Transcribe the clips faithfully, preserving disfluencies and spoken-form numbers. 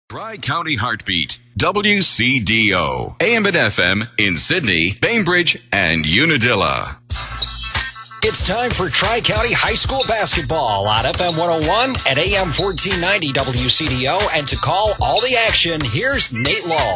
Tri-County Heartbeat, W C D O, A M and F M in Sydney, Bainbridge, and Unadilla. It's time for Tri-County High School basketball on F M one oh one and A M fourteen ninety W C D O. And to call all the action, here's Nate Lull.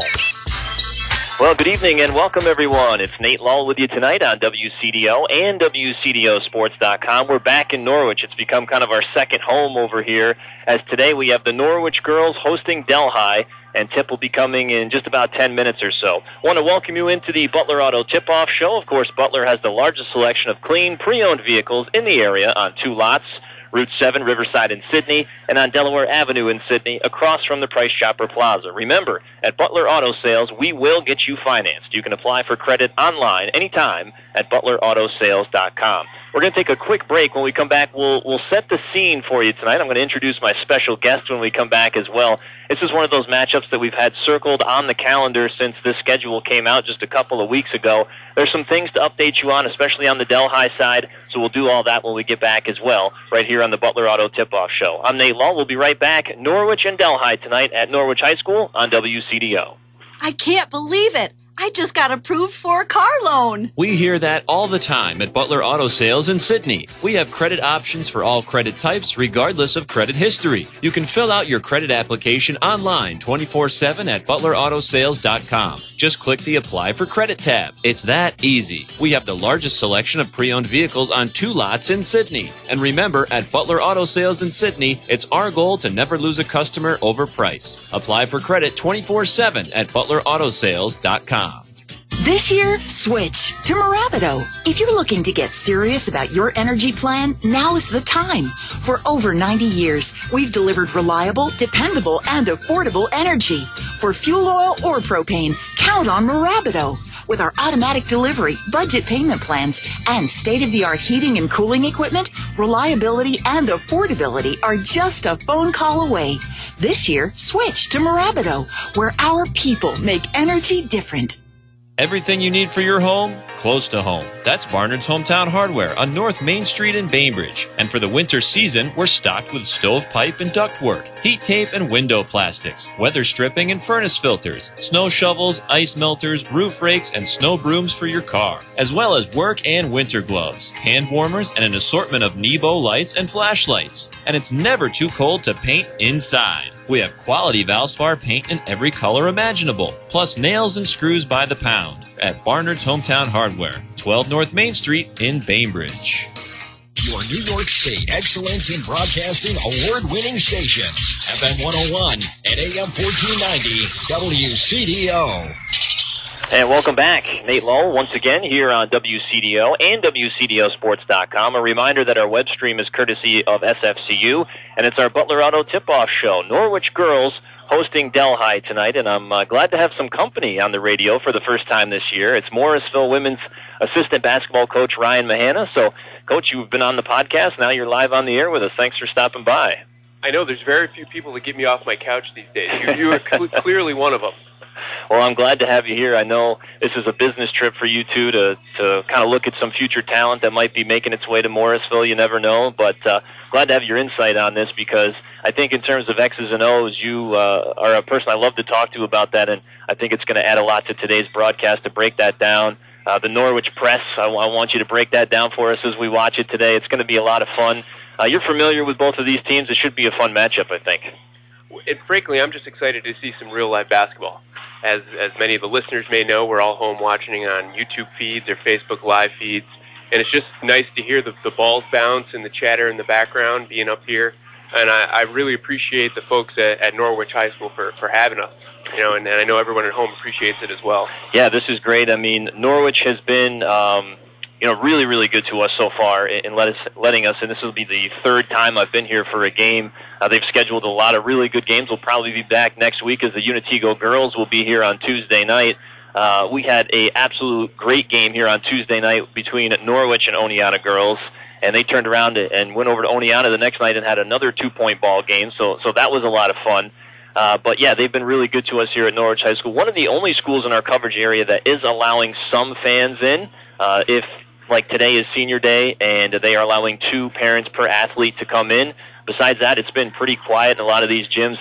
Well, good evening and welcome, everyone. It's Nate Lull with you tonight on W C D O and W C D O sports dot com. We're back in Norwich. It's become kind of our second home over here, as today we have the Norwich girls hosting Delhi, and tip will be coming in just about ten minutes or so. I want to welcome you into the Butler Auto Tip-Off Show. Of course, Butler has the largest selection of clean, pre-owned vehicles in the area on two lots, Route seven, Riverside in Sydney, and on Delaware Avenue in Sydney, across from the Price Chopper Plaza. Remember, at Butler Auto Sales, we will get you financed. You can apply for credit online anytime at butler auto sales dot com. We're going to take a quick break. When we come back, we'll we'll set the scene for you tonight. I'm going to introduce my special guest when we come back as well. This is one of those matchups that we've had circled on the calendar since this schedule came out just a couple of weeks ago. There's some things to update you on, especially on the Delhi side, so we'll do all that when we get back as well, right here on the Butler Auto Tip-Off Show. I'm Nate Lull. We'll be right back. Norwich and Delhi tonight at Norwich High School on W C D O. I can't believe it. I just got approved for a car loan. We hear that all the time at Butler Auto Sales in Sydney. We have credit options for all credit types, regardless of credit history. You can fill out your credit application online twenty-four seven at butler auto sales dot com. Just click the Apply for Credit tab. It's that easy. We have the largest selection of pre-owned vehicles on two lots in Sydney. And remember, at Butler Auto Sales in Sydney, it's our goal to never lose a customer over price. Apply for credit twenty-four seven at butler auto sales dot com. This year, switch to Mirabido. If you're looking to get serious about your energy plan, now is the time. For over ninety years, we've delivered reliable, dependable, and affordable energy. For fuel oil or propane, count on Mirabido. With our automatic delivery, budget payment plans, and state-of-the-art heating and cooling equipment, reliability and affordability are just a phone call away. This year, switch to Mirabido, where our people make energy different. Everything you need for your home, close to home. That's Barnard's Hometown Hardware on North Main Street in Bainbridge. And for the winter season, we're stocked with stovepipe and ductwork, heat tape and window plastics, weather stripping and furnace filters, snow shovels, ice melters, roof rakes, and snow brooms for your car, as well as work and winter gloves, hand warmers, and an assortment of Nebo lights and flashlights. And it's never too cold to paint inside. We have quality Valspar paint in every color imaginable, plus nails and screws by the pound at Barnard's Hometown Hardware, twelve North Main Street in Bainbridge. Your New York State Excellence in Broadcasting award-winning station, F M one oh one and A M fourteen ninety W C D O. And welcome back. Nate Lull once again here on W C D O and W C D O sports dot com. A reminder that our web stream is courtesy of S F C U, and it's our Butler Auto Tip-Off Show. Norwich girls hosting Delhi tonight, and I'm uh, glad to have some company on the radio for the first time this year. It's Morrisville women's assistant basketball coach Ryan Mahana. So, Coach, you've been on the podcast. Now you're live on the air with us. Thanks for stopping by. I know there's very few people that get me off my couch these days. You, you are cl- clearly one of them. Well, I'm glad to have you here. I know this is a business trip for you two to, to kind of look at some future talent that might be making its way to Morrisville. You never know, but uh, glad to have your insight on this, because I think in terms of X's and O's, you uh, are a person I love to talk to about that, and I think it's going to add a lot to today's broadcast to break that down. Uh, the Norwich Press, I, I want you to break that down for us as we watch it today. It's going to be a lot of fun. Uh, you're familiar with both of these teams. It should be a fun matchup, I think. And frankly, I'm just excited to see some real live basketball. As as many of the listeners may know, we're all home watching on YouTube feeds or Facebook Live feeds, and it's just nice to hear the, the balls bounce and the chatter in the background being up here. And I, I really appreciate the folks at, at Norwich High School for, for having us. You know, and, and I know everyone at home appreciates it as well. Yeah, this is great. I mean, Norwich has been, um, you know, really, really good to us so far in let us, letting us, and this will be the third time I've been here for a game. Uh, they've scheduled a lot of really good games. We'll probably be back next week as the Unatigo girls will be here on Tuesday night. Uh, we had a absolute great game here on Tuesday night between Norwich and Oneonta girls, and they turned around and went over to Oneonta the next night and had another two-point ball game, so so that was a lot of fun. Uh, but, yeah, they've been really good to us here at Norwich High School. One of the only schools in our coverage area that is allowing some fans in, uh, if, like, today is senior day, and they are allowing two parents per athlete to come in. Besides that, it's been pretty quiet in a lot of these gyms.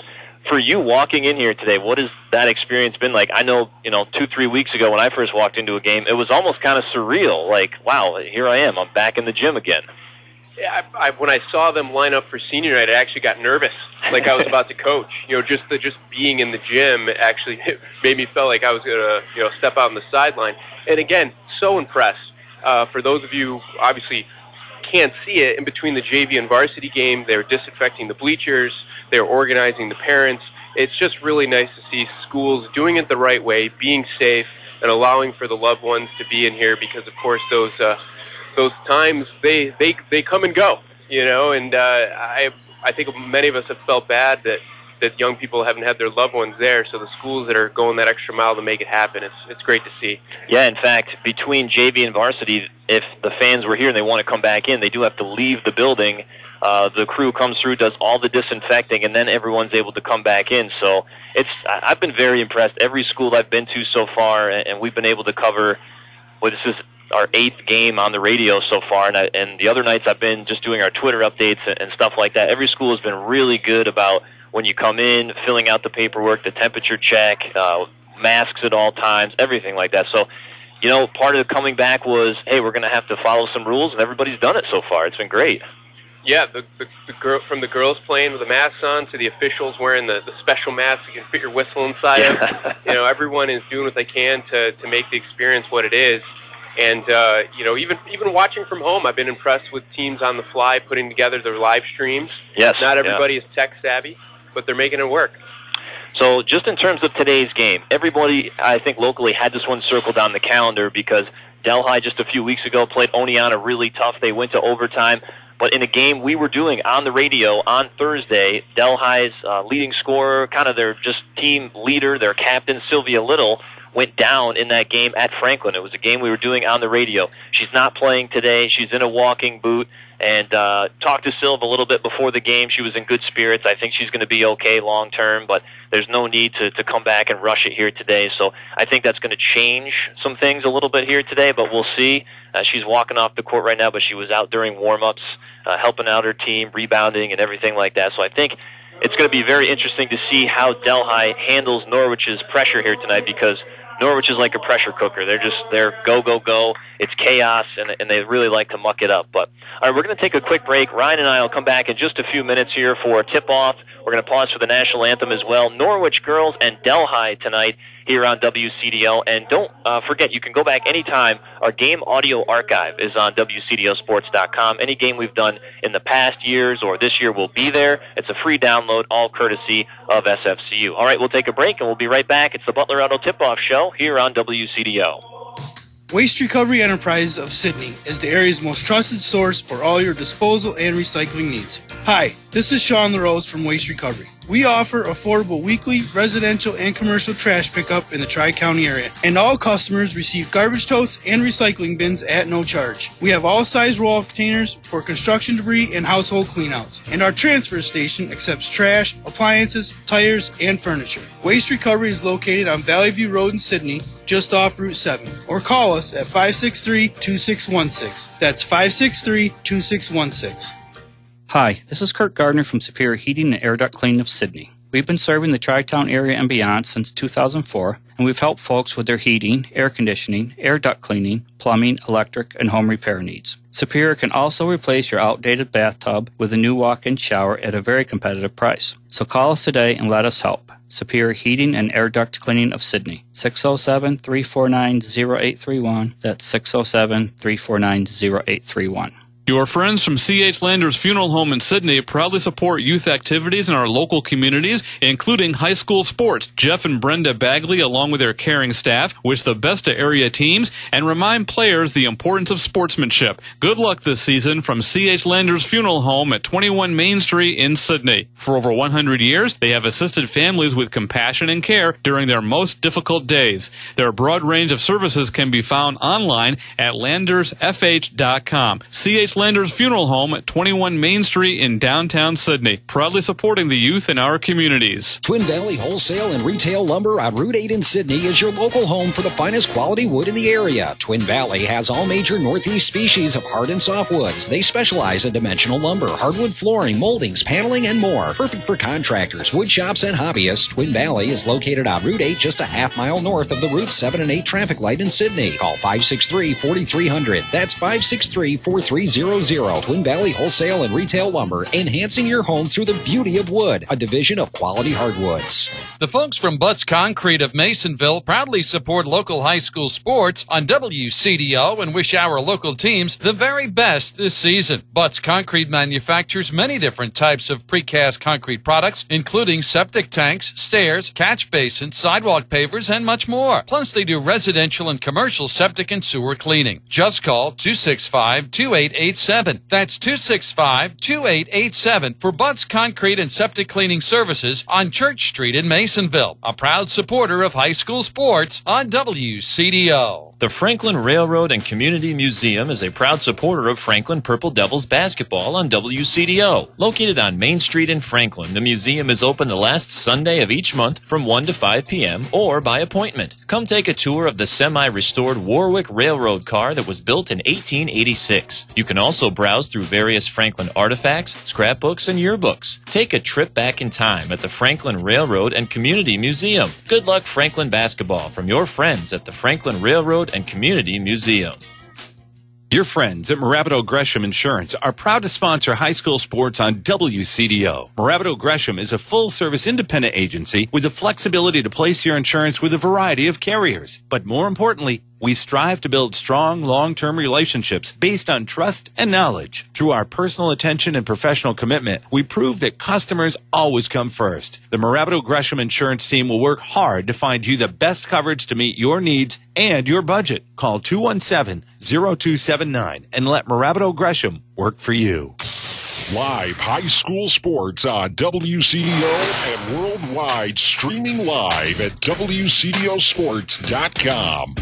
for you walking in here today, what has that experience been like? I know, you know, two, three weeks ago when I first walked into a game, it was almost kind of surreal. Like, wow, here I am. I'm back in the gym again. Yeah, I, I, when I saw them line up for senior night, I actually got nervous, like I was about to coach. You know, just the, just being in the gym actually made me feel like I was going to, you know, step out on the sideline. And again, so impressed. Uh, for those of you who obviously can't see it, in between the J V and varsity game, they're disinfecting the bleachers, they're organizing the parents. It's just really nice to see schools doing it the right way, being safe, and allowing for the loved ones to be in here because, of course, those uh, those times, they, they, they come and go, you know, and uh, I I think many of us have felt bad that, that young people haven't had their loved ones there, so the schools that are going that extra mile to make it happen, it's it's great to see. Yeah, in fact, between J V and varsity, if the fans were here and they want to come back in, they do have to leave the building. Uh, the crew comes through, does all the disinfecting, and then everyone's able to come back in. So it's I've been very impressed. Every school I've been to so far, and we've been able to cover, well, this is our eighth game on the radio so far, and, I, and the other nights I've been just doing our Twitter updates and, and stuff like that. Every school has been really good about when you come in, filling out the paperwork, the temperature check, uh, masks at all times, everything like that. So, you know, part of coming back was, hey, we're going to have to follow some rules, and everybody's done it so far. It's been great. Yeah, the, the, the girl, from the girls playing with the masks on to the officials wearing the, the special masks you can fit your whistle inside Yeah. of. You know, everyone is doing what they can to, to make the experience what it is. And, uh, you know, even even watching from home, I've been impressed with teams on the fly putting together their live streams. Yes. Not everybody yeah. is tech savvy, but they're making it work. So just in terms of today's game, everybody, I think, locally had this one circled on the calendar because Delhi just a few weeks ago played Oneonta really tough. They went to overtime. But in a game we were doing on the radio on Thursday, Delhi's uh, leading scorer, kind of their just team leader, their captain, Sylvia Little, went down in that game at Franklin. It was a game we were doing on the radio. She's not playing today. She's in a walking boot. And uh, talked to Sylv a little bit before the game. She was in good spirits. I think she's going to be okay long term, but there's no need to, to come back and rush it here today. So I think that's going to change some things a little bit here today, but we'll see. Uh, she's walking off the court right now, but she was out during warm-ups, uh, helping out her team, rebounding and everything like that. So I think it's going to be very interesting to see how Delhi handles Norwich's pressure here tonight because Norwich is like a pressure cooker. They're just, they're go, go, go. It's chaos, and, and they really like to muck it up. But, all right, we're going to take a quick break. Ryan and I will come back in just a few minutes here for a tip-off. We're going to pause for the national anthem as well. Norwich girls and Delhi tonight here on W C D O. And don't uh, forget, you can go back anytime. Our game audio archive is on W C D O sports dot com. Any game we've done in the past years or this year will be there. It's a free download, all courtesy of S F C U. All right, we'll take a break, and we'll be right back. It's the Butler Auto Tip-Off Show here on W C D O. Waste Recovery Enterprises of Sydney is the area's most trusted source for all your disposal and recycling needs. Hi, this is Sean LaRose from Waste Recovery. We offer affordable weekly, residential, and commercial trash pickup in the Tri-County area, and all customers receive garbage totes and recycling bins at no charge. We have all size roll-off containers for construction debris and household cleanouts, and our transfer station accepts trash, appliances, tires, and furniture. Waste Recovery is located on Valley View Road in Sydney, just off Route seven, or call us at five six three, two six one six. That's five six three, two six one six. Hi, this is Kurt Gardner from Superior Heating and Air Duct Cleaning of Sydney. We've been serving the Tri-Town area and beyond since two thousand four, and we've helped folks with their heating, air conditioning, air duct cleaning, plumbing, electric, and home repair needs. Superior can also replace your outdated bathtub with a new walk-in shower at a very competitive price. So call us today and let us help. Superior Heating and Air Duct Cleaning of Sydney, six oh seven, three four nine, oh eight three one. That's six oh seven, three four nine, oh eight three one. Your friends from C H Landers Funeral Home in Sydney proudly support youth activities in our local communities, including high school sports. Jeff and Brenda Bagley, along with their caring staff, wish the best to area teams and remind players the importance of sportsmanship. Good luck this season from C H Landers Funeral Home at twenty-one Main Street in Sydney. For over one hundred years, they have assisted families with compassion and care during their most difficult days. Their broad range of services can be found online at landers f h dot com. C H H Landers Funeral Home at twenty-one Main Street in downtown Sydney, proudly supporting the youth in our communities. Twin Valley Wholesale and Retail Lumber on Route eight in Sydney is your local home for the finest quality wood in the area. Twin Valley has all major Northeast species of hard and softwoods. They specialize in dimensional lumber, hardwood flooring, moldings, paneling, and more. Perfect for contractors, wood shops, and hobbyists. Twin Valley is located on Route eight, just a half mile north of the Route seven and eight traffic light in Sydney. Call five six three, four three zero zero. That's five six three, four three zero zero. Twin Valley Wholesale and Retail Lumber, enhancing your home through the beauty of wood, a division of Quality Hardwoods. The folks from Butts Concrete of Masonville proudly support local high school sports on W C D O and wish our local teams the very best this season. Butts Concrete manufactures many different types of precast concrete products, including septic tanks, stairs, catch basins, sidewalk pavers, and much more. Plus, they do residential and commercial septic and sewer cleaning. Just call two six five, two eight eight seven. That's two six five, two eight eight seven for Butts Concrete and Septic Cleaning Services on Church Street in Masonville. A proud supporter of high school sports on W C D O. The Franklin Railroad and Community Museum is a proud supporter of Franklin Purple Devils basketball on W C D O. Located on Main Street in Franklin, the museum is open the last Sunday of each month from one to five p.m. or by appointment. Come take a tour of the semi-restored Warwick Railroad car that was built in eighteen eighty-six. You can also browse through various Franklin artifacts, scrapbooks, and yearbooks. Take a trip back in time at the Franklin Railroad and Community Museum. Good luck, Franklin basketball, from your friends at the Franklin Railroad and Community Museum. Your friends at Morabito Gresham Insurance are proud to sponsor high school sports on W C D O. Morabito Gresham is a full-service independent agency with the flexibility to place your insurance with a variety of carriers. But more importantly, we strive to build strong, long-term relationships based on trust and knowledge. Through our personal attention and professional commitment, we prove that customers always come first. The Morabito Gresham Insurance team will work hard to find you the best coverage to meet your needs and your budget. Call two one seven, zero two seven nine and let Morabito Gresham work for you. Live high school sports on W C D O and worldwide, streaming live at W C D O sports dot com.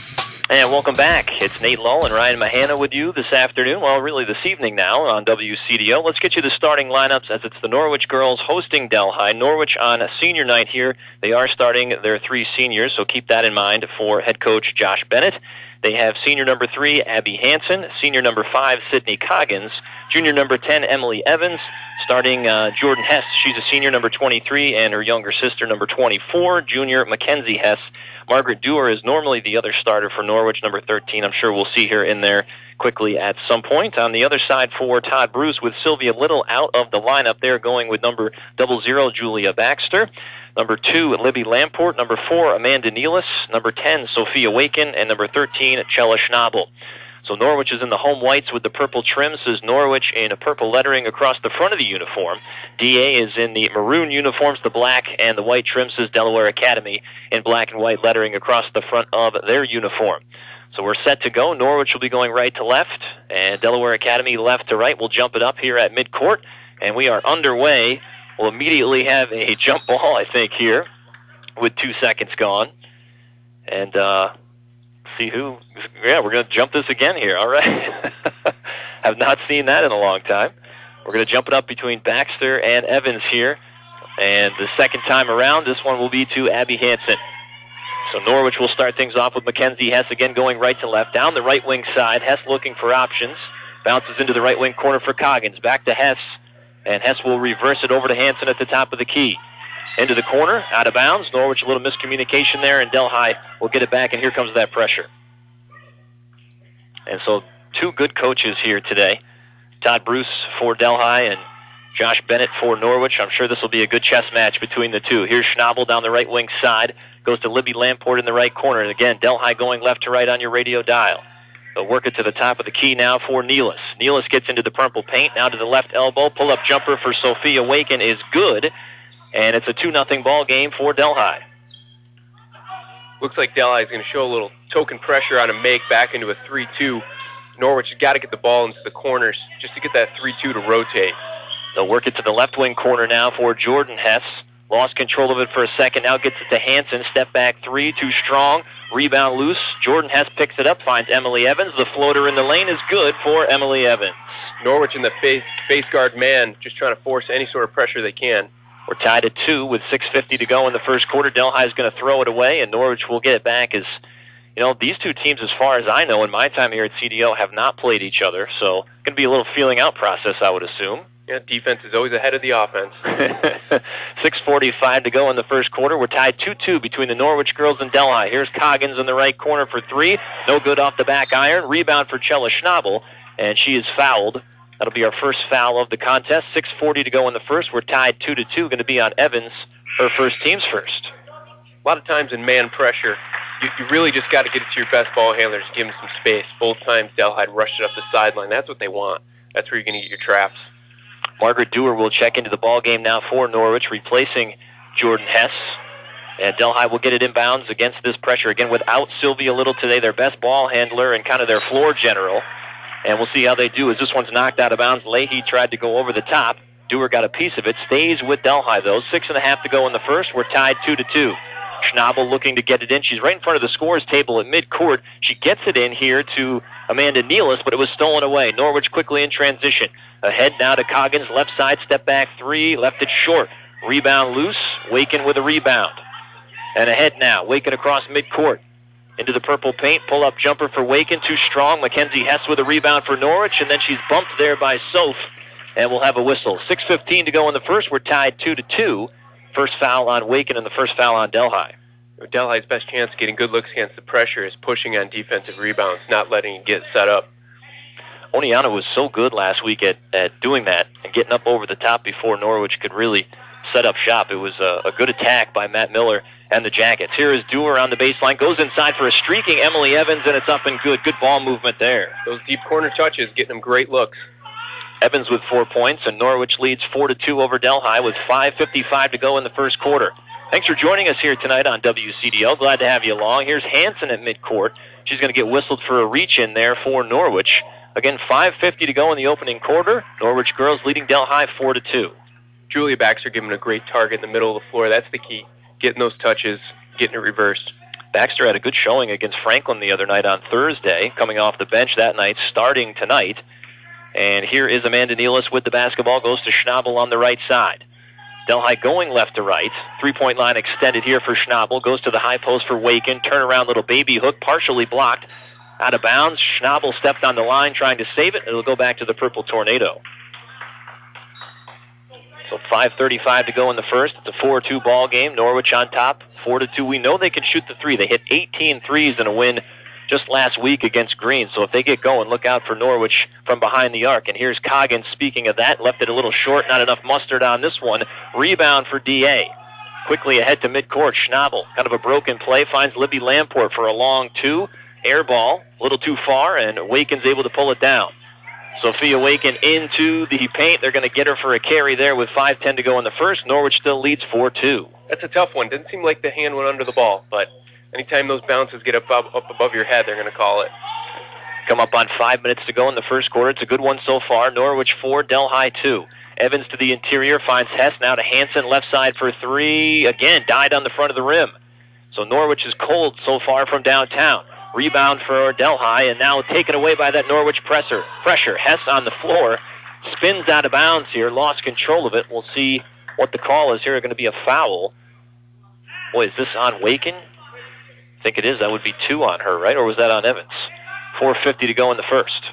And welcome back. It's Nate Lull and Ryan Mahana with you this afternoon. Well, really this evening now on W C D O. Let's get you the starting lineups as it's the Norwich girls hosting Delhi. Norwich on a senior night here. They are starting their three seniors, so keep that in mind for head coach Josh Bennett. They have senior number three, Abby Hansen, senior number five, Sydney Coggins, junior number ten, Emily Evans, starting uh, Jordan Hess. She's a senior number twenty-three, and her younger sister number twenty-four, junior Mackenzie Hess. Margaret Dewar is normally the other starter for Norwich, number thirteen. I'm sure we'll see her in there quickly at some point. On the other side for Todd Bruce, with Sylvia Little out of the lineup, they're going with number double zero, Julia Baxter. Number two, Libby Lamport. Number four, Amanda Nealis. Number ten, Sophia Waken. And number thirteen, Chella Schnabel. So Norwich is in the home whites with the purple trim, says Norwich in a purple lettering across the front of the uniform. D A is in the maroon uniforms, the black and the white trim, says Delaware Academy in black and white lettering across the front of their uniform. So we're set to go. Norwich will be going right to left, and Delaware Academy left to right. We'll jump it up here at midcourt, and we are underway. We'll immediately have a jump ball, I think, here with two seconds gone. And, uh... see who, yeah, we're going to jump this again here. All right. Have not seen that in a long time. We're going to jump it up between Baxter and Evans here. And the second time around, this one will be to Abby Hansen. So Norwich will start things off with Mackenzie Hess again going right to left. Down the right wing side, Hess looking for options. Bounces into the right wing corner for Coggins. Back to Hess. And Hess will reverse it over to Hansen at the top of the key. Into the corner, out of bounds. Norwich, a little miscommunication there, and Delhi will get it back, and here comes that pressure. And so two good coaches here today. Todd Bruce for Delhi and Josh Bennett for Norwich. I'm sure this will be a good chess match between the two. Here's Schnabel down the right wing side. Goes to Libby Lamport in the right corner. And again, Delhi going left to right on your radio dial. They'll work it to the top of the key now for Nealis. Nealis gets into the purple paint, now to the left elbow. Pull-up jumper for Sophia Waken is good. And it's a two nothing ball game for Delhi. Looks like Delhi is going to show a little token pressure on a make back into a three two. Norwich has got to get the ball into the corners just to get that three two to rotate. They'll work it to the left wing corner now for Jordan Hess. Lost control of it for a second. Now gets it to Hansen. Step back three, too strong. Rebound loose. Jordan Hess picks it up, finds Emily Evans. The floater in the lane is good for Emily Evans. Norwich in the face, face guard man, just trying to force any sort of pressure they can. We're tied at two with six fifty to go in the first quarter. Delhi is going to throw it away, and Norwich will get it back. As you know, these two teams, as far as I know, in my time here at C D O, have not played each other. So going to be a little feeling out process, I would assume. Yeah, defense is always ahead of the offense. six forty-five to go in the first quarter. We're tied two two between the Norwich girls and Delhi. Here's Coggins in the right corner for three. No good off the back iron. Rebound for Chella Schnabel, and she is fouled. That'll be our first foul of the contest. six forty to go in the first. We're tied two to two. Going to be on Evans, her first team's first. A lot of times in man pressure, you, you really just got to get it to your best ball handlers, give them some space. Both times Delhi rushed it up the sideline. That's what they want. That's where you're going to get your traps. Margaret Dewar will check into the ball game now for Norwich, replacing Jordan Hess. And Delhi will get it inbounds against this pressure. Again, without Sylvia Little today, their best ball handler and kind of their floor general. And we'll see how they do as this one's knocked out of bounds. Leahy tried to go over the top. Dewar got a piece of it. Stays with Delhi, though. Six and a half to go in the first. We're tied two to two. Schnabel looking to get it in. She's right in front of the scores table at midcourt. She gets it in here to Amanda Nealis, but it was stolen away. Norwich quickly in transition. Ahead now to Coggins. Left side, step back three. Left it short. Rebound loose. Waken with a rebound. And ahead now. Waken across midcourt. Into the purple paint. Pull-up jumper for Waken. Too strong. Mackenzie Hess with a rebound for Norwich. And then she's bumped there by Soph. And we'll have a whistle. six fifteen to go in the first. We're tied two to two. First foul on Waken and the first foul on Delhi. Delhi's best chance of getting good looks against the pressure is pushing on defensive rebounds, not letting it get set up. Oniana was so good last week at, at doing that and getting up over the top before Norwich could really set up shop. It was a, a good attack by Matt Miller and the Jackets. Here is Dewar on the baseline, goes inside for a streaking Emily Evans, and it's up and good. Good ball movement there. Those deep corner touches getting them great looks. Evans with four points, and Norwich leads four to two over Delhi with five fifty-five to go in the first quarter. Thanks for joining us here tonight on W C D O. Glad to have you along. Here's Hansen at midcourt. She's going to get whistled for a reach in there for Norwich. Again, five fifty to go in the opening quarter. Norwich girls leading Delhi four to two. Julia Baxter giving a great target in the middle of the floor. That's the key. Getting those touches, getting it reversed. Baxter had a good showing against Franklin the other night on Thursday, coming off the bench that night, starting tonight. And here is Amanda Nealis with the basketball. Goes to Schnabel on the right side. Delhi going left to right. Three-point line extended here for Schnabel. Goes to the high post for Waken. Turnaround little baby hook, partially blocked. Out of bounds. Schnabel stepped on the line trying to save it. It'll go back to the Purple Tornado. So five thirty-five to go in the first. It's a four two ball game. Norwich on top, four to two. We know they can shoot the three. They hit eighteen threes in a win just last week against Green. So if they get going, look out for Norwich from behind the arc. And here's Coggins, speaking of that, left it a little short, not enough mustard on this one. Rebound for D A. Quickly ahead to midcourt. Schnabel, kind of a broken play, finds Libby Lamport for a long two. Air ball, a little too far, and Waken's able to pull it down. Sophia Waken into the paint. They're going to get her for a carry there with five ten to go in the first. Norwich still leads four two. That's a tough one. Didn't seem like the hand went under the ball, but anytime those bounces get up, up, up above your head, they're going to call it. Come up on five minutes to go in the first quarter. It's a good one so far. Norwich four, Delhi two. Evans to the interior, finds Hess. Now to Hansen, left side for three. Again, died on the front of the rim. So Norwich is cold so far from downtown. Rebound for Delhi, and now taken away by that Norwich presser. Pressure. Hess on the floor. Spins out of bounds here. Lost control of it. We'll see what the call is here. Going to be a foul. Boy, is this on Waken? I think it is. That would be two on her, right? Or was that on Evans? four fifty to go in the first.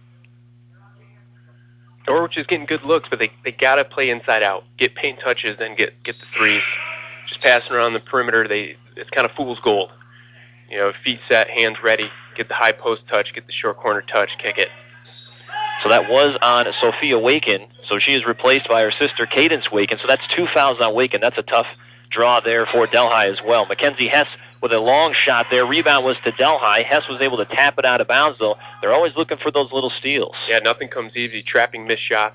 Norwich is getting good looks, but they, they got to play inside out. Get paint touches, then get, get the threes. Just passing around the perimeter, they it's kind of fool's gold. You know, feet set, hands ready, get the high post touch, get the short corner touch, kick it. So that was on Sophia Waken. So she is replaced by her sister Cadence Waken. So that's two fouls on Waken. That's a tough draw there for Delhi as well. Mackenzie Hess with a long shot there. Rebound was to Delhi. Hess was able to tap it out of bounds, though. They're always looking for those little steals. Yeah, nothing comes easy. Trapping missed shots.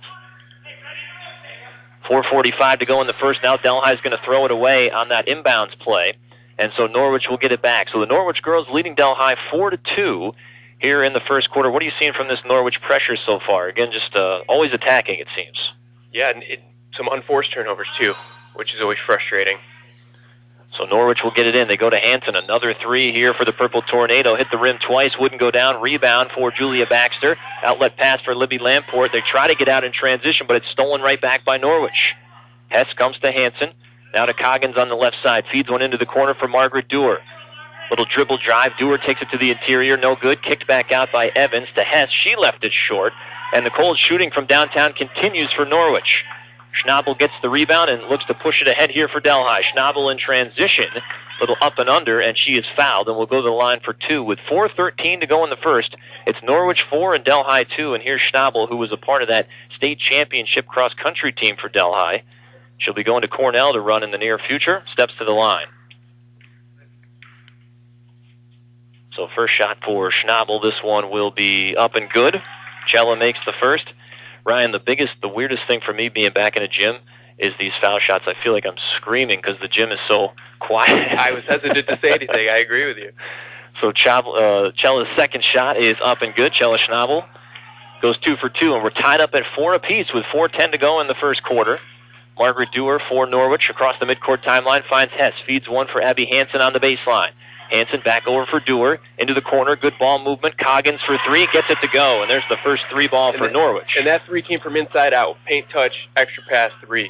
four forty-five to go in the first. Now Delhi's going to throw it away on that inbounds play. And so Norwich will get it back. So the Norwich girls leading Delhi four to two here in the first quarter. What are you seeing from this Norwich pressure so far? Again, just uh, always attacking, it seems. Yeah, and it, some unforced turnovers, too, which is always frustrating. So Norwich will get it in. They go to Hanson. Another three here for the Purple Tornado. Hit the rim twice. Wouldn't go down. Rebound for Julia Baxter. Outlet pass for Libby Lamport. They try to get out in transition, but it's stolen right back by Norwich. Hess comes to Hanson. Now to Coggins on the left side. Feeds one into the corner for Margaret Dewar. Little dribble drive. Dewar takes it to the interior. No good. Kicked back out by Evans to Hess. She left it short. And the cold shooting from downtown continues for Norwich. Schnabel gets the rebound and looks to push it ahead here for Delhi. Schnabel in transition, little up and under, and she is fouled and will go to the line for two with four thirteen to go in the first. It's Norwich four and Delhi two, and here's Schnabel, who was a part of that state championship cross-country team for Delhi. She'll be going to Cornell to run in the near future. Steps to the line. So first shot for Schnabel. This one will be up and good. Cella makes the first. Ryan, the biggest, the weirdest thing for me being back in a gym is these foul shots. I feel like I'm screaming because the gym is so quiet. I was hesitant to say anything. I agree with you. So uh, Cella's second shot is up and good. Cella Schnabel goes two for two, and we're tied up at four apiece with four ten to go in the first quarter. Margaret Dewar for Norwich across the midcourt timeline finds Hess. Feeds one for Abby Hanson on the baseline. Hanson back over for Dewar, into the corner, good ball movement. Coggins for three, gets it to go, and there's the first three ball and for that, Norwich. And that three came from inside out, paint touch, extra pass, three.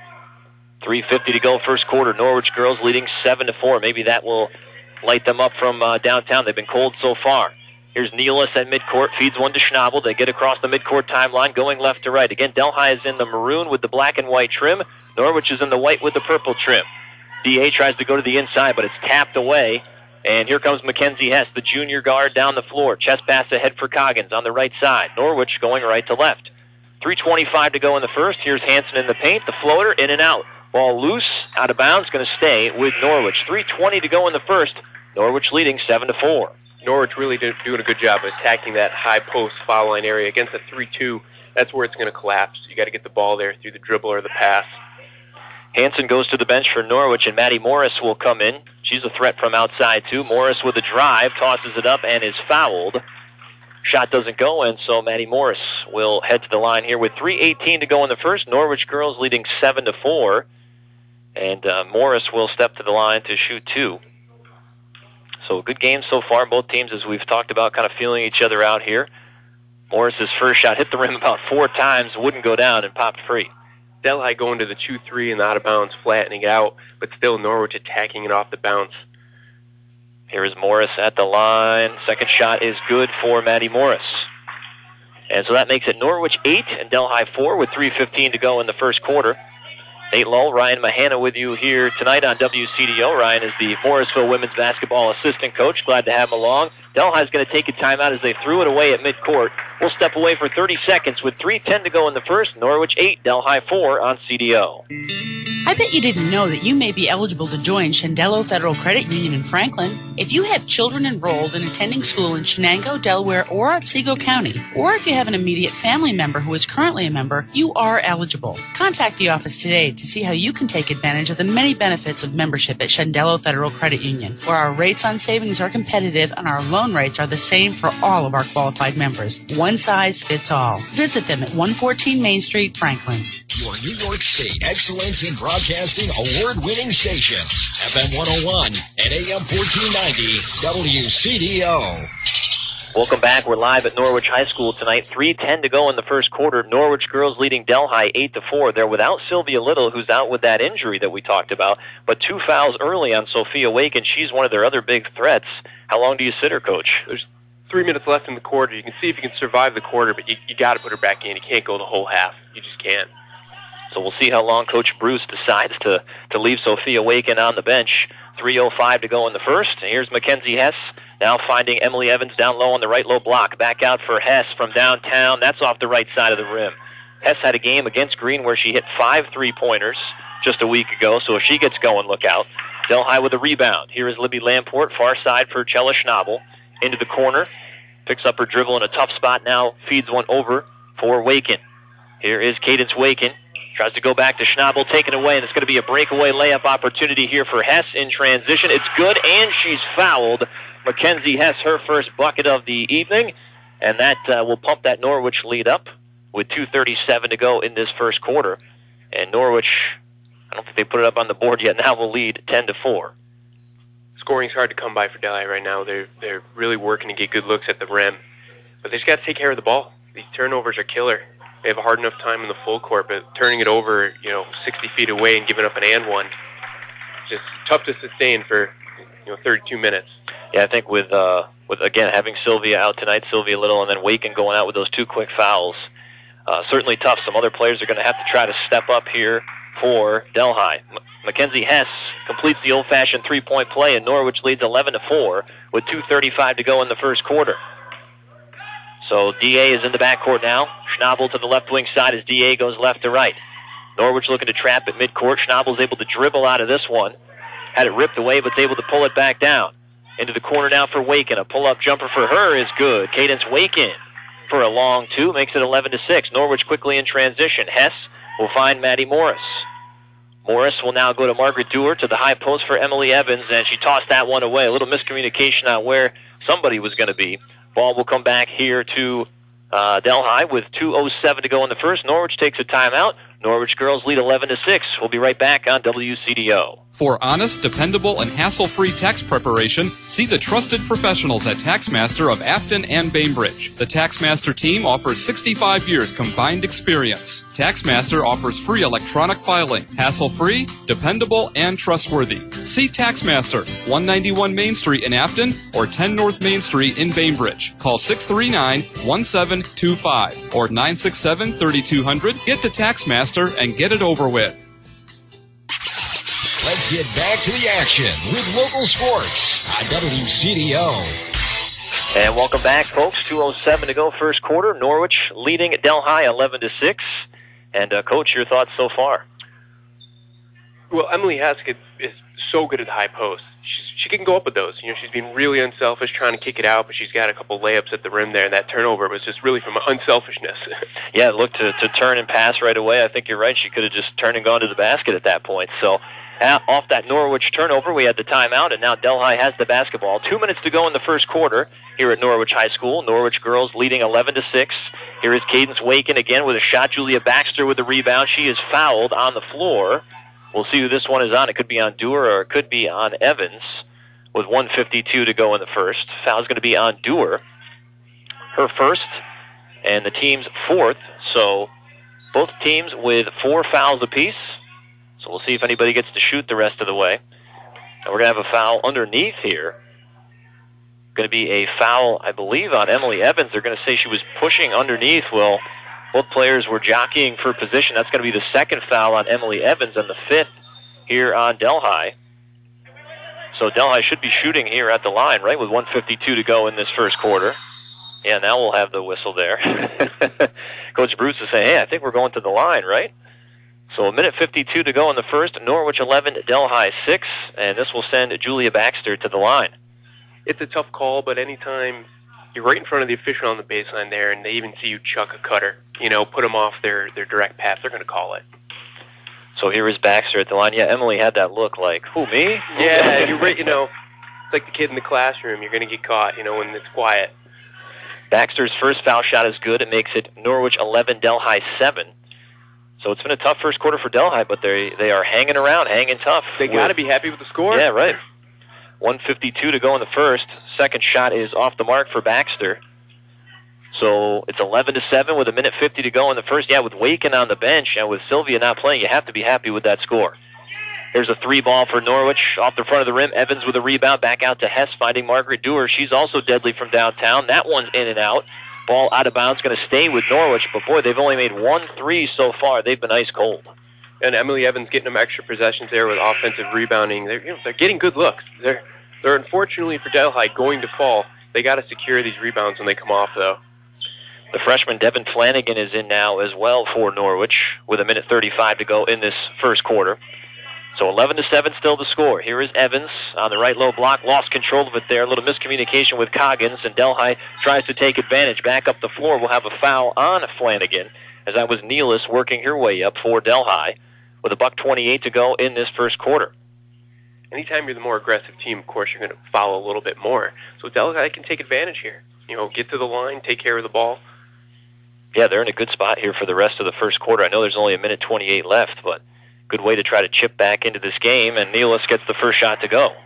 three fifty to go first quarter. Norwich girls leading seven to four. Maybe that will light them up from uh, downtown. They've been cold so far. Here's Nealis at midcourt, feeds one to Schnabel. They get across the midcourt timeline, going left to right. Again, Delhi is in the maroon with the black and white trim. Norwich is in the white with the purple trim. D A tries to go to the inside, but it's tapped away. And here comes Mackenzie Hess, the junior guard, down the floor. Chest pass ahead for Coggins on the right side. Norwich going right to left. three twenty-five to go in the first. Here's Hanson in the paint. The floater, in and out. Ball loose, out of bounds, going to stay with Norwich. three twenty to go in the first. Norwich leading seven to four. Norwich really did, doing a good job of attacking that high post foul line area. Against a three two, that's where it's going to collapse. You got to get the ball there through the dribble or the pass. Hanson goes to the bench for Norwich, and Maddie Morris will come in. She's a threat from outside, too. Morris with a drive, tosses it up, and is fouled. Shot doesn't go, and so Maddie Morris will head to the line here with three eighteen to go in the first. Norwich girls leading seven to four, and uh, Morris will step to the line to shoot two. So a good game so far. Both teams, as we've talked about, kind of feeling each other out here. Morris's first shot hit the rim about four times, wouldn't go down, and popped free. Delhi going to the two three and the out of bounds, flattening it out, but still Norwich attacking it off the bounce. Here is Morris at the line. Second shot is good for Maddie Morris. And so that makes it Norwich eight and Delhi four with three fifteen to go in the first quarter. Nate Lull, Ryan Mahana with you here tonight on W C D O. Ryan is the Morrisville women's basketball assistant coach. Glad to have him along. Delhi's going to take a timeout as they threw it away at midcourt. We'll step away for thirty seconds with three ten to go in the first. Norwich eight, Delhi four on C D O. I bet you didn't know that you may be eligible to join Shendello Federal Credit Union in Franklin. If you have children enrolled in attending school in Shenango, Delaware, or Otsego County, or if you have an immediate family member who is currently a member, you are eligible. Contact the office today to see how you can take advantage of the many benefits of membership at Shendello Federal Credit Union, where our rates on savings are competitive and our loan rates are the same for all of our qualified members. One size fits all. Visit them at one fourteen Main Street, Franklin. Your New York State Excellence in Broadcasting award-winning station, F M one oh one and A M fourteen ninety, W C D O. Welcome back. We're live at Norwich High School tonight. three ten to go in the first quarter. Norwich girls leading Delhi eight to four. They're without Sylvia Little, who's out with that injury that we talked about, but two fouls early on Sophia Wake, and she's one of their other big threats. How long do you sit her, Coach? There's three minutes left in the quarter. You can see if you can survive the quarter, but you, you got to put her back in. You can't go the whole half. You just can't. So we'll see how long Coach Bruce decides to, to leave Sophia Wake in on the bench. three oh five to go in the first. Here's Mackenzie Hess, now finding Emily Evans down low on the right low block. Back out for Hess from downtown. That's off the right side of the rim. Hess had a game against Green where she hit five three-pointers just a week ago, so if she gets going, look out. Delhi with a rebound. Here is Libby Lamport, far side for Cella Schnabel. Into the corner. Picks up her dribble in a tough spot now. Feeds one over for Waken. Here is Cadence Waken. Tries to go back to Schnabel, taken away, and it's going to be a breakaway layup opportunity here for Hess in transition. It's good, and she's fouled. Mackenzie Hess, her first bucket of the evening, and that uh, will pump that Norwich lead up with two thirty-seven to go in this first quarter. And Norwich I don't think they put it up on the board yet. Now we'll lead ten to four. Scoring's hard to come by for Delhi right now. They're they're really working to get good looks at the rim, but they just got to take care of the ball. These turnovers are killer. They have a hard enough time in the full court, but turning it over, you know, sixty feet away and giving up an and one, just tough to sustain for, you know, thirty-two minutes. Yeah, I think with uh, with again having Sylvia out tonight, Sylvia Little, and then Waken going out with those two quick fouls, uh, certainly tough. Some other players are going to have to try to step up here for Delhi. M- Mackenzie Hess completes the old-fashioned three-point play, and Norwich leads eleven to four with two thirty-five to go in the first quarter. So D A is in the backcourt now. Schnabel to the left wing side as D A goes left to right. Norwich looking to trap at midcourt. Schnabel's able to dribble out of this one. Had it ripped away, but is able to pull it back down. Into the corner now for Waken. A pull-up jumper for her is good. Cadence Waken for a long two. Makes it eleven to six. Norwich quickly in transition. Hess will find Maddie Morris. Morris will now go to Margaret Dewar to the high post for Emily Evans, and she tossed that one away. A little miscommunication on where somebody was going to be. Ball will come back here to uh, Delhi with two oh seven to go in the first. Norwich takes a timeout. Norwich girls lead eleven to six. We'll be right back on W C D O. For honest, dependable, and hassle-free tax preparation, see the trusted professionals at TaxMaster of Afton and Bainbridge. The TaxMaster team offers sixty-five years combined experience. TaxMaster offers free electronic filing, hassle-free, dependable, and trustworthy. See TaxMaster, one ninety-one Main Street in Afton or ten North Main Street in Bainbridge. Call six three nine, one seven two five or nine six seven, three two zero zero. Get to TaxMaster and get it over with. Let's get back to the action with local sports on W C D O. And welcome back, folks. two oh seven to go first quarter. Norwich leading Delhi eleven to six. And, uh, Coach, your thoughts so far? Well, Emily Haskett is so good at the high post. She's, she can go up with those. You know, she's been really unselfish trying to kick it out, but she's got a couple layups at the rim there, and that turnover was just really from unselfishness. Yeah, look to, to turn and pass right away. I think you're right. She could have just turned and gone to the basket at that point. So uh, off that Norwich turnover, we had the timeout, and now Delhi has the basketball. Two minutes to go in the first quarter here at Norwich High School. Norwich girls leading eleven to six. Here is Cadence Waken again with a shot. Julia Baxter with the rebound. She is fouled on the floor. We'll see who this one is on. It could be on Dewar or it could be on Evans with one fifty-two to go in the first. Foul's going to be on Dewar. Her first and the team's fourth. So both teams with four fouls apiece. So we'll see if anybody gets to shoot the rest of the way. And we're going to have a foul underneath here. Going to be a foul, I believe, on Emily Evans. They're going to say she was pushing underneath. Well, both players were jockeying for position. That's going to be the second foul on Emily Evans and the fifth here on Delhi. So Delhi should be shooting here at the line, right, with one fifty-two to go in this first quarter. Yeah, now we'll have the whistle there. Coach Bruce is saying, hey, I think we're going to the line, right? So a minute fifty-two to go in the first. Norwich eleven, Delhi six, and this will send Julia Baxter to the line. It's a tough call, but anytime you're right in front of the official on the baseline there and they even see you chuck a cutter, you know, put them off their, their direct path, they're going to call it. So here is Baxter at the line. Yeah, Emily had that look like, who, me? Yeah, you're right, you know, it's like the kid in the classroom. You're going to get caught, you know, when it's quiet. Baxter's first foul shot is good. It makes it Norwich eleven, Delhi seven. So it's been a tough first quarter for Delhi, but they they are hanging around, hanging tough. They got to be happy with the score. Yeah, right. one fifty-two to go in the first. Second shot is off the mark for Baxter. So it's eleven to seven with a minute fifty to go in the first. Yeah, with Waken on the bench and with Sylvia not playing, you have to be happy with that score. Here's a three ball for Norwich off the front of the rim. Evans with a rebound back out to Hess, finding Margaret Dewar. She's also deadly from downtown. That one's in and out. Ball out of bounds, going to stay with Norwich. But boy, they've only made one three so far. They've been ice cold. And Emily Evans getting them extra possessions there with offensive rebounding. They're, you know, they're getting good looks. They're they're unfortunately for Delhi going to fall. They got to secure these rebounds when they come off, though. The freshman Devin Flanagan is in now as well for Norwich with a minute thirty-five to go in this first quarter. So eleven to seven still the score. Here is Evans on the right low block. Lost control of it there. A little miscommunication with Coggins, and Delhi tries to take advantage. Back up the floor. We'll have a foul on Flanagan, as that was Nealis working her way up for Delhi with a buck twenty-eight to go in this first quarter. Anytime you're the more aggressive team, of course, you're going to foul a little bit more. So Delhi can take advantage here. You know, get to the line, take care of the ball. Yeah, they're in a good spot here for the rest of the first quarter. I know there's only a minute twenty-eight left, but good way to try to chip back into this game, and Nealis gets the first shot to go.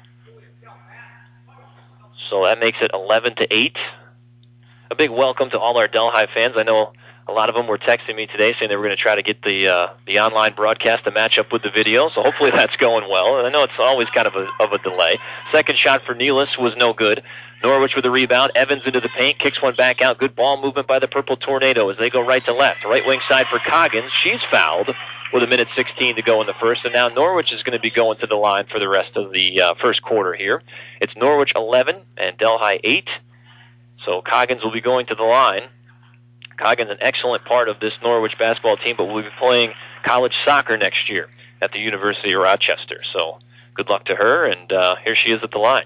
So that makes it eleven to eight. A big welcome to all our Delhi fans. I know a lot of them were texting me today saying they were going to try to get the uh, the online broadcast to match up with the video, so hopefully that's going well. I know it's always kind of a, of a delay. Second shot for Nealis was no good. Norwich with the rebound. Evans into the paint, kicks one back out. Good ball movement by the Purple Tornado as they go right to left. Right wing side for Coggins. She's fouled with a minute sixteen to go in the first, and now Norwich is going to be going to the line for the rest of the uh, first quarter here. It's Norwich eleven and Delhi eight, so Coggins will be going to the line. Coggins, an excellent part of this Norwich basketball team, but will be playing college soccer next year at the University of Rochester. So good luck to her, and uh, here she is at the line.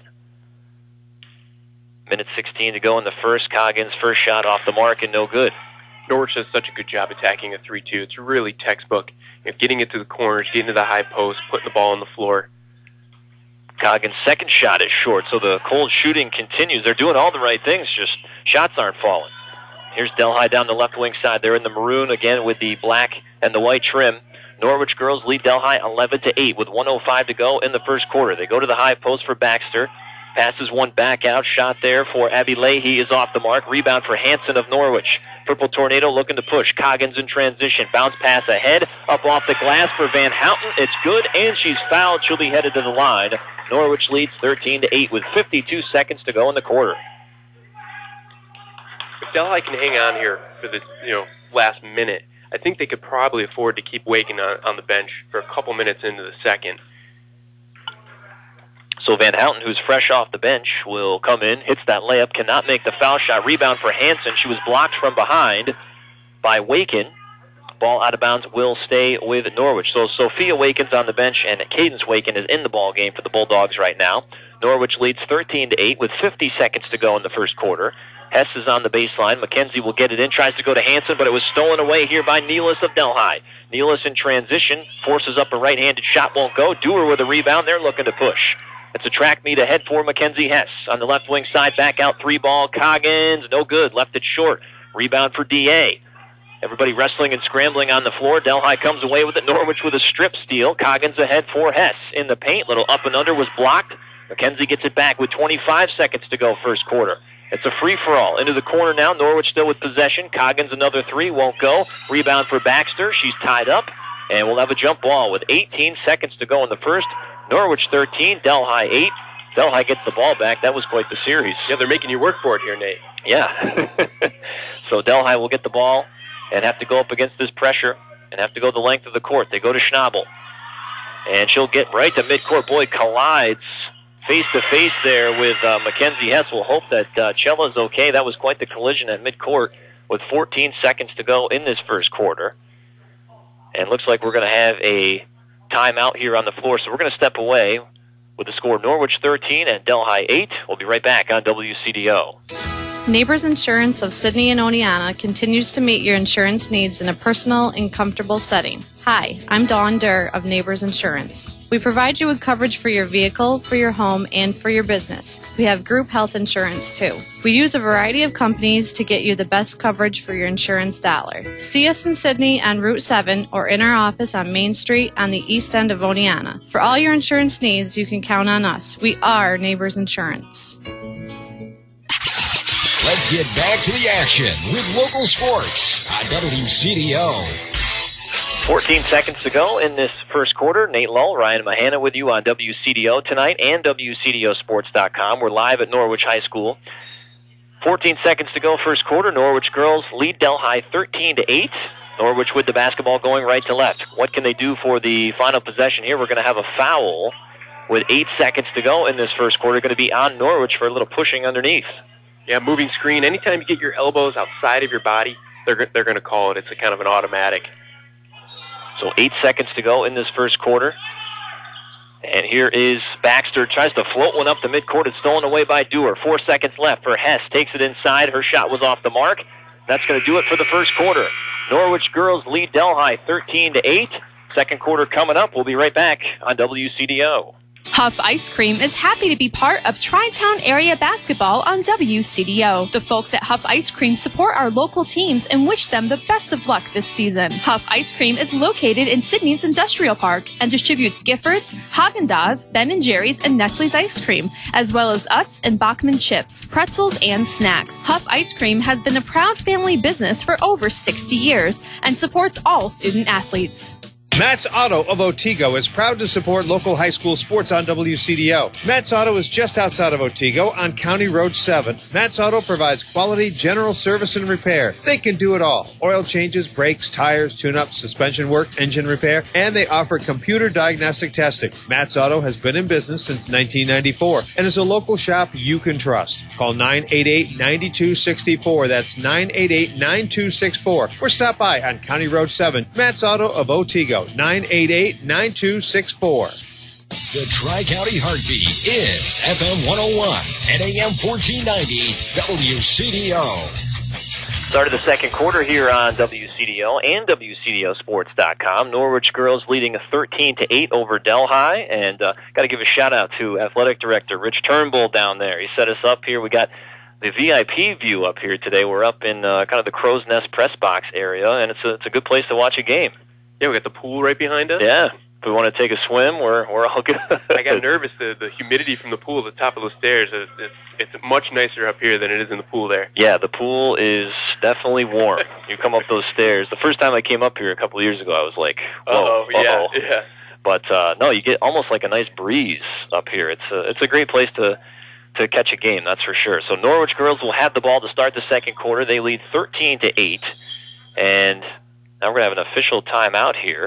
Minute sixteen to go in the first. Coggins' first shot off the mark and no good. Norwich does such a good job attacking a three two. It's really textbook. You know, getting it to the corners, getting to the high post, putting the ball on the floor. Coggins' second shot is short, so the cold shooting continues. They're doing all the right things, just shots aren't falling. Here's Delhi down the left wing side. They're in the maroon again with the black and the white trim. Norwich girls lead Delhi eleven to eight with one oh five to go in the first quarter. They go to the high post for Baxter. Passes one back out. Shot there for Abby Leahy is off the mark. Rebound for Hanson of Norwich. Purple Tornado looking to push. Coggins in transition. Bounce pass ahead. Up off the glass for Van Houten. It's good, and she's fouled. She'll be headed to the line. Norwich leads thirteen to eight with fifty-two seconds to go in the quarter. If Delhi can hang on here for the you know last minute, I think they could probably afford to keep Waken on, on the bench for a couple minutes into the second. So Van Houten, who's fresh off the bench, will come in, hits that layup, cannot make the foul shot. Rebound for Hanson. She was blocked from behind by Waken. Ball out of bounds will stay with Norwich. So Sophia Waken's on the bench, and Cadence Waken is in the ball game for the Bulldogs right now. Norwich leads thirteen to eight with fifty seconds to go in the first quarter. Hess is on the baseline. McKenzie will get it in, tries to go to Hanson, but it was stolen away here by Nealis of Delhi. Nealis in transition, forces up a right-handed shot, won't go. Dewar with a rebound. They're looking to push. It's a track meet ahead for Mackenzie Hess. On the left wing side, back out three ball. Coggins, no good. Left it short. Rebound for D A. Everybody wrestling and scrambling on the floor. Delhi comes away with it. Norwich with a strip steal. Coggins ahead for Hess. In the paint, little up and under was blocked. Mackenzie gets it back with twenty-five seconds to go first quarter. It's a free-for-all. Into the corner now. Norwich still with possession. Coggins another three. Won't go. Rebound for Baxter. She's tied up. And we'll have a jump ball with eighteen seconds to go in the first. Norwich thirteen, Delhi eight. Delhi gets the ball back. That was quite the series. Yeah, they're making you work for it here, Nate. Yeah. So Delhi will get the ball and have to go up against this pressure and have to go the length of the court. They go to Schnabel. And she'll get right to midcourt. Boy, collides face-to-face there with uh, Mackenzie Hess. We'll hope that uh, Chella's okay. That was quite the collision at midcourt with fourteen seconds to go in this first quarter. And looks like we're going to have a timeout here on the floor, so we're going to step away with the score Norwich thirteen and Delhi eight. We'll be right back on W C D O. Neighbors Insurance of Sydney and Oneonta continues to meet your insurance needs in a personal and comfortable setting. Hi, I'm Dawn Durr of Neighbors Insurance. We provide you with coverage for your vehicle, for your home, and for your business. We have group health insurance too. We use a variety of companies to get you the best coverage for your insurance dollar. See us in Sydney on Route seven or in our office on Main Street on the east end of Oneonta. For all your insurance needs, you can count on us. We are Neighbors Insurance. Let's get back to the action with local sports on W C D O. fourteen seconds to go in this first quarter. Nate Lull, Ryan Mahana with you on W C D O tonight and W C D O sports dot com. We're live at Norwich High School. fourteen seconds to go first quarter. Norwich girls lead Delhi thirteen to eight. Norwich with the basketball going right to left. What can they do for the final possession here? We're going to have a foul with eight seconds to go in this first quarter. Going to be on Norwich for a little pushing underneath. Yeah, moving screen. Anytime you get your elbows outside of your body, they're they're going to call it. It's a kind of an automatic. So eight seconds to go in this first quarter. And here is Baxter. Tries to float one up the midcourt. It's stolen away by Dewar. Four seconds left for Hess. Takes it inside. Her shot was off the mark. That's going to do it for the first quarter. Norwich girls lead Delhi thirteen to eight. Second quarter coming up. We'll be right back on W C D O. Huff Ice Cream is happy to be part of Tri-Town Area Basketball on W C D O. The folks at Huff Ice Cream support our local teams and wish them the best of luck this season. Huff Ice Cream is located in Sydney's Industrial Park and distributes Giffords, Haagen-Dazs, Ben and Jerry's, and Nestle's Ice Cream, as well as Utz and Bachman chips, pretzels, and snacks. Huff Ice Cream has been a proud family business for over sixty years and supports all student athletes. Matt's Auto of Otsego is proud to support local high school sports on W C D O. Matt's Auto is just outside of Otsego on County Road seven. Matt's Auto provides quality general service and repair. They can do it all. Oil changes, brakes, tires, tune-ups, suspension work, engine repair, and they offer computer diagnostic testing. Matt's Auto has been in business since nineteen ninety-four and is a local shop you can trust. Call nine eight eight, nine two six four. That's nine eight eight, nine two six four. Or stop by on County Road seven. Matt's Auto of Otsego. nine eight eight, nine two six four. The Tri-County Heartbeat is F M one oh one and A M fourteen ninety W C D O. Start of the second quarter here on W C D O and W C D O sports dot com. Norwich girls leading thirteen to eight over Delhi. And uh, got to give a shout-out to Athletic Director Rich Turnbull down there. He set us up here. We got the V I P view up here today. We're up in uh, kind of the Crow's Nest press box area, and it's a, it's a good place to watch a game. Yeah, we got the pool right behind us. Yeah. If we want to take a swim, we're we're all good. I got nervous. The, the humidity from the pool at the top of the stairs, is, it's, it's much nicer up here than it is in the pool there. Yeah, the pool is definitely warm. You come up those stairs. The first time I came up here a couple of years ago, I was like, whoa, uh-oh, yeah, uh-oh. yeah. But uh, no, you get almost like a nice breeze up here. It's a, it's a great place to to catch a game, that's for sure. So Norwich girls will have the ball to start the second quarter. They lead thirteen to eight, and now we're going to have an official timeout here.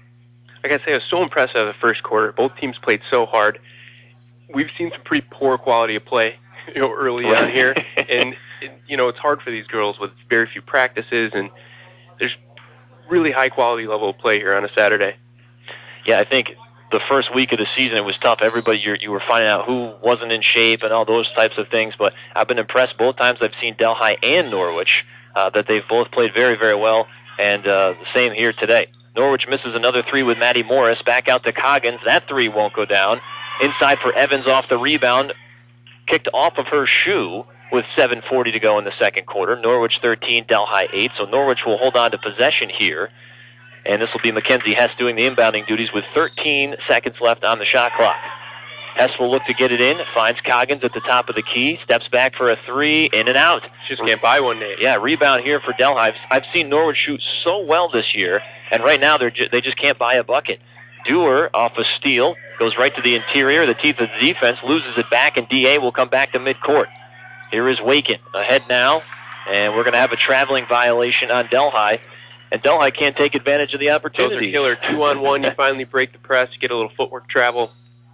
I got to say, I was so impressed with the first quarter. Both teams played so hard. We've seen some pretty poor quality of play, you know, early Right. on here, and it, you know, it's hard for these girls with very few practices, and there's really high quality level of play here on a Saturday. Yeah, I think the first week of the season it was tough. Everybody, you you were finding out who wasn't in shape and all those types of things. But I've been impressed both times I've seen Delhi and Norwich uh, that they've both played very, very well. And uh, the same here today. Norwich misses another three with Maddie Morris. Back out to Coggins. That three won't go down. Inside for Evans off the rebound. Kicked off of her shoe with seven forty to go in the second quarter. Norwich thirteen, Delhi eight. So Norwich will hold on to possession here. And this will be Mackenzie Hess doing the inbounding duties with thirteen seconds left on the shot clock. Hess will look to get it in, finds Coggins at the top of the key, steps back for a three, in and out. Just can't buy one, Nate. Yeah, rebound here for Delhi. I've, I've seen Norwich shoot so well this year, and right now they're ju- they just can't buy a bucket. Dewar off a steal, goes right to the interior, the teeth of the defense, loses it back, and D A will come back to midcourt. Here is Waken, ahead now, and we're going to have a traveling violation on Delhi, and Delhi can't take advantage of the opportunity. Those are killer. Two on one, you finally break the press, get a little footwork travel.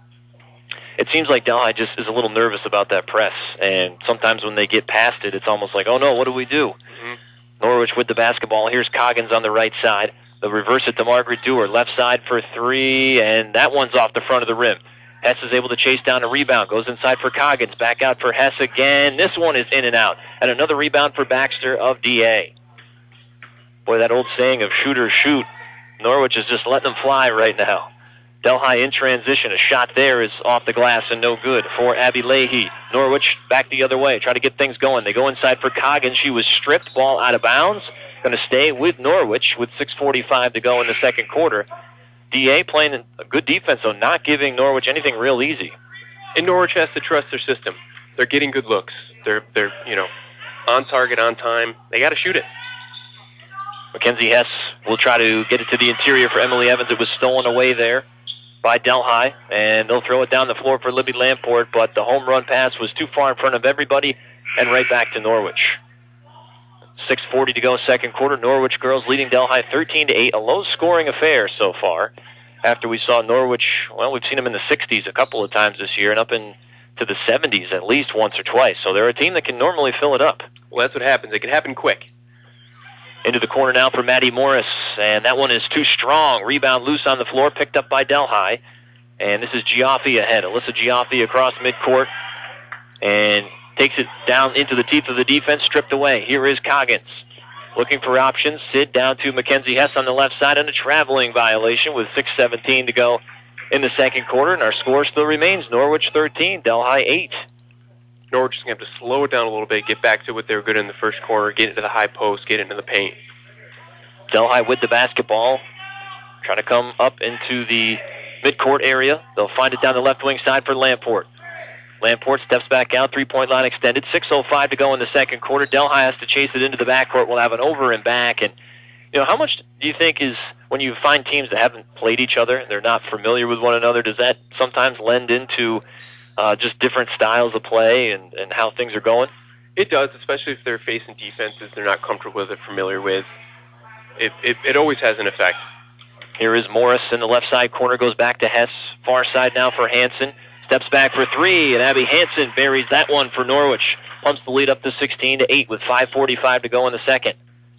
It seems like Delhi just is a little nervous about that press, and sometimes when they get past it, it's almost like, oh no, what do we do? Mm-hmm. Norwich with the basketball. Here's Coggins on the right side. They'll reverse it to Margaret Dewar, left side for three, and that one's off the front of the rim. Hess is able to chase down a rebound, goes inside for Coggins, back out for Hess again. This one is in and out, and another rebound for Baxter of D A. Boy, that old saying of shoot or shoot, Norwich is just letting them fly right now. Delhi in transition. A shot there is off the glass and no good for Abby Leahy. Norwich back the other way, try to get things going. They go inside for Coggins. She was stripped, ball out of bounds. Going to stay with Norwich with six forty-five to go in the second quarter. D A playing a good defense, though, not giving Norwich anything real easy. And Norwich has to trust their system. They're getting good looks. They're, they're you know, on target, on time. They got to shoot it. Mackenzie Hess will try to get it to the interior for Emily Evans. It was stolen away there by Delhi, and they'll throw it down the floor for Libby Lamport, but the home run pass was too far in front of everybody, and right back to Norwich. six forty to go second quarter. Norwich girls leading Delhi thirteen to eight, a low-scoring affair so far. After we saw Norwich, well, we've seen them in the sixties a couple of times this year, and up into the seventies at least once or twice. So they're a team that can normally fill it up. Well, that's what happens. It can happen quick. Into the corner now for Maddie Morris, and that one is too strong. Rebound loose on the floor, picked up by Delhi. And this is Giaffi ahead. Alyssa Giaffi across midcourt, and takes it down into the teeth of the defense, stripped away. Here is Coggins. Looking for options. Sid down to Mackenzie Hess on the left side, and a traveling violation with six seventeen to go in the second quarter, and our score still remains Norwich thirteen, Delhi eight. Norwich is going to have to slow it down a little bit, get back to what they were good in the first quarter, get into the high post, get into the paint. Delhi with the basketball, trying to come up into the midcourt area. They'll find it down the left wing side for Lamport. Lamport steps back out, three-point line extended, six oh five to go in the second quarter. Delhi has to chase it into the backcourt. We'll have an over and back. And, you know, how much do you think is, when you find teams that haven't played each other, they're not familiar with one another, does that sometimes lend into uh, just different styles of play and, and how things are going? It does, especially if they're facing defenses they're not comfortable with or familiar with. It, it, it always has an effect. Here is Morris in the left side corner, goes back to Hess. Far side now for Hansen. Steps back for three, and Abby Hansen buries that one for Norwich. Pumps the lead up to sixteen to eight with five forty-five to go in the second.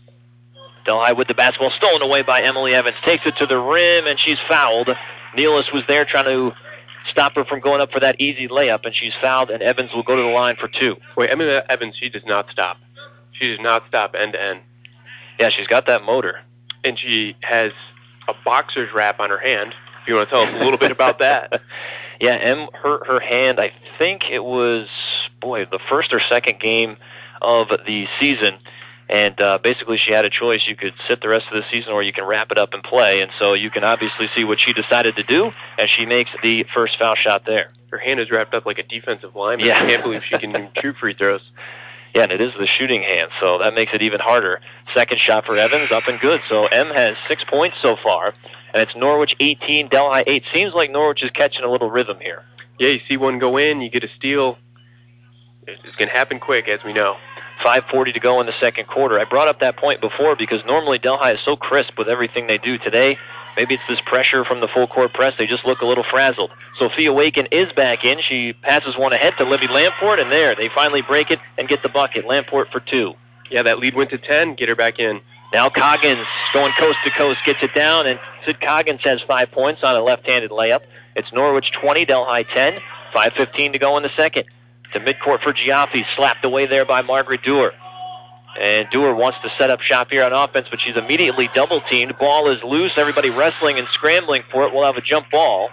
Delhi with the basketball, stolen away by Emily Evans. Takes it to the rim, and she's fouled. Nealis was there trying to stop her from going up for that easy layup, and she's fouled, and Evans will go to the line for two. Wait, Emily Evans, she does not stop. She does not stop end to end. Yeah, she's got that motor. And she has a boxer's wrap on her hand. If you want to tell us a little bit about that. Yeah, Em hurt her hand. I think it was, boy, the first or second game of the season. And uh, basically she had a choice. You could sit the rest of the season or you can wrap it up and play. And so you can obviously see what she decided to do, and she makes the first foul shot there. Her hand is wrapped up like a defensive lineman. Yeah. I can't believe she can shoot free throws. Yeah, and it is the shooting hand, so that makes it even harder. Second shot for Evans, up and good. So Em has six points so far, and it's Norwich eighteen, Delhi eight. Seems like Norwich is catching a little rhythm here. Yeah, you see one go in, you get a steal. It's going to happen quick, as we know. five forty to go in the second quarter. I brought up that point before because normally Delhi is so crisp with everything they do. Today, maybe it's this pressure from the full court press. They just look a little frazzled. Sophia Waken is back in. She passes one ahead to Libby Lamport, and there, they finally break it and get the bucket. Lamport for two. Yeah, that lead went to ten. Get her back in. Now Coggins going coast to coast, gets it down, and Sid Coggins has five points on a left-handed layup. It's Norwich twenty, Delhi ten. five fifteen to go in the second. To midcourt for Giaffi, slapped away there by Margaret Dewar. And Dewar wants to set up shop here on offense, but she's immediately double-teamed. Ball is loose. Everybody wrestling and scrambling for it. We'll have a jump ball.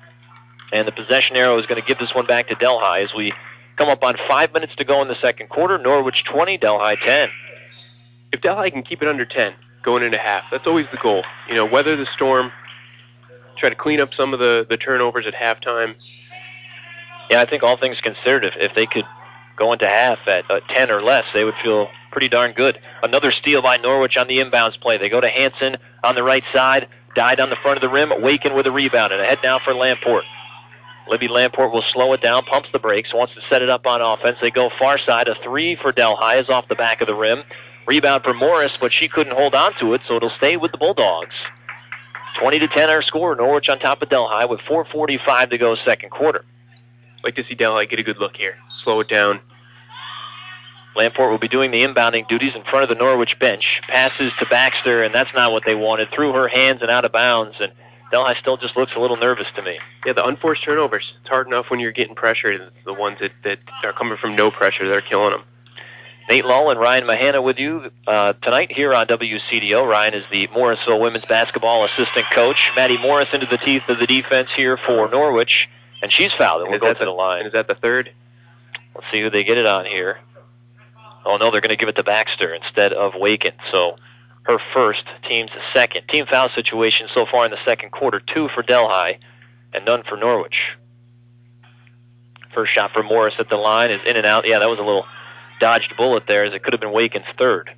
And the possession arrow is going to give this one back to Delhi as we come up on five minutes to go in the second quarter. Norwich twenty, Delhi ten. If Delhi can keep it under ten going into half, that's always the goal. You know, weather the storm, try to clean up some of the, the turnovers at halftime. Yeah, I think all things considered, if, if they could go into half at uh, ten or less, they would feel pretty darn good. Another steal by Norwich on the inbounds play. They go to Hansen on the right side, died on the front of the rim, Waken with a rebound, and ahead now for Lamport. Libby Lamport will slow it down, pumps the brakes, wants to set it up on offense. They go far side. A three for Delhi is off the back of the rim. Rebound for Morris, but she couldn't hold on to it, so it'll stay with the Bulldogs. twenty to ten our score. Norwich on top of Delhi with four forty-five to go second quarter. Like to see Delhi get a good look here. Slow it down. Lamport will be doing the inbounding duties in front of the Norwich bench. Passes to Baxter, and that's not what they wanted. Through her hands and out of bounds, and Delhi still just looks a little nervous to me. Yeah, the unforced turnovers. It's hard enough when you're getting pressure. It's the ones that, that are coming from no pressure, they're killing them. Nate Lull and Ryan Mahana with you uh, tonight here on W C D O. Ryan is the Morrisville women's basketball assistant coach. Maddie Morris into the teeth of the defense here for Norwich, and she's fouled. And we'll go to the line. And is that the third? Let's see who they get it on here. Oh, no, they're going to give it to Baxter instead of Waken. So her first, team's second. Team foul situation so far in the second quarter, two for Delhi and none for Norwich. First shot for Morris at the line is in and out. Yeah, that was a little dodged bullet there, as it could have been Waken's third.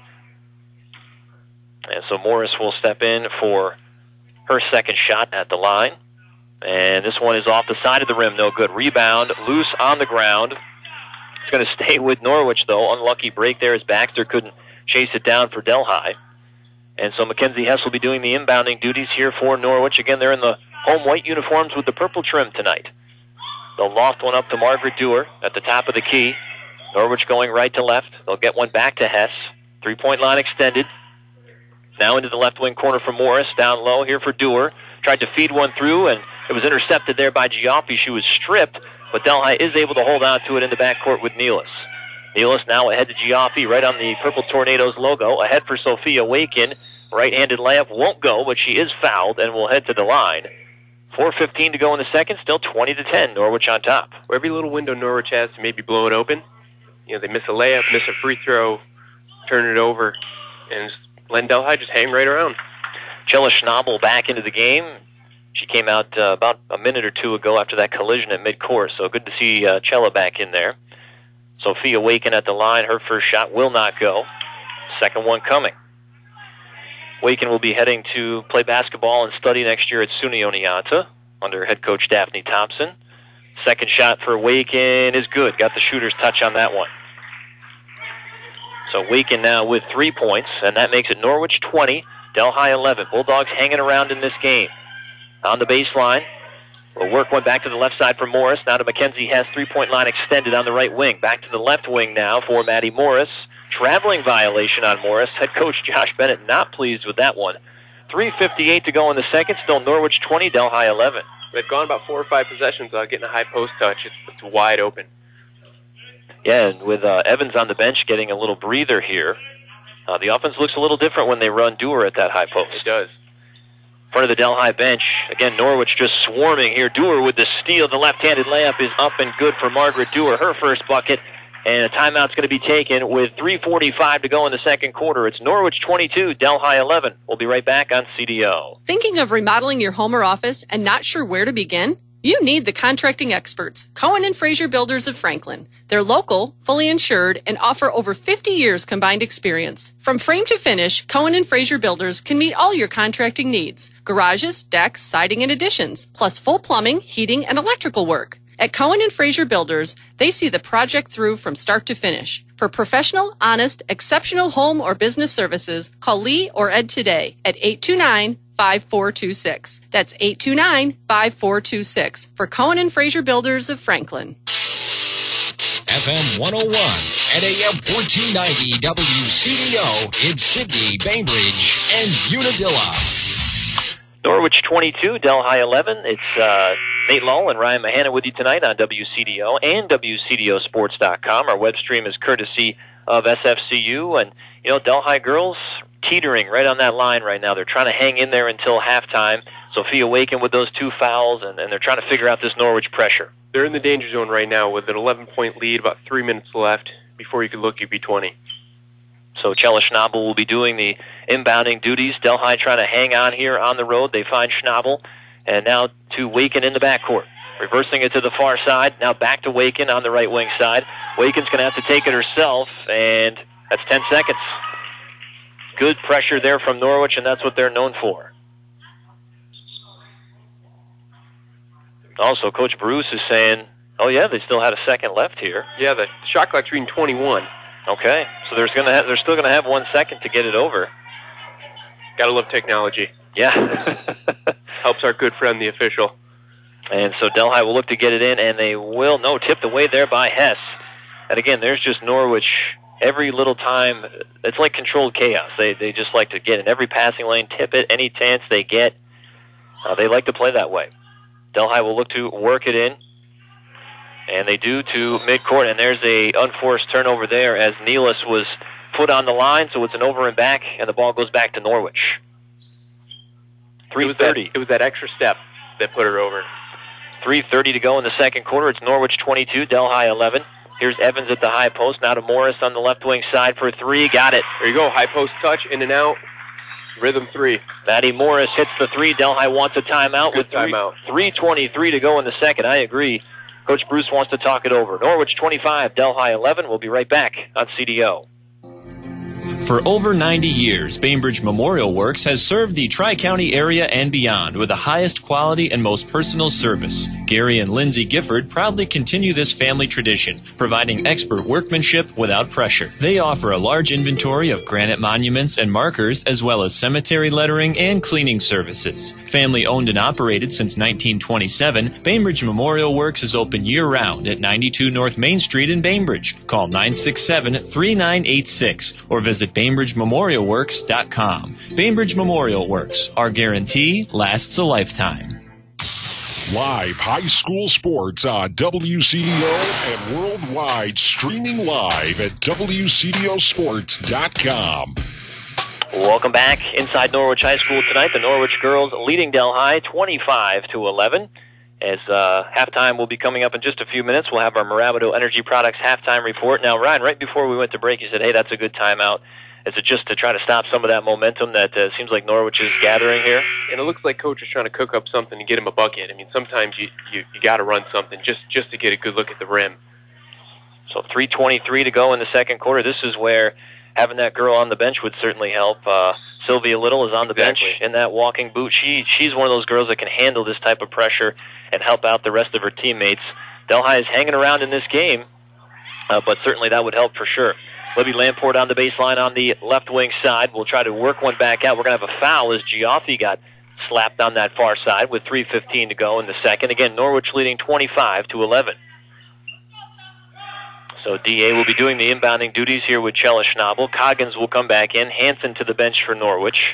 And so Morris will step in for her second shot at the line. And this one is off the side of the rim, no good. Rebound, loose on the ground. It's going to stay with Norwich, though. Unlucky break there as Baxter couldn't chase it down for Delhi. And so Mackenzie Hess will be doing the inbounding duties here for Norwich. Again, they're in the home white uniforms with the purple trim tonight. They'll loft one up to Margaret Dewar at the top of the key. Norwich going right to left. They'll get one back to Hess. Three-point line extended. Now into the left wing corner for Morris. Down low here for Dewar. Tried to feed one through, and it was intercepted there by Giaffi. She was stripped, but Delhi is able to hold on to it in the backcourt with Nealis. Nealis now ahead to Giaffi, right on the Purple Tornadoes logo. Ahead for Sophia Waken. Right-handed layup won't go, but she is fouled and will head to the line four fifteen to go in the second, still twenty to ten, Norwich on top. Every little window Norwich has to maybe blow it open. You know, they miss a layup, miss a free throw, turn it over, and let Delhi just hang right around. Chella Schnabel back into the game. She came out uh, about a minute or two ago after that collision at midcourt, so good to see uh, Chella back in there. Sophia Waken at the line. Her first shot will not go. Second one coming. Waken will be heading to play basketball and study next year at SUNY Oneonta under head coach Daphne Thompson. Second shot for Waken is good. Got the shooter's touch on that one. So Waken now with three points, and that makes it Norwich twenty, Delhi eleven. Bulldogs hanging around in this game. On the baseline, well, work went back to the left side for Morris. Now to Mackenzie Hess. Three-point line extended on the right wing. Back to the left wing now for Maddie Morris. Traveling violation on Morris. Head coach Josh Bennett not pleased with that one. three fifty-eight to go in the second. Still Norwich twenty, Delhi eleven. They've gone about four or five possessions without getting a high post touch. It's, it's wide open. Yeah, and with uh, Evans on the bench getting a little breather here, uh, the offense looks a little different when they run Dewar at that high post. It does. In front of the Delhi bench, again, Norwich just swarming here. Dewar with the steal. The left-handed layup is up and good for Margaret Dewar, her first bucket. And a timeout's going to be taken with three forty-five to go in the second quarter. It's Norwich twenty-two, Delhi eleven. We'll be right back on C D O. Thinking of remodeling your home or office and not sure where to begin? You need the contracting experts, Cohen and Fraser Builders of Franklin. They're local, fully insured, and offer over fifty years combined experience. From frame to finish, Cohen and Fraser Builders can meet all your contracting needs. Garages, decks, siding, and additions, plus full plumbing, heating, and electrical work. At Cohen and Fraser Builders, they see the project through from start to finish. For professional, honest, exceptional home or business services, call Lee or Ed today at eight two nine, five four two six. That's eight two nine, five four two six for Cohen and Fraser Builders of Franklin. F M one oh one and A M fourteen ninety W C D O in Sydney, Bainbridge, and Unadilla. Norwich twenty-two, Delhi eleven. It's uh, Nate Lull and Ryan Mahana with you tonight on W C D O and W C D O sports dot com. Our web stream is courtesy of S F C U. And, you know, Delhi girls teetering right on that line right now. They're trying to hang in there until halftime. Sophia Waken with those two fouls, and, and they're trying to figure out this Norwich pressure. They're in the danger zone right now with an eleven-point lead, about three minutes left. Before you could look, you'd be twenty. So Chella Schnabel will be doing the inbounding duties. Delhi trying to hang on here on the road. They find Schnabel, and now to Waken in the backcourt. Reversing it to the far side. Now back to Waken on the right wing side. Waken's going to have to take it herself, and that's ten seconds. Good pressure there from Norwich, and that's what they're known for. Also, Coach Bruce is saying, oh, yeah, they still had a second left here. Yeah, the shot clock's reading twenty-one. Okay, so there's gonna have, they're still going to have one second to get it over. Gotta love technology. Yeah. Helps our good friend, the official. And so Delhi will look to get it in, and they will. No, tipped away there by Hess. And again, there's just Norwich every little time. It's like controlled chaos. They they just like to get in every passing lane, tip it, any chance they get. Uh, they like to play that way. Delhi will look to work it in. And they do to midcourt, and there's a unforced turnover there as Nealis was put on the line, so it's an over and back, and the ball goes back to Norwich. three thirty. It was that extra step that put her over. three thirty to go in the second quarter. It's Norwich twenty-two, Delhi eleven. Here's Evans at the high post. Now to Morris on the left wing side for three. Got it. There you go. High post touch, in and out. Rhythm three. Maddie Morris hits the three. Delhi wants a timeout Good with three, timeout. three twenty-three to go in the second. I agree. Coach Bruce wants to talk it over. Norwich twenty-five, Delhi eleven. We'll be right back on C D O. For over ninety years, Bainbridge Memorial Works has served the Tri-County area and beyond with the highest quality and most personal service. Gary and Lindsay Gifford proudly continue this family tradition, providing expert workmanship without pressure. They offer a large inventory of granite monuments and markers, as well as cemetery lettering and cleaning services. Family owned and operated since nineteen twenty-seven, Bainbridge Memorial Works is open year-round at ninety-two North Main Street in Bainbridge. Call nine six seven, three nine eight six or visit Bainbridge Memorial Works dot com. Bainbridge Memorial Works. Our guarantee lasts a lifetime. Live high school sports on W C D O and worldwide, streaming live at W C D O sports dot com. Welcome back inside Norwich High School tonight. The Norwich girls leading Delhi twenty-five to eleven. As uh, halftime will be coming up in just a few minutes, we'll have our Moravido Energy Products halftime report. Now, Ryan, right before we went to break, you said, hey, that's a good timeout. Is it just to try to stop some of that momentum that uh, seems like Norwich is gathering here? And it looks like Coach is trying to cook up something to get him a bucket. I mean, sometimes you, you, you got to run something just, just to get a good look at the rim. So three twenty-three to go in the second quarter. This is where having that girl on the bench would certainly help. Uh, Sylvia Little is on the Exactly. bench in that walking boot. She She's one of those girls that can handle this type of pressure and help out the rest of her teammates. Delhi is hanging around in this game, uh, but certainly that would help for sure. Libby Lamport on the baseline on the left wing side. We'll try to work one back out. We're going to have a foul as Gioffi got slapped on that far side with three fifteen to go in the second. Again, Norwich leading twenty-five to eleven. So D A will be doing the inbounding duties here with Chella Schnabel. Coggins will come back in. Hansen to the bench for Norwich.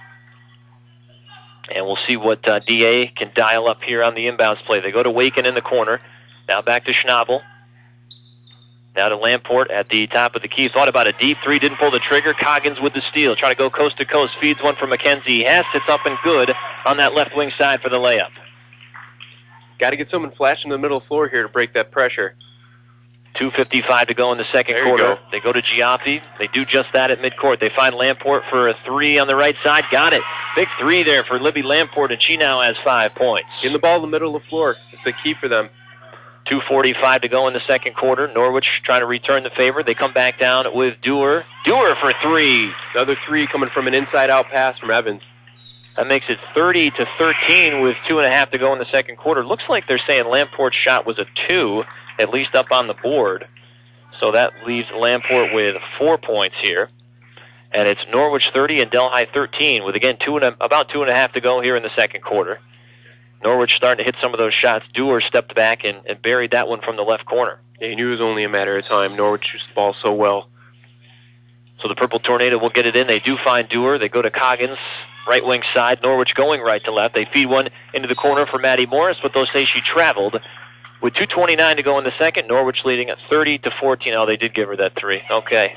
And we'll see what uh, D A can dial up here on the inbounds play. They go to Waken in the corner. Now back to Schnabel. Now to Lamport at the top of the key. Thought about a deep three, didn't pull the trigger. Coggins with the steal. Trying to go coast to coast. Feeds one for Mackenzie Hess. It's up and good on that left wing side for the layup. Got to get someone flashing in the middle of the floor here to break that pressure. two fifty-five to go in the second There you quarter. go. They go to Gioffi. They do just that at midcourt. They find Lamport for a three on the right side. Got it. Big three there for Libby Lamport, and she now has five points. Getting the ball in the middle of the floor. It's the key for them. two forty-five to go in the second quarter. Norwich trying to return the favor. They come back down with Dewar. Dewar for three. Another three coming from an inside-out pass from Evans. That makes it thirty to thirteen with two and a half to go in the second quarter. Looks like they're saying Lamport's shot was a two, at least up on the board. So that leaves Lamport with four points here. And it's Norwich thirty and Delhi thirteen with, again, two and a, about two and a half to go here in the second quarter. Norwich starting to hit some of those shots. Dewar stepped back and, and buried that one from the left corner. Yeah, he knew it was only a matter of time. Norwich used the ball so well. So the Purple Tornado will get it in. They do find Dewar. They go to Coggins, right wing side. Norwich going right to left. They feed one into the corner for Maddie Morris, but they'll say she traveled. With two twenty-nine to go in the second, Norwich leading at thirty to fourteen. Oh, they did give her that three. Okay.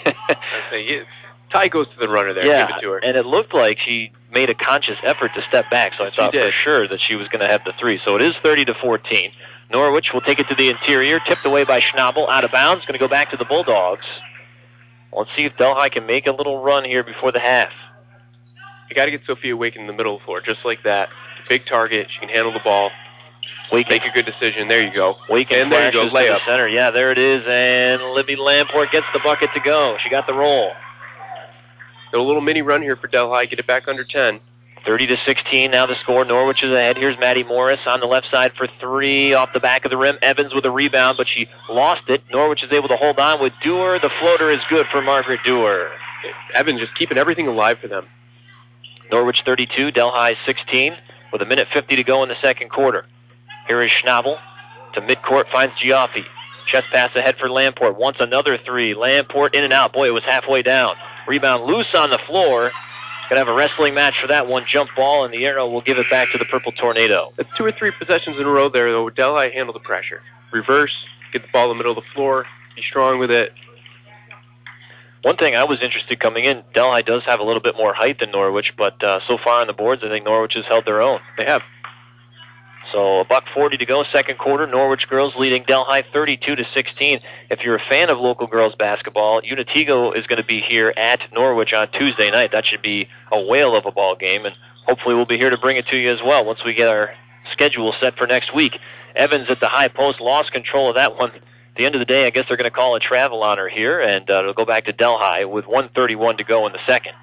Ty goes to the runner there. Yeah, Give it to her. and it looked like she made a conscious effort to step back, so I thought for sure that she was going to have the three. So it is thirty to fourteen. Norwich will take it to the interior, tipped away by Schnabel, out of bounds, going to go back to the Bulldogs. Let's see if Delhi can make a little run here before the half. You got to get Sophia Waken in the middle of the floor, just like that. Big target. She can handle the ball. Waken. Make a good decision. There you go. Waken and there you go. flashes to Layup. the center. Yeah, there it is, and Libby Lamport gets the bucket to go. She got the roll. A little mini run here for Delhi. Get it back under ten. thirty to sixteen now the score. Norwich is ahead. Here's Maddie Morris on the left side for three off the back of the rim. Evans with a rebound, but she lost it. Norwich is able to hold on with Dewar. The floater is good for Margaret Dewar. Evans just keeping everything alive for them. Norwich thirty-two, Delhi sixteen, with a minute fifty to go in the second quarter. Here is Schnabel to midcourt, finds Gioffi. Chest pass ahead for Lamport. Wants another three. Lamport in and out. Boy, it was halfway down. Rebound loose on the floor. Going to have a wrestling match for that one. Jump ball, and the arrow will give it back to the Purple Tornado. That's two or three possessions in a row there, though. Delhi handled the pressure. Reverse, get the ball in the middle of the floor, be strong with it. One thing I was interested coming in, Delhi does have a little bit more height than Norwich, but uh, so far on the boards, I think Norwich has held their own. They have. So a buck forty to go, second quarter. Norwich girls leading Delhi thirty-two to sixteen. If you're a fan of local girls basketball, Unitigo is going to be here at Norwich on Tuesday night. That should be a whale of a ball game, and hopefully we'll be here to bring it to you as well once we get our schedule set for next week. Evans at the high post, lost control of that one. At the end of the day, I guess they're going to call a travel on her here, and uh, it'll go back to Delhi with one thirty-one to go in the second.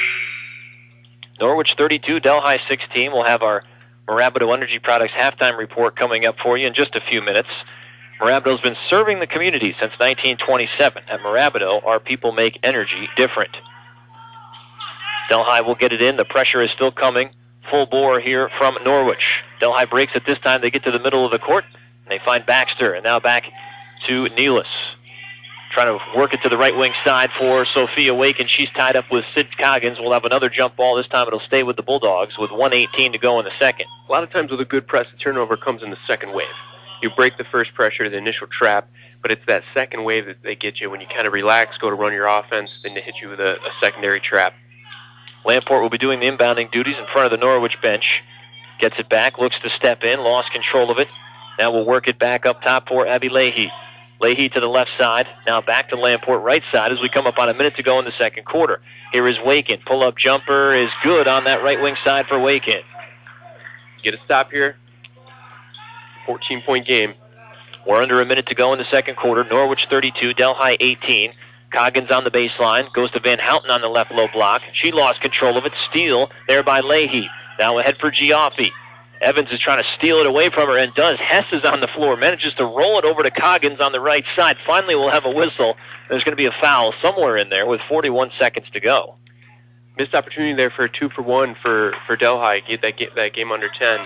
Norwich thirty-two, Delhi sixteen. We'll have our Moravido Energy Products halftime report coming up for you in just a few minutes. Moravido's been serving the community since nineteen twenty-seven. At Moravido, our people make energy different. Delhi will get it in. The pressure is still coming. Full bore here from Norwich. Delhi breaks it this time. They get to the middle of the court, and they find Baxter. And now back to Nealis. Trying to work it to the right wing side for Sophia Wake, and she's tied up with Sid Coggins. We'll have another jump ball. This time it'll stay with the Bulldogs with one eighteen to go in the second. A lot of times with a good press, the turnover comes in the second wave. You break the first pressure, the initial trap, but it's that second wave that they get you when you kind of relax, go to run your offense, then they hit you with a, a secondary trap. Lamport will be doing the inbounding duties in front of the Norwich bench. Gets it back, looks to step in, lost control of it. Now we'll work it back up top for Abby Leahy. Leahy to the left side. Now back to Lamport right side as we come up on a minute to go in the second quarter. Here is Wakin. Pull-up jumper is good on that right wing side for Wakin. Get a stop here. fourteen-point game. We're under a minute to go in the second quarter. Norwich thirty-two, Delhi eighteen. Coggins on the baseline. Goes to Van Houten on the left low block. She lost control of it. Steal there by Leahy. Now ahead for Giaffi. Evans is trying to steal it away from her and does. Hess is on the floor. Manages to roll it over to Coggins on the right side. Finally we'll have a whistle. There's going to be a foul somewhere in there with forty-one seconds to go. Missed opportunity there for a two for one for, for Delhi. Get that, get that game under ten.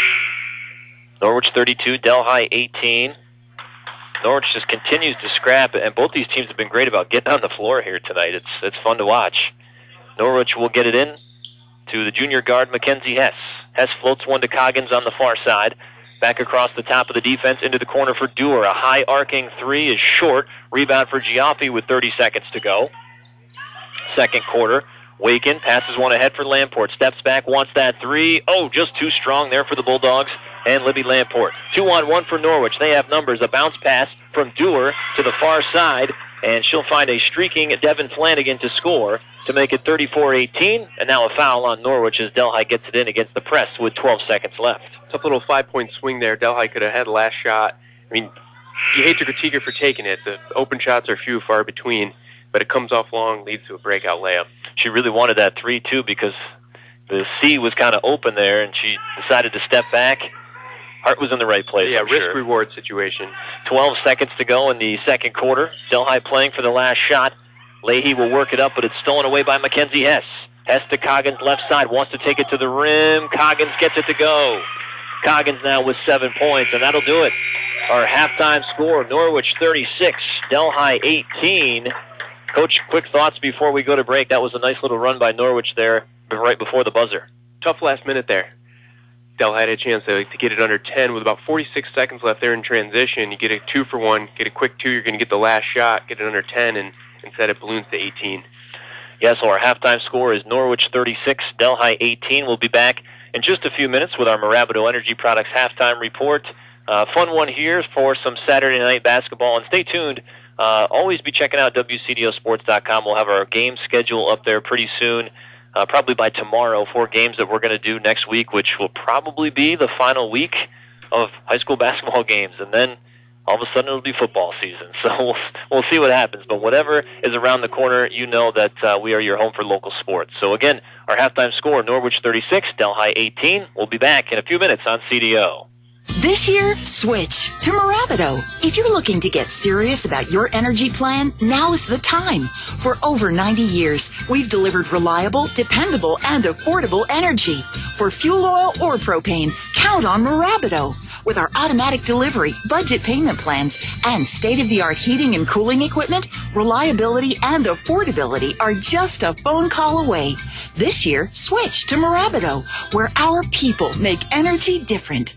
Norwich thirty-two, Delhi eighteen. Norwich just continues to scrap, and both these teams have been great about getting on the floor here tonight. It's it's fun to watch. Norwich will get it in to the junior guard, Mackenzie Hess. Hess floats one to Coggins on the far side. Back across the top of the defense into the corner for Dewar. A high arcing three is short. Rebound for Giaffi with thirty seconds to go. Second quarter. Wakin passes one ahead for Lamport. Steps back, wants that three. Oh, just too strong there for the Bulldogs and Libby Lamport. Two on one for Norwich. They have numbers. A bounce pass from Dewar to the far side, and she'll find a streaking Devin Flanagan to score to make it thirty-four eighteen. And now a foul on Norwich as Delhi gets it in against the press with twelve seconds left. Tough little five-point swing there. Delhi could have had the last shot. I mean, you hate to critique her for taking it. The open shots are few, far between, but it comes off long, leads to a breakout layup. She really wanted that three, too, because the C was kind of open there, and she decided to step back. Heart was in the right place. Yeah, risk reward situation. twelve seconds to go in the second quarter. Delhi playing for the last shot. Leahy will work it up, but it's stolen away by Mackenzie Hess. Hess to Coggins left side, wants to take it to the rim. Coggins gets it to go. Coggins now with seven points, and that'll do it. Our halftime score, Norwich thirty-six, Delhi eighteen. Coach, quick thoughts before we go to break. That was a nice little run by Norwich there right before the buzzer. Tough last minute there. Delhi had a chance to, to get it under ten with about forty-six seconds left there in transition. You get a two for one, get a quick two, you're going to get the last shot, get it under ten, and instead it balloons to eighteen. Yeah, so our halftime score is Norwich thirty-six, Delhi eighteen. We'll be back in just a few minutes with our Marabato Energy Products halftime report. Uh, fun one here for some Saturday night basketball, and stay tuned. Uh, always be checking out W C D O sports dot com. We'll have our game schedule up there pretty soon, uh, probably by tomorrow, four games that we're going to do next week, which will probably be the final week of high school basketball games. And then all of a sudden it'll be football season. So we'll, we'll see what happens. But whatever is around the corner, you know that uh, we are your home for local sports. So again, our halftime score, Norwich thirty-six, Delhi eighteen. We'll be back in a few minutes on C D O. This year, switch to Marabato. If you're looking to get serious about your energy plan, now's the time. For over ninety years, we've delivered reliable, dependable, and affordable energy. For fuel oil or propane, count on Marabato. With our automatic delivery, budget payment plans, and state-of-the-art heating and cooling equipment, reliability and affordability are just a phone call away. This year, switch to Marabato, where our people make energy different.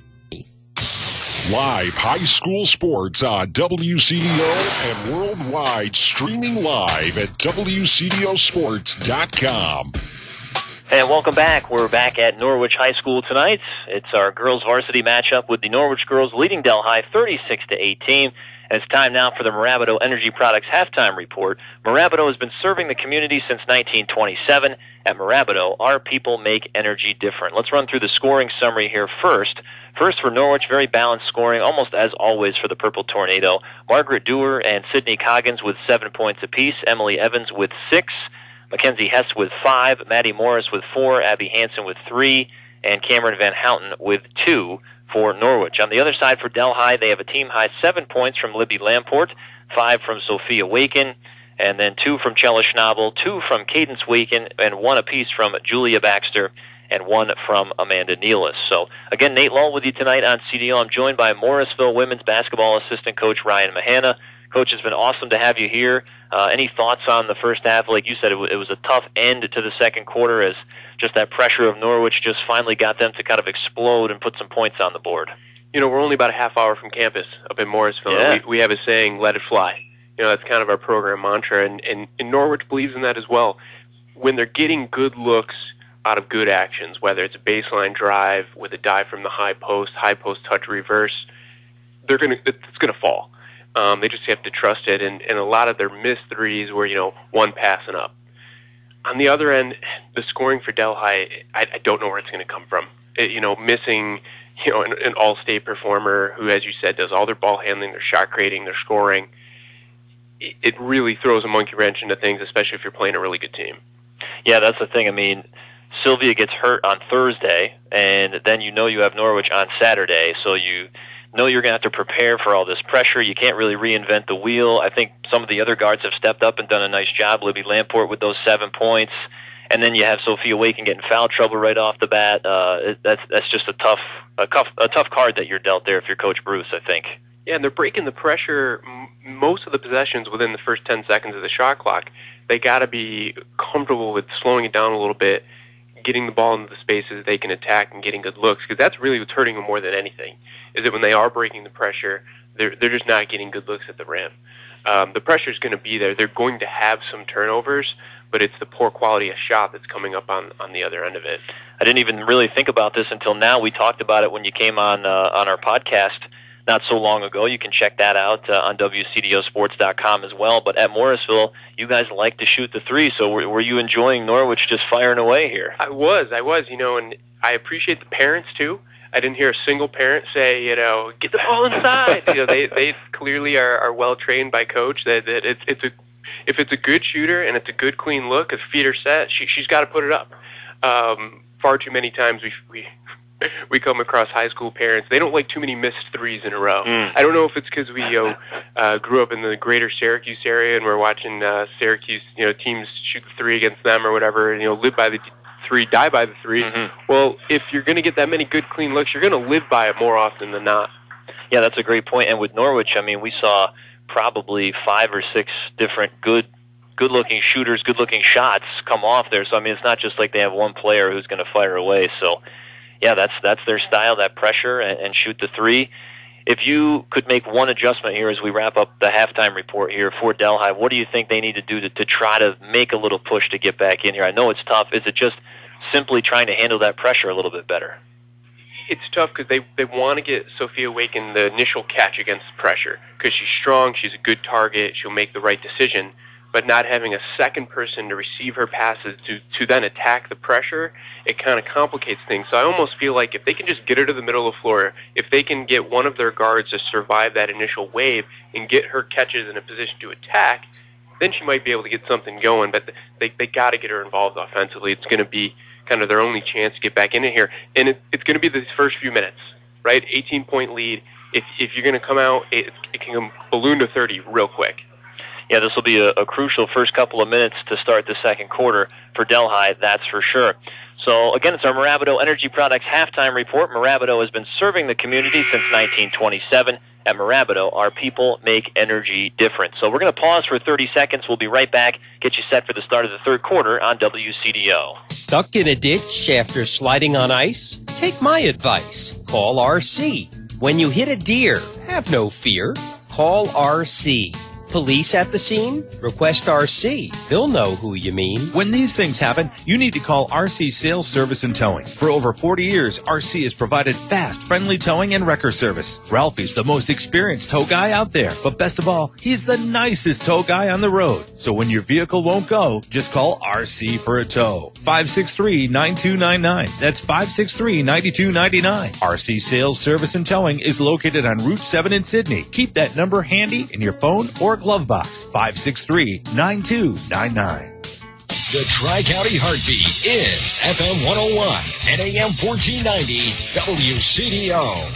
Live high school sports on W C D O and worldwide, streaming live at W C D O sports dot com. And welcome back. We're back at Norwich High School tonight. It's our girls varsity matchup with the Norwich girls leading Delhi thirty-six to eighteen. And it's time now for the Marabato Energy Products halftime report. Marabato has been serving the community since nineteen twenty-seven. At Marabato, our people make energy different. Let's run through the scoring summary here first. First for Norwich, very balanced scoring, almost as always for the Purple Tornado. Margaret Dewar and Sydney Coggins with seven points apiece. Emily Evans with six. Mackenzie Hess with five. Maddie Morris with four. Abby Hansen with three. And Cameron Van Houten with two for Norwich. On the other side for Delhi, they have a team-high seven points from Libby Lamport, five from Sophia Wakin, and then two from Chella Schnabel, two from Cadence Wakin, and one apiece from Julia Baxter, and one from Amanda Nealis. So, again, Nate Lull with you tonight on C D O. I'm joined by Morrisville women's basketball assistant coach Ryan Mahana. Coach, it's been awesome to have you here. Uh, any thoughts on the first half? Like you said, it, w- it was a tough end to the second quarter as just that pressure of Norwich just finally got them to kind of explode and put some points on the board. You know, we're only about a half hour from campus up in Morrisville. Yeah. We, we have a saying, let it fly. You know, that's kind of our program mantra, and, and, and Norwich believes in that as well. when they're getting good looks out of good actions, whether it's a baseline drive with a dive from the high post, high post touch reverse, they're gonna it's gonna fall. Um, they just have to trust it, and, and a lot of their missed threes were, you know, one passing up. On the other end, the scoring for Delhi, I, I don't know where it's going to come from. It, you know, missing, you know, an, an all-state performer who, as you said, does all their ball handling, their shot creating, their scoring. It, it really throws a monkey wrench into things, especially if you're playing a really good team. Yeah, that's the thing. I mean, Sylvia gets hurt on Thursday, and then you know you have Norwich on Saturday, so you know you're going to have to prepare for all this pressure. You can't really reinvent the wheel. I think some of the other guards have stepped up and done a nice job. Libby Lamport with those seven points. And then you have Sophia Waken getting foul trouble right off the bat. Uh, that's that's just a tough, a tough, a tough card that you're dealt there if you're Coach Bruce, I think. Yeah, and they're breaking the pressure m- most of the possessions within the first ten seconds of the shot clock. They got to be comfortable with slowing it down a little bit, getting the ball into the spaces they can attack and getting good looks, because that's really what's hurting them more than anything, is that when they are breaking the pressure, they're, they're just not getting good looks at the rim. Um, the pressure is going to be there. They're going to have some turnovers, but it's the poor quality of shot that's coming up on, on the other end of it. I didn't even really think about this until now. We talked about it when you came on uh, on our podcast not so long ago. You can check that out uh, on W C D O sports dot com as well. But at Morrisville, you guys like to shoot the three, so were, were you enjoying Norwich just firing away here? I was, I was, you know, and I appreciate the parents, too. I didn't hear a single parent say, you know, get the ball inside. you know, they they clearly are, are well trained by coach that, that it's it's a if it's a good shooter and it's a good clean look, a feet are set, she she's got to put it up. Um, far too many times we we we come across high school parents. They don't like too many missed threes in a row. Mm. I don't know if it's because we you know, uh, grew up in the greater Syracuse area and we're watching uh, Syracuse, you know, teams shoot the three against them or whatever, and you know, live by the three, die by the three. Mm-hmm. Well, if you're going to get that many good, clean looks, you're going to live by it more often than not. Yeah, that's a great point. And with Norwich, I mean, we saw probably five or six different good, good-looking shooters, good-looking shots come off there. So, I mean, it's not just like they have one player who's going to fire away. So, yeah, that's that's their style, that pressure, and, and shoot the three. If you could make one adjustment here as we wrap up the halftime report here for Delhi, what do you think they need to do to, to try to make a little push to get back in here? I know it's tough. Is it just simply trying to handle that pressure a little bit better? It's tough because they, they want to get Sophia Waken the initial catch against pressure because she's strong, she's a good target, she'll make the right decision, but not having a second person to receive her passes to, to then attack the pressure, it kind of complicates things. So I almost feel like if they can just get her to the middle of the floor, if they can get one of their guards to survive that initial wave and get her catches in a position to attack, then she might be able to get something going, but they they got to get her involved offensively. It's going to be kind of their only chance to get back into here. And it, it's going to be the first few minutes, right? eighteen-point lead. If if you're going to come out, it, it can balloon to thirty real quick. Yeah, this will be a, a crucial first couple of minutes to start the second quarter for Delhi, that's for sure. So, again, it's our Moravido Energy Products halftime report. Moravido has been serving the community since nineteen twenty-seven. At Moravido, our people make energy different. So we're going to pause for thirty seconds. We'll be right back, get you set for the start of the third quarter on W C D O. Stuck in a ditch after sliding on ice? Take my advice. Call R C. When you hit a deer, have no fear. Call R C. Police at the scene? Request R C. They'll know who you mean. When these things happen, you need to call R C Sales Service and Towing. For over forty years, R C has provided fast, friendly towing and wrecker service. Ralphie's the most experienced tow guy out there, but best of all, he's the nicest tow guy on the road. So when your vehicle won't go, just call R C for a tow. five six three, nine two nine nine. That's five six three, nine two nine nine. R C Sales Service and Towing is located on Route seven in Sydney. Keep that number handy in your phone or glove box. five six three, nine two nine nine. The Tri-County Heartbeat is F M one oh one and A M fourteen ninety W C D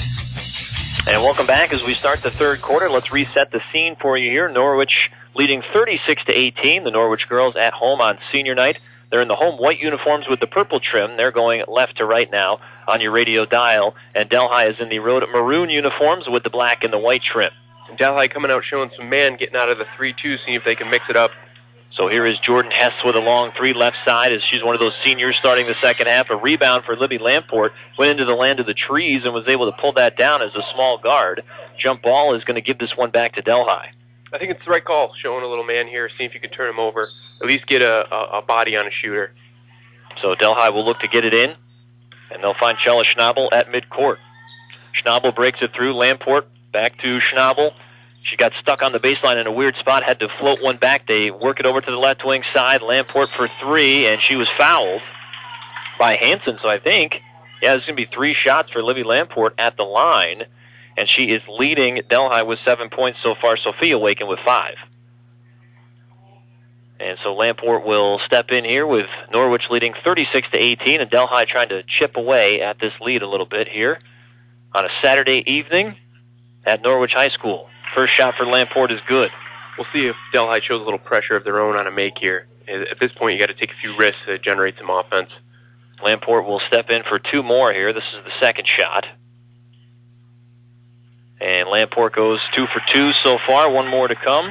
O. And welcome back as we start the third quarter. Let's reset the scene for you here. Norwich leading thirty-six to eighteen. The Norwich girls at home on senior night. They're in the home white uniforms with the purple trim. They're going left to right now on your radio dial. And Delhi is in the road maroon uniforms with the black and the white trim. Delhi coming out showing some man, getting out of the three two, seeing if they can mix it up. So here is Jordan Hess with a long three left side as she's one of those seniors starting the second half. A rebound for Libby Lamport. Went into the land of the trees and was able to pull that down as a small guard. Jump ball is going to give this one back to Delhi. I think it's the right call, showing a little man here, seeing if you can turn him over, at least get a, a, a body on a shooter. So Delhi will look to get it in, and they'll find Chella Schnabel at midcourt. Schnabel breaks it through. Lamport back to Schnabel. She got stuck on the baseline in a weird spot, had to float one back. They work it over to the left wing side. Lamport for three, and she was fouled by Hansen. So I think, yeah, there's going to be three shots for Livy Lamport at the line, and she is leading Delhi with seven points so far. Sophia Waken with five. And so Lamport will step in here with Norwich leading thirty-six to eighteen, and Delhi trying to chip away at this lead a little bit here on a Saturday evening at Norwich High School. First shot for Lamport is good. We'll see if Delhi shows a little pressure of their own on a make here. At this point, you got to take a few risks to generate some offense. Lamport will step in for two more here. This is the second shot. And Lamport goes two for two so far. One more to come.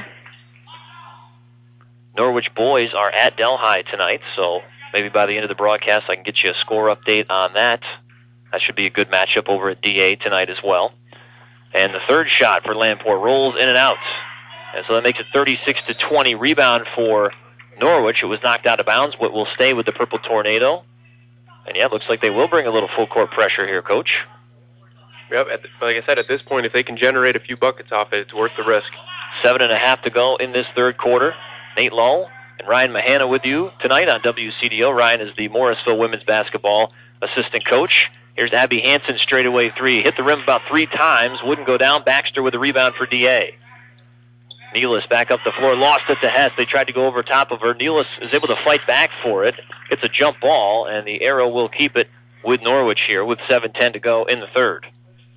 Norwich boys are at Delhi tonight, so maybe by the end of the broadcast I can get you a score update on that. That should be a good matchup over at D A tonight as well. And the third shot for Lamport rolls in and out. And so that makes it thirty-six to twenty. Rebound for Norwich. It was knocked out of bounds, but will stay with the Purple Tornado. And yeah, it looks like they will bring a little full court pressure here, Coach. Yep, at the, like I said, at this point, if they can generate a few buckets off it, it's worth the risk. Seven and a half to go in this third quarter. Nate Lull and Ryan Mahana with you tonight on W C D O. Ryan is the Morrisville women's basketball assistant coach. Here's Abby Hansen, straightaway three. Hit the rim about three times, wouldn't go down. Baxter with a rebound for D A. Nealis back up the floor, lost it to Hess. They tried to go over top of her. Nealis is able to fight back for it. It's a jump ball, and the Arrow will keep it with Norwich here with seven ten to go in the third.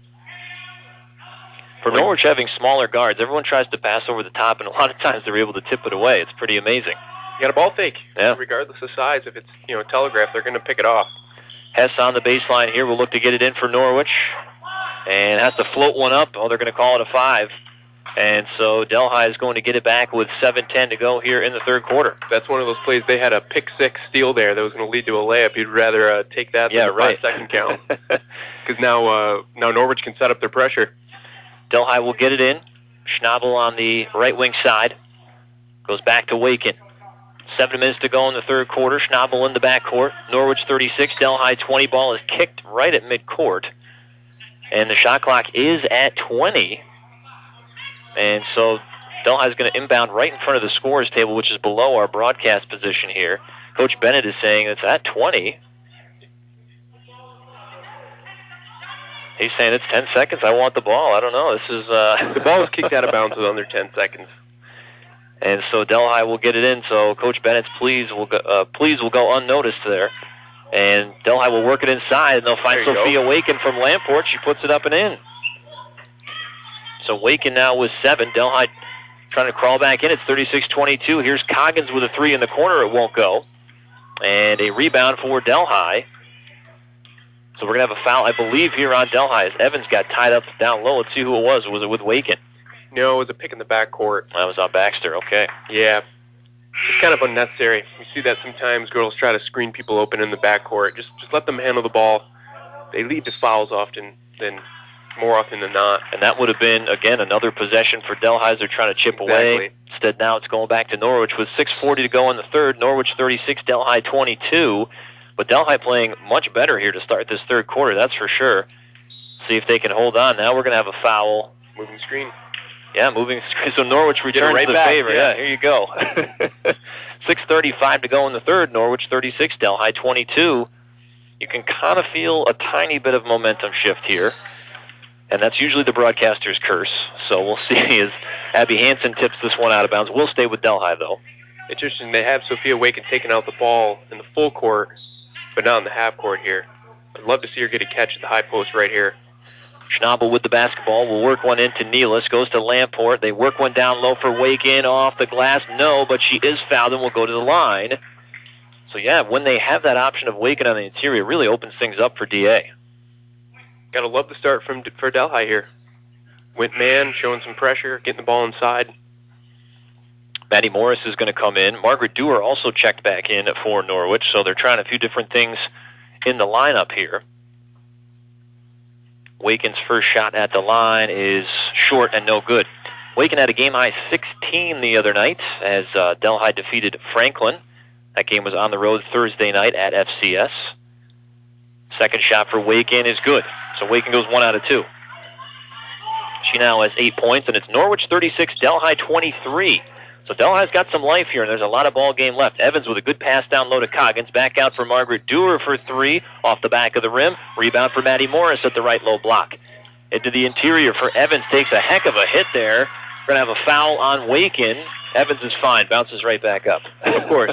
For Norwich having smaller guards, everyone tries to pass over the top, and a lot of times they're able to tip it away. It's pretty amazing. You got a ball fake. Yeah. Regardless of size, if it's, you know, telegraph, they're going to pick it off. Hess on the baseline here will look to get it in for Norwich, and has to float one up. Oh, they're going to call it a five. And so Delhi is going to get it back with seven ten to go here in the third quarter. That's one of those plays. They had a pick six steal there that was going to lead to a layup. You'd rather uh, take that yeah, than the right. five-second count. Because now, uh, now Norwich can set up their pressure. Delhi will get it in. Schnabel on the right wing side. Goes back to Waken. Seven minutes to go in the third quarter. Schnabel in the backcourt. Norwich thirty-six, Delhi twenty. Ball is kicked right at midcourt. And the shot clock is at twenty. And so Delhi is going to inbound right in front of the scorer's table, which is below our broadcast position here. Coach Bennett is saying it's at twenty. He's saying it's ten seconds. I want the ball. I don't know. This is uh... the ball was kicked out of bounds with under ten seconds. And so Delhi will get it in. So Coach Bennett's please will go, uh, please will go unnoticed there. And Delhi will work it inside, and they'll find Sophia go. Waken from Lamport. She puts it up and in. So Waken now with seven. Delhi trying to crawl back in. It's thirty-six twenty-two. Here's Coggins with a three in the corner. It won't go. And a rebound for Delhi. So we're going to have a foul, I believe, here on Delhi as Evans got tied up down low. Let's see who it was. Was it with Waken? No, it was a pick in the backcourt. That was on Baxter. Okay. Yeah. It's kind of unnecessary. You see that sometimes girls try to screen people open in the backcourt. Just just let them handle the ball. They lead to fouls often, than more often than not. And that would have been, again, another possession for Delhi. They're trying to chip exactly. away. Instead, now it's going back to Norwich with six forty to go in the third. Norwich thirty-six, Delhi twenty-two. But Delhi playing much better here to start this third quarter, that's for sure. See if they can hold on. Now we're going to have a foul. Moving screen. Yeah, moving screen. So Norwich returns right the back, favor. Yeah. yeah, here you go. six thirty-five to go in the third. Norwich thirty-six, Delhi twenty-two. You can kind of feel a tiny bit of momentum shift here. And that's usually the broadcaster's curse. So we'll see as Abby Hansen tips this one out of bounds. We'll stay with Delhi, though. Interesting. They have Sophia Waken taking out the ball in the full court, but not in the half court here. I'd love to see her get a catch at the high post right here. Schnabel with the basketball will work one into Nealis. Goes to Lamport. They work one down low for Waken. Off the glass. No, but she is fouled and will go to the line. So, yeah, when they have that option of Waken on the interior, it really opens things up for D A. Got to love the start from for Delhi here. Went man, showing some pressure, getting the ball inside. Maddie Morris is going to come in. Margaret Dewar also checked back in for Norwich, so they're trying a few different things in the lineup here. Waken's first shot at the line is short and no good. Waken had a game-high sixteen the other night as uh, Delhi defeated Franklin. That game was on the road Thursday night at F C S. Second shot for Waken is good. So Waken goes one out of two. She now has eight points, and it's Norwich thirty-six, Delhi twenty-three. So Delhi's got some life here, and there's a lot of ball game left. Evans with a good pass down low to Coggins. Back out for Margaret Dewar for three off the back of the rim. Rebound for Maddie Morris at the right low block. Into the interior for Evans. Takes a heck of a hit there. We're going to have a foul on Waken. Evans is fine. Bounces right back up. Of course.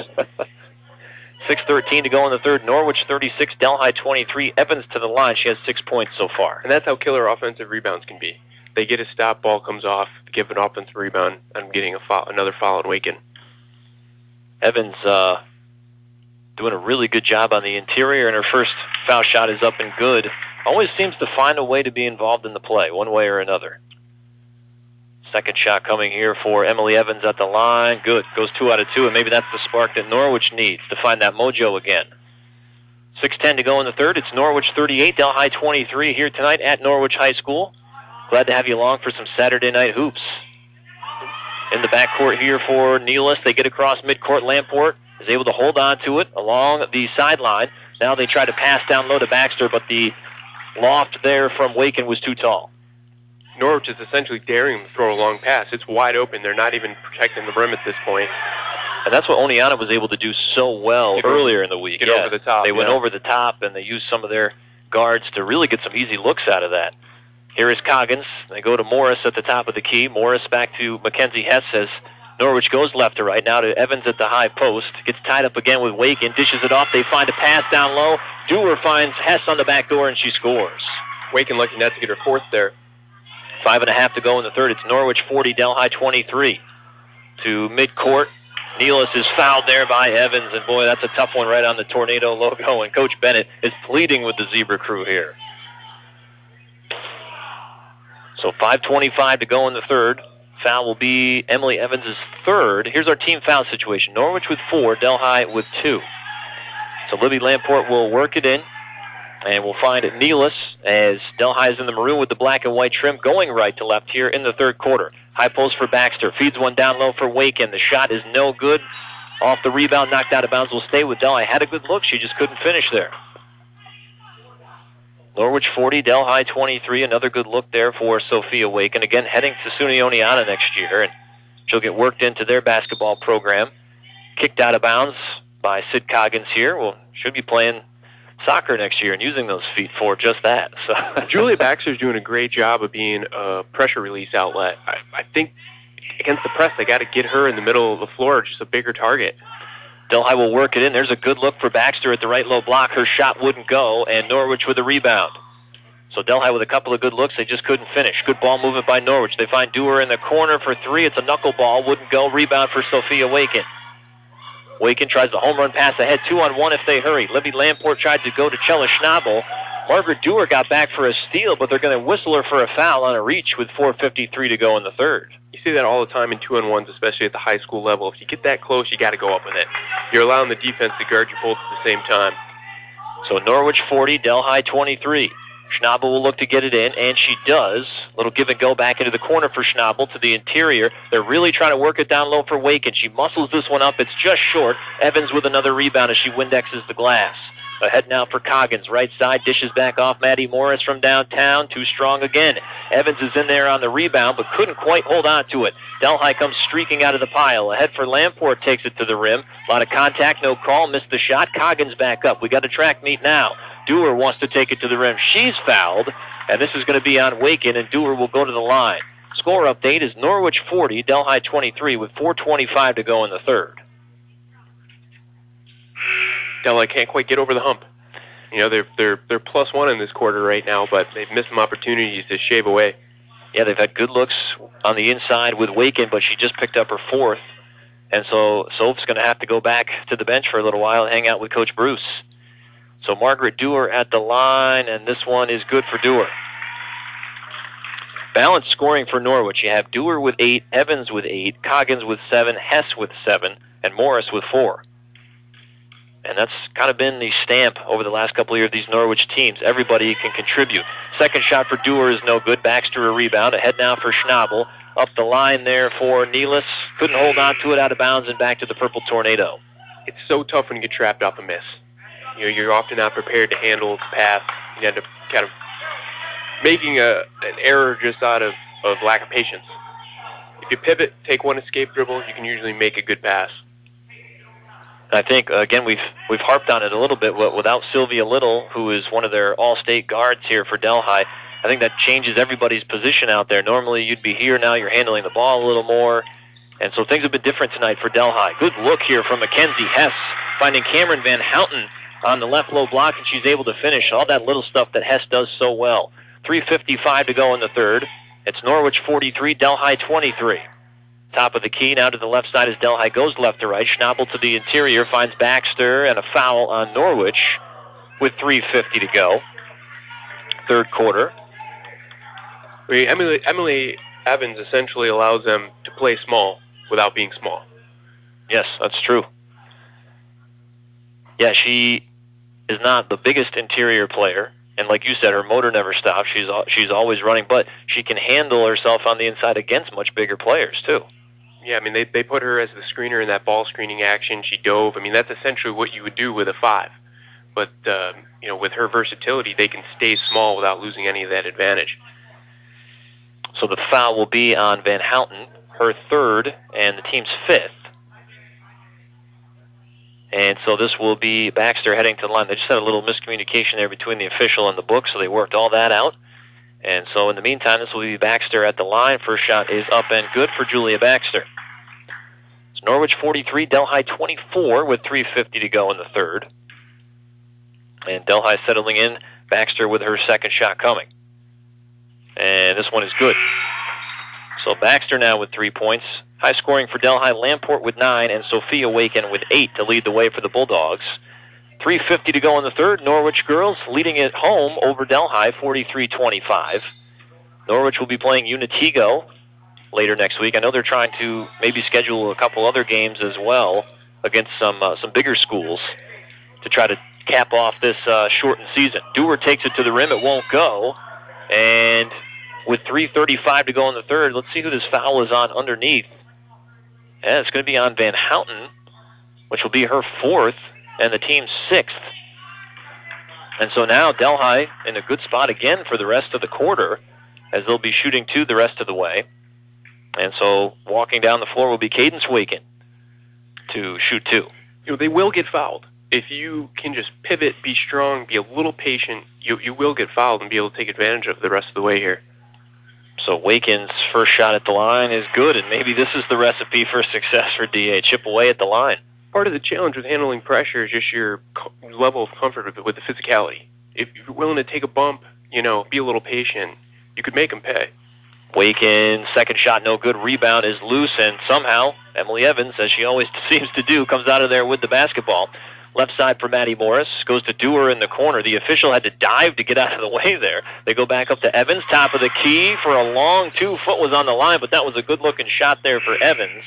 six thirteen to go in the third. Norwich thirty-six, Delhi twenty-three. Evans to the line. She has six points so far. And that's how killer offensive rebounds can be. They get a stop, ball comes off, give an offensive rebound, and getting a foul, another foul on Waken. Evans uh, doing a really good job on the interior, and her first foul shot is up and good. Always seems to find a way to be involved in the play, one way or another. Second shot coming here for Emily Evans at the line. Good. Goes two out of two, and maybe that's the spark that Norwich needs to find that mojo again. six ten to go in the third. It's Norwich thirty-eight, Delhi twenty-three here tonight at Norwich High School. Glad to have you along for some Saturday night hoops. In the backcourt here for Nealis. They get across midcourt. Lamport is able to hold on to it along the sideline. Now they try to pass down low to Baxter, but the loft there from Waken was too tall. Norwich is essentially daring them to throw a long pass. It's wide open. They're not even protecting the rim at this point. And that's what Oneonta was able to do so well Get earlier over, in the week. Get yeah. over the top. They went yeah. over the top, and they used some of their guards to really get some easy looks out of that. Here is Coggins. They go to Morris at the top of the key. Morris back to Mackenzie Hess as Norwich goes left to right. Now to Evans at the high post. Gets tied up again with Waken. Dishes it off. They find a pass down low. Dewar finds Hess on the back door, and she scores. Waken lucky not to get her fourth there. Five and a half to go in the third. It's Norwich forty, Delhi twenty-three. To midcourt. Nealis is fouled there by Evans, and boy, that's a tough one right on the Tornado logo, and Coach Bennett is pleading with the Zebra crew here. So five twenty-five to go in the third. Foul will be Emily Evans' third. Here's our team foul situation. Norwich with four, Delhi with two. So Libby Lamport will work it in, and we'll find Nealis as Delhi is in the maroon with the black and white trim going right to left here in the third quarter. High post for Baxter. Feeds one down low for Waken. The shot is no good. Off the rebound, knocked out of bounds. Will stay with Delhi. Had a good look. She just couldn't finish there. Norwich forty, Delhi twenty-three. Another good look there for Sophia Waken. Again, heading to SUNY Oneonta next year, and she'll get worked into their basketball program. Kicked out of bounds by Sid Coggins here. Well, should be playing soccer next year and using those feet for just that. So Julia Baxter's doing a great job of being a pressure release outlet. I, I think against the press, they got to get her in the middle of the floor, just a bigger target. Delhi will work it in. There's a good look for Baxter at the right low block. Her shot wouldn't go, and Norwich with a rebound. So Delhi with a couple of good looks. They just couldn't finish. Good ball movement by Norwich. They find Dewar in the corner for three. It's a knuckleball. Wouldn't go. Rebound for Sophia Waken. Waken tries the home run pass ahead. Two on one if they hurry. Libby Lamport tried to go to Chella Schnabel. Margaret Dewar got back for a steal, but they're going to whistle her for a foul on a reach with four fifty-three to go in the third. You see that all the time in two-on-ones, especially at the high school level. If you get that close, you got to go up with it. You're allowing the defense to guard you both at the same time. So Norwich forty, Delhi twenty-three. Schnabel will look to get it in, and she does. Little give and go back into the corner for Schnabel to the interior. They're really trying to work it down low for Waken. She muscles this one up. It's just short. Evans with another rebound as she Windexes the glass. Ahead now for Coggins. Right side, dishes back off Maddie Morris from downtown. Too strong again. Evans is in there on the rebound, but couldn't quite hold on to it. Delhi comes streaking out of the pile. Ahead for Lamport, takes it to the rim. A lot of contact, no call, missed the shot. Coggins back up. We got a track meet now. Dewar wants to take it to the rim. She's fouled, and this is going to be on Waken, and Dewar will go to the line. Score update is Norwich forty, Delhi twenty-three, with four twenty-five to go in the third. Delhi can't quite get over the hump. You know, they're they're they're plus one in this quarter right now, but they've missed some opportunities to shave away. Yeah, they've had good looks on the inside with Waken, but she just picked up her fourth. And so Soph's going to have to go back to the bench for a little while and hang out with Coach Bruce. So Margaret Dewar at the line, and this one is good for Dewar. Balanced scoring for Norwich. You have Dewar with eight, Evans with eight, Coggins with seven, Hess with seven, and Morris with four. And that's kind of been the stamp over the last couple of years of these Norwich teams. Everybody can contribute. Second shot for Dewar is no good. Baxter a rebound. Ahead now for Schnabel. up the line there for Nealis. Couldn't hold on to it, out of bounds, and back to the Purple Tornado. It's so tough when you get trapped off a miss. You know, you're often not prepared to handle the pass. You end up kind of making a an error just out of, of lack of patience. If you pivot, take one escape dribble, you can usually make a good pass. I think, again, we've we've harped on it a little bit. Without Sylvia Little, who is one of their all-state guards here for Delhi, I think that changes everybody's position out there. Normally you'd be here, now you're handling the ball a little more. And so things have been different tonight for Delhi. Good look here from Mackenzie Hess, finding Cameron Van Houten on the left low block, and she's able to finish all that little stuff that Hess does so well. three fifty-five to go in the third. It's Norwich forty-three, Delhi twenty-three. Top of the key, now to the left side as Delhi goes left to right. Schnabel to the interior, finds Baxter, and a foul on Norwich with three fifty to go. Third quarter. I mean, Emily, Emily Evans essentially allows them to play small without being small. Yes, that's true. Yeah, she is not the biggest interior player. And like you said, her motor never stops. She's she's always running, but she can handle herself on the inside against much bigger players, too. Yeah, I mean, they they put her as the screener in that ball screening action. She dove. I mean, that's essentially what you would do with a five. But, uh, you know, with her versatility, they can stay small without losing any of that advantage. So the foul will be on Van Houten, her third, and the team's fifth. And so this will be Baxter heading to the line. They just had a little miscommunication there between the official and the book, so they worked all that out. And so in the meantime, this will be Baxter at the line. First shot is up and good for Julia Baxter. It's Norwich forty-three, Delhi twenty-four with three fifty to go in the third. And Delhi settling in, Baxter with her second shot coming. And this one is good. So Baxter now with three points. High scoring for Delhi, Lamport with nine, and Sophia Waken with eight to lead the way for the Bulldogs. three fifty to go in the third. Norwich girls leading it home over Delhi, forty-three twenty-five. Norwich will be playing Unitigo later next week. I know they're trying to maybe schedule a couple other games as well against some uh, some bigger schools to try to cap off this uh, shortened season. Dewar takes it to the rim. It won't go. And with three thirty-five to go in the third, let's see who this foul is on underneath. Yeah, it's going to be on Van Houten, which will be her fourth and the team's sixth. And so now Delhi in a good spot again for the rest of the quarter, as they'll be shooting two the rest of the way. And so walking down the floor will be Cadence Waken to shoot two. You know, they will get fouled. If you can just pivot, be strong, be a little patient, you you will get fouled and be able to take advantage of the rest of the way here. So Waken's first shot at the line is good, and maybe this is the recipe for success for D A. Chip away at the line. Part of the challenge with handling pressure is just your co- level of comfort with, with the physicality. If you're willing to take a bump, you know, be a little patient, you could make them pay. Waken, second shot, no good. Rebound is loose, and somehow Emily Evans, as she always seems to do, comes out of there with the basketball. Left side for Maddie Morris. Goes to Dewar in the corner. The official had to dive to get out of the way there. They go back up to Evans. Top of the key for a long two-foot was on the line, but that was a good-looking shot there for Evans.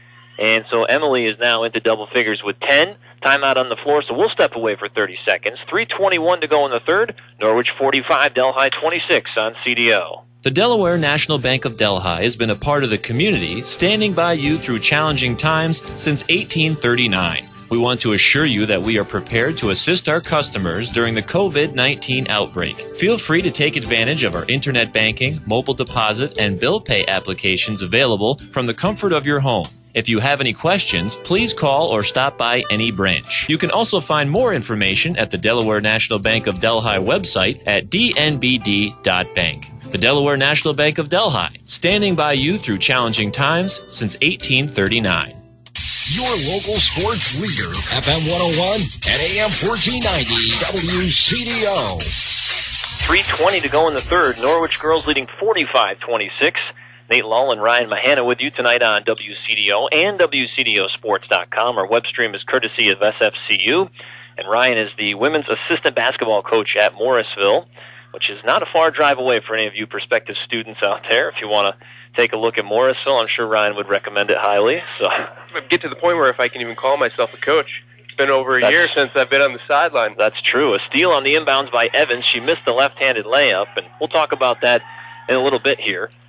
And so Emily is now into double figures with ten. Timeout on the floor, so we'll step away for thirty seconds. three twenty-one to go in the third. Norwich forty-five, Delhi twenty-six on C D O. The Delaware National Bank of Delhi has been a part of the community, standing by you through challenging times since eighteen thirty-nine. We want to assure you that we are prepared to assist our customers during the COVID nineteen outbreak. Feel free to take advantage of our internet banking, mobile deposit, and bill pay applications available from the comfort of your home. If you have any questions, please call or stop by any branch. You can also find more information at the Delaware National Bank of Delhi website at d n b d dot bank. The Delaware National Bank of Delhi, standing by you through challenging times since eighteen thirty-nine. Your local sports leader, F M one oh one and A M fourteen ninety W C D O. three twenty to go in the third. Norwich girls leading forty-five twenty-six. Nate Lull and Ryan Mahana with you tonight on W C D O and W C D O sports dot com. Our web stream is courtesy of S F C U. And Ryan is the women's assistant basketball coach at Morrisville, which is not a far drive away for any of you prospective students out there. If you want to take a look at Morrisville, I'm sure Ryan would recommend it highly. So get to the point where if I can even call myself a coach. It's been over a that's, year since I've been on the sideline. That's true. A steal on the inbounds by Evans. She missed the left-handed layup, and we'll talk about that in a little bit here.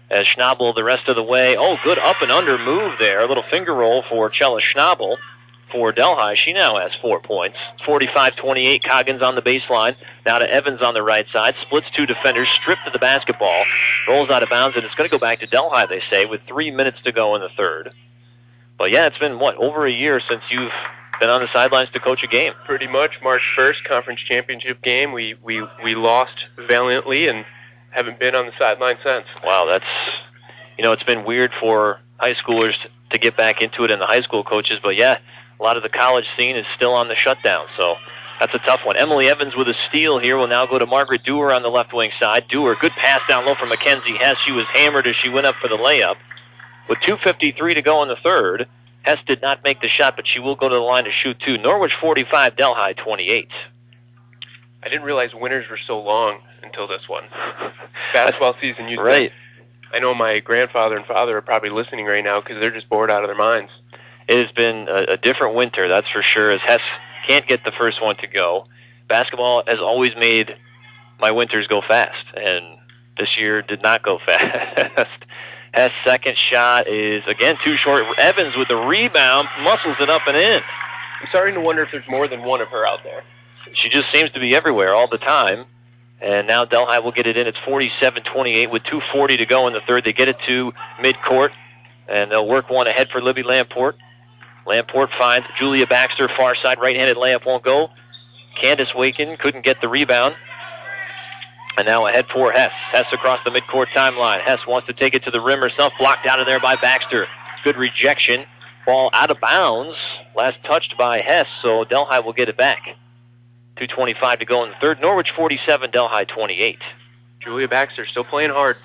as Schnabel the rest of the way. Oh, good up and under move there. A little finger roll for Chella Schnabel for Delhi. She now has four points. forty-five twenty-eight, Coggins on the baseline. Now to Evans on the right side. Splits two defenders, stripped to the basketball. Rolls out of bounds, and it's going to go back to Delhi, they say, with three minutes to go in the third. But, yeah, it's been, what, over a year since you've been on the sidelines to coach a game. Pretty much. March first, conference championship game. We, we, we lost valiantly and haven't been on the sideline since. Wow, that's, you know, it's been weird for high schoolers to get back into it and the high school coaches, but yeah, a lot of the college scene is still on the shutdown, so that's a tough one. Emily Evans with a steal here will now go to Margaret Dewar on the left wing side. Dewar, good pass down low from Mackenzie Hess. She was hammered as she went up for the layup. With two fifty-three to go in the third, Hess did not make the shot, but she will go to the line to shoot two. Norwich forty-five, Delhi twenty-eight. I didn't realize winters were so long until this one. Basketball season used right. to, I know my grandfather and father are probably listening right now because they're just bored out of their minds. It has been a, a different winter, that's for sure, as Hess can't get the first one to go. Basketball has always made my winters go fast, and this year did not go fast. Hess' second shot is, again, too short. Evans with the rebound, muscles it up and in. I'm starting to wonder if there's more than one of her out there. She just seems to be everywhere all the time. And now Delhi will get it in. It's forty-seven twenty-eight with two forty to go in the third. They get it to midcourt, and they'll work one ahead for Libby Lamport. Lamport finds Julia Baxter, far side, right-handed layup won't go. Candace Waken couldn't get the rebound. And now ahead for Hess. Hess across the midcourt timeline. Hess wants to take it to the rim herself, blocked out of there by Baxter. Good rejection. Ball out of bounds. Last touched by Hess, so Delhi will get it back. two twenty-five to go in the third. Norwich forty-seven, Delhi twenty-eight. Julia Baxter still playing hard.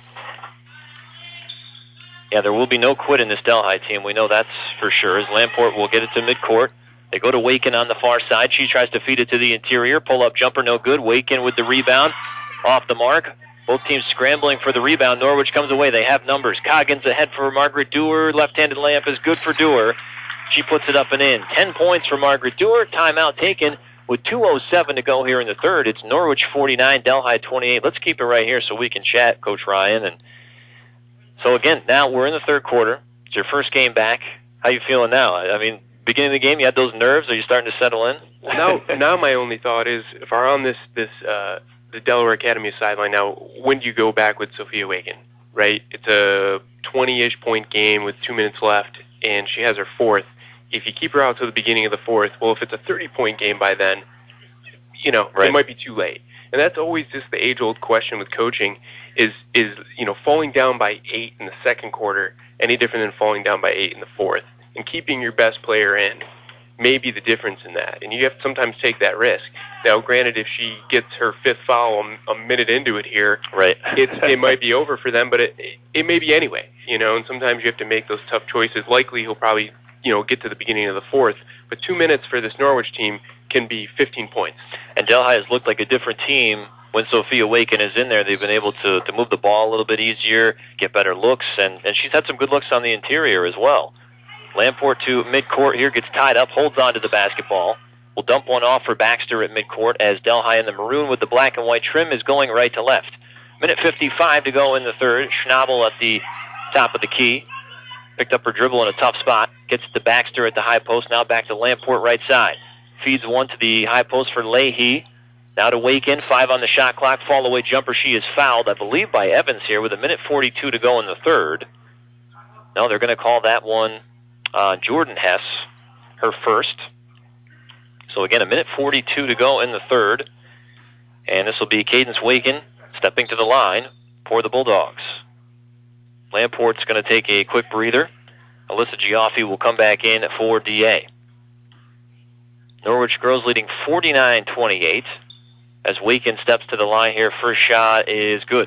Yeah, there will be no quit in this Delhi team. We know that's for sure, as Lamport will get it to midcourt. They go to Waken on the far side. She tries to feed it to the interior. Pull-up jumper, no good. Waken with the rebound. Off the mark. Both teams scrambling for the rebound. Norwich comes away. They have numbers. Coggins ahead for Margaret Dewar. Left-handed layup is good for Dewar. She puts it up and in. Ten points for Margaret Dewar. Timeout taken with two oh seven to go here in the third. It's Norwich forty-nine, Delhi twenty-eight. Let's keep it right here so we can chat, Coach Ryan. And so, again, now we're in the third quarter. It's your first game back. How you feeling now? I mean, beginning of the game, you had those nerves. Are you starting to settle in? Well, now, now my only thought is, if we're on this, this uh, the Delaware Academy sideline now, when do you go back with Sophia Waken, right? It's a twenty-ish point game with two minutes left, and she has her fourth. If you keep her out to the beginning of the fourth, well, if it's a thirty-point game by then, you know, right. It might be too late. And that's always just the age-old question with coaching is, is, you know, falling down by eight in the second quarter any different than falling down by eight in the fourth? And keeping your best player in may be the difference in that. And you have to sometimes take that risk. Now, granted, if she gets her fifth foul a, a minute into it here, right, it's, it might be over for them, but it, it may be anyway, you know, and sometimes you have to make those tough choices. Likely he'll probably, you know, get to the beginning of the fourth, but two minutes for this Norwich team can be fifteen points. And Delhi has looked like a different team when Sophia Waken is in there. They've been able to, to move the ball a little bit easier, get better looks, and, and she's had some good looks on the interior as well. Lamport to midcourt here, gets tied up, holds on to the basketball. Will dump one off for Baxter at midcourt as Delhi in the maroon with the black and white trim is going right to left. Minute fifty-five to go in the third. Schnabel at the top of the key. Picked up her dribble in a tough spot. Gets to Baxter at the high post. Now back to Lamport right side. Feeds one to the high post for Leahy. Now to Waken. Five on the shot clock. Fall away jumper. She is fouled, I believe, by Evans here with a minute forty-two to go in the third. No, they're going to call that one uh, Jordan Hess, her first. So again, a minute forty-two to go in the third. And this will be Cadence Waken stepping to the line for the Bulldogs. Lamport's going to take a quick breather. Alyssa Giaffi will come back in for D A. Norwich girls leading forty-nine twenty-eight as Waken steps to the line here. First shot is good.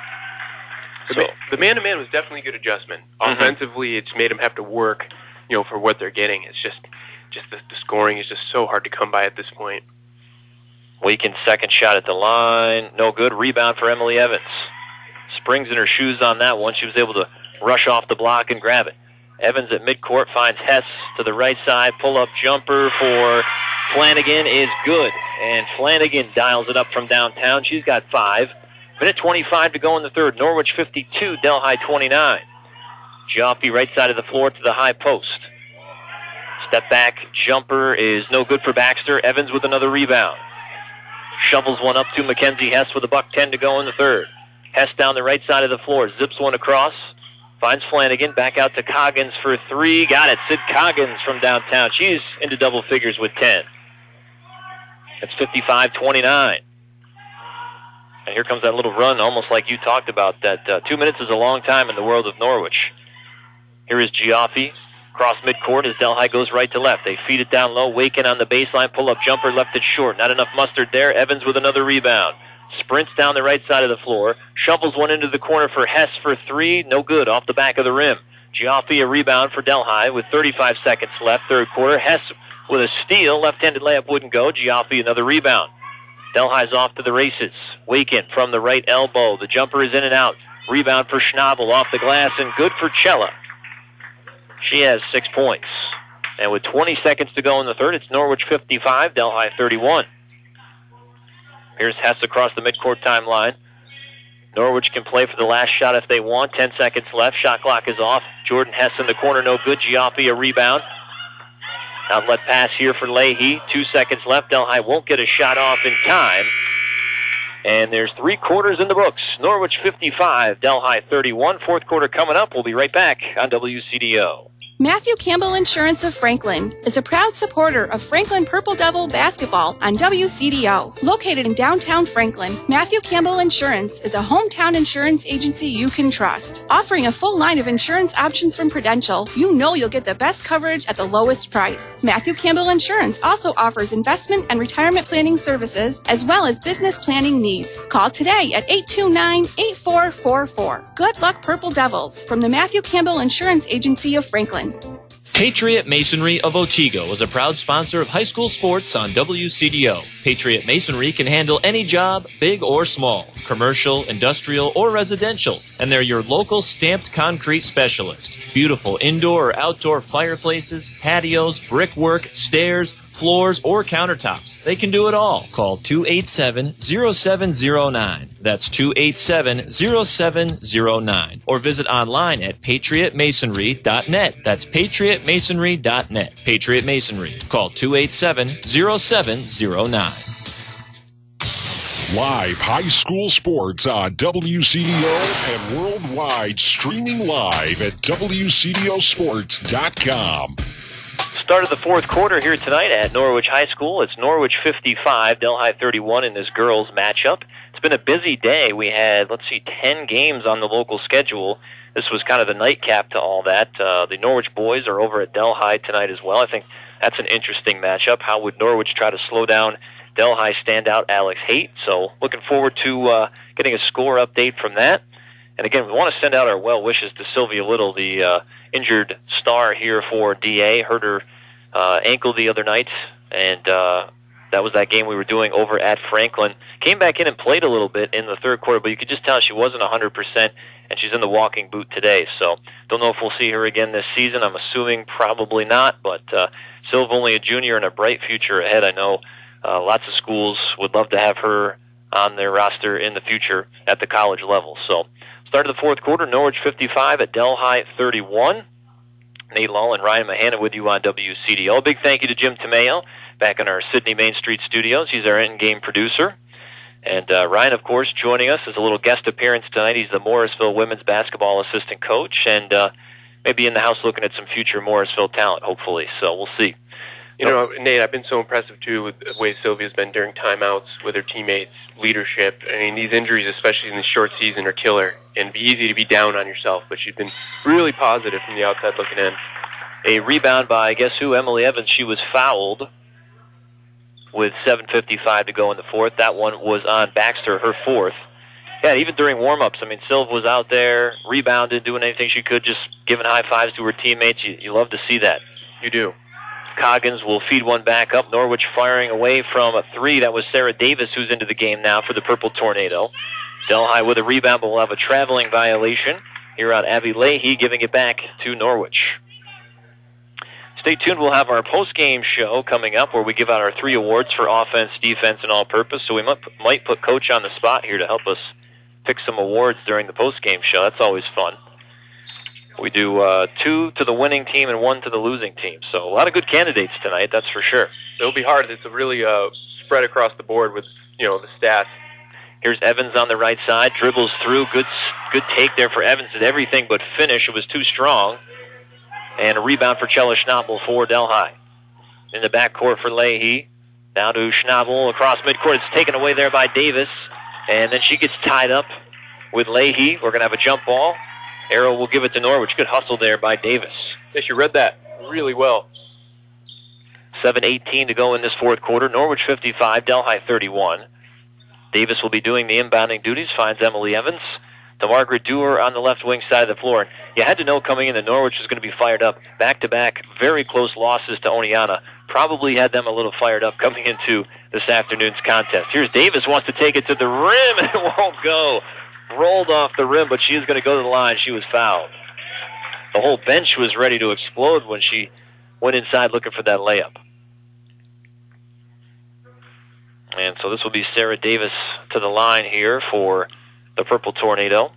So, the man-to-man was definitely a good adjustment. Mm-hmm. Offensively, it's made them have to work, you know, for what they're getting. It's just, just the, the scoring is just so hard to come by at this point. Waken's second shot at the line, no good. Rebound for Emily Evans. Springs in her shoes on that one. She was able to rush off the block and grab it. Evans at midcourt finds Hess to the right side. Pull-up jumper for Flanagan is good. And Flanagan dials it up from downtown. She's got five. Minute twenty-five to go in the third. Norwich fifty-two, Delhi twenty-nine. Gioffi right side of the floor to the high post. Step back jumper is no good for Baxter. Evans with another rebound. Shovels one up to Mackenzie Hess with a buck ten to go in the third. Hess down the right side of the floor. Zips one across. Finds Flanagan. Back out to Coggins for three. Got it. Sid Coggins from downtown. She's into double figures with ten. That's fifty-five twenty-nine. And here comes that little run, almost like you talked about. That uh, two minutes is a long time in the world of Norwich. Here is Gioffi. Cross midcourt as Delhi goes right to left. They feed it down low. Waken on the baseline. Pull-up jumper. Left it short. Not enough mustard there. Evans with another rebound. Sprints down the right side of the floor. Shovels one into the corner for Hess for three. No good. Off the back of the rim. Gioffi a rebound for Delhi with thirty-five seconds left. Third quarter. Hess with a steal. Left-handed layup wouldn't go. Gioffi another rebound. Delhi's off to the races. Waken from the right elbow. The jumper is in and out. Rebound for Schnabel off the glass and good for Cella. She has six points. And with twenty seconds to go in the third, it's Norwich fifty-five, Delhi thirty-one. Here's Hess across the midcourt timeline. Norwich can play for the last shot if they want. Ten seconds left. Shot clock is off. Jordan Hess in the corner, no good. Gioffi a rebound. Outlet pass here for Leahy. Two seconds left. Delhi won't get a shot off in time. And there's three quarters in the books. Norwich fifty-five, Delhi thirty-one. Fourth quarter coming up. We'll be right back on W C D O. Matthew Campbell Insurance of Franklin is a proud supporter of Franklin Purple Devil basketball on W C D O. Located in downtown Franklin, Matthew Campbell Insurance is a hometown insurance agency you can trust. Offering a full line of insurance options from Prudential, you know you'll get the best coverage at the lowest price. Matthew Campbell Insurance also offers investment and retirement planning services as well as business planning needs. Call today at eight two nine, eight four four four. Good luck, Purple Devils, from the Matthew Campbell Insurance Agency of Franklin. Patriot Masonry of Otsego is a proud sponsor of high school sports on W C D O. Patriot Masonry can handle any job, big or small, commercial, industrial, or residential, and they're your local stamped concrete specialist. Beautiful indoor or outdoor fireplaces, patios, brickwork, stairs, floors, or countertops. They can do it all. Call two eight seven, zero seven zero nine. That's two eight seven, zero seven zero nine. Or visit online at patriot masonry dot net. That's patriot masonry dot net. Patriot Masonry. Call two eight seven, zero seven zero nine. Live high school sports on W C D O and worldwide, streaming live at W C D O sports dot com. Start of the fourth quarter here tonight at Norwich High School. It's Norwich fifty-five, Delhi thirty-one in this girls matchup. It's been a busy day. We had, let's see, ten games on the local schedule. This was kind of the nightcap to all that. Uh, the Norwich boys are over at Delhi tonight as well. I think that's an interesting matchup. How would Norwich try to slow down Delhi standout Alex Haight? So looking forward to uh, getting a score update from that. And again, we want to send out our well wishes to Sylvia Little, the uh, injured star here for D A. Hurt her uh, ankle the other night, and uh, that was that game we were doing over at Franklin. Came back in and played a little bit in the third quarter, but you could just tell she wasn't one hundred percent, and she's in the walking boot today. So don't know if we'll see her again this season. I'm assuming probably not, but uh, Sylv only a junior and a bright future ahead. I know uh, lots of schools would love to have her on their roster in the future at the college level. So start of the fourth quarter, Norwich fifty-five at Delhi thirty-one. Nate Lull and Ryan Mahana with you on W C D O. A big thank you to Jim Tomeo back in our Sydney Main Street studios. He's our in-game producer. And uh, Ryan, of course, joining us as a little guest appearance tonight. He's the Morrisville women's basketball assistant coach, and uh, maybe in the house looking at some future Morrisville talent, hopefully. So we'll see. You know, Nate, I've been so impressive, too, with the way Sylvia's been during timeouts with her teammates, leadership. I mean, these injuries, especially in the short season, are killer. And it'd be easy to be down on yourself, but she's been really positive from the outside looking in. A rebound by, guess who, Emily Evans. She was fouled with seven fifty-five to go in the fourth. That one was on Baxter, her fourth. Yeah, even during warm-ups, I mean, Sylv was out there, rebounded, doing anything she could, just giving high fives to her teammates. You, you love to see that. You do. Coggins will feed one back up. Norwich firing away from a three. That was Sarah Davis who's into the game now for the Purple Tornado. Delhi with a rebound, but will have a traveling violation here on Abby Leahy, giving it back to Norwich. Stay tuned. We'll have our post-game show coming up where we give out our three awards for offense, defense, and all-purpose. So we might, might put Coach on the spot here to help us pick some awards during the post-game show. That's always fun. We do uh, two to the winning team and one to the losing team. So a lot of good candidates tonight, that's for sure. It'll be hard. It's a really uh, spread across the board with, you know, the stats. Here's Evans on the right side, dribbles through. Good good take there for Evans. Did everything but finish. It was too strong. And a rebound for Chella Schnabel for Delhi. In the backcourt for Leahy. Down to Schnabel across midcourt. It's taken away there by Davis. And then she gets tied up with Leahy. We're going to have a jump ball. Arrow will give it to Norwich. Good hustle there by Davis. Yeah, she read that really well. seven eighteen to go in this fourth quarter. Norwich fifty-five, Delhi thirty-one. Davis will be doing the inbounding duties, finds Emily Evans. To Margaret Dewar on the left wing side of the floor. And you had to know coming in that Norwich was going to be fired up. Back-to-back, very close losses to Oneonta. Probably had them a little fired up coming into this afternoon's contest. Here's Davis, wants to take it to the rim, and it won't go. Rolled off the rim, but she is going to go to the line. She was fouled. The whole bench was ready to explode when she went inside looking for that layup. And so this will be Sarah Davis to the line here for the Purple Tornado.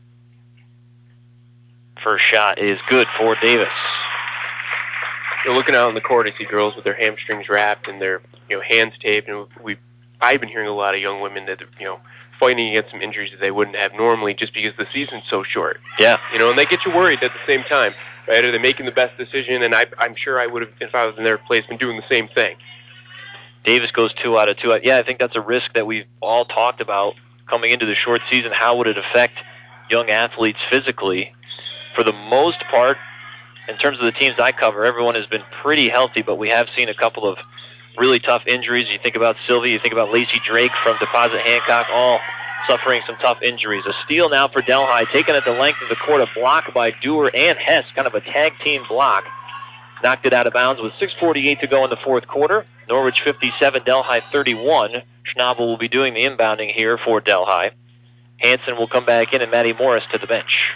First shot is good for Davis. You're looking out on the court, I see girls with their hamstrings wrapped and their, you know, hands taped, and we I've been hearing a lot of young women that, you know, fighting against some injuries that they wouldn't have normally just because the season's so short. Yeah. You know, and they get you worried at the same time. Right? Are they making the best decision? And I, I'm sure I would have, if I was in their place, been doing the same thing. Davis goes two out of two. Yeah, I think that's a risk that we've all talked about coming into the short season. How would it affect young athletes physically? For the most part, in terms of the teams I cover, everyone has been pretty healthy, but we have seen a couple of really tough injuries. You think about Sylvie, you think about Lacey Drake from Deposit Hancock, all suffering some tough injuries. A steal now for Delhi, taken at the length of the court, a block by Dewar and Hess, kind of a tag team block. Knocked it out of bounds with six forty-eight to go in the fourth quarter. Norwich fifty-seven, Delhi thirty-one. Schnabel will be doing the inbounding here for Delhi. Hansen will come back in and Maddie Morris to the bench.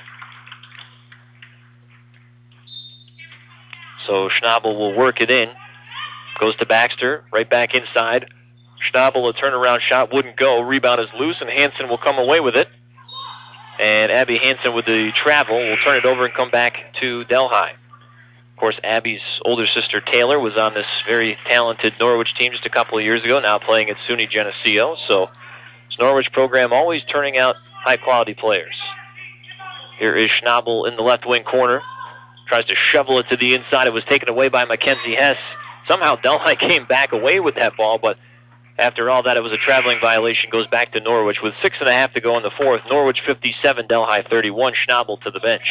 So Schnabel will work it in. Goes to Baxter, right back inside. Schnabel, a turnaround shot, wouldn't go. Rebound is loose, and Hansen will come away with it. And Abby Hansen with the travel will turn it over and come back to Delhi. Of course, Abby's older sister Taylor was on this very talented Norwich team just a couple of years ago, now playing at SUNY Geneseo. So this Norwich program always turning out high-quality players. Here is Schnabel in the left wing corner. Tries to shovel it to the inside. It was taken away by Mackenzie Hess. Somehow Delhi came back away with that ball, but after all that, it was a traveling violation. Goes back to Norwich with six and a half to go in the fourth. Norwich fifty-seven, Delhi thirty-one. Schnabel to the bench.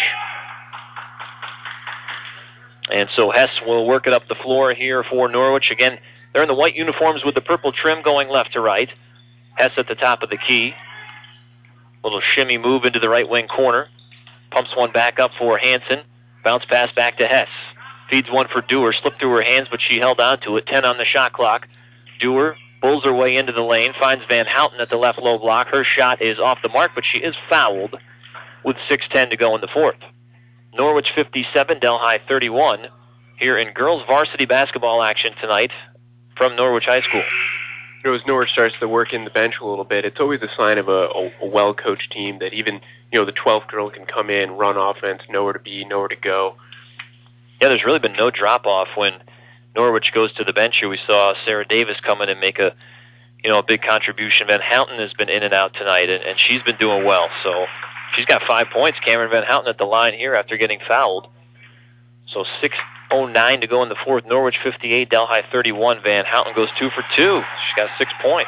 And so Hess will work it up the floor here for Norwich. Again, they're in the white uniforms with the purple trim going left to right. Hess at the top of the key. Little shimmy move into the right wing corner. Pumps one back up for Hansen. Bounce pass back to Hess. Feeds one for Dewar. Slipped through her hands, but she held on to it. ten on the shot clock. Dewar pulls her way into the lane. Finds Van Houten at the left low block. Her shot is off the mark, but she is fouled with six ten to go in the fourth. Norwich fifty-seven, Delhi thirty-one. Here in girls varsity basketball action tonight from Norwich High School. You know, as Norwich starts to work in the bench a little bit, it's always a sign of a, a, a well-coached team that even, you know, the twelfth girl can come in, run offense, know where to be, know where to go. Yeah, there's really been no drop-off when Norwich goes to the bench here. We saw Sarah Davis come in and make a, you know, a big contribution. Van Houten has been in and out tonight, and, and she's been doing well. So she's got five points. Cameron Van Houten at the line here after getting fouled. So six oh nine to go in the fourth. Norwich fifty-eight, Delhi thirty-one. Van Houten goes two for two. She's got six points.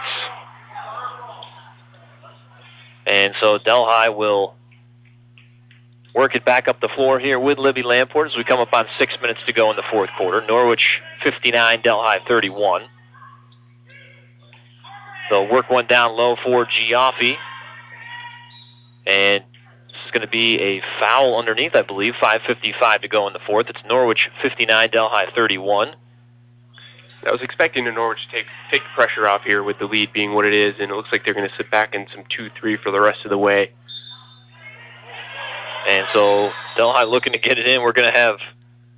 And so Delhi will work it back up the floor here with Libby Lamport as we come up on six minutes to go in the fourth quarter. Norwich fifty-nine, Delhi thirty-one. They'll work one down low for Giaffi. And this is going to be a foul underneath, I believe. five fifty-five to go in the fourth. It's Norwich fifty-nine, Delhi thirty-one. I was expecting the Norwich to take, take the pressure off here with the lead being what it is, and it looks like they're going to sit back in some two three for the rest of the way. And so Delhi looking to get it in. We're going to have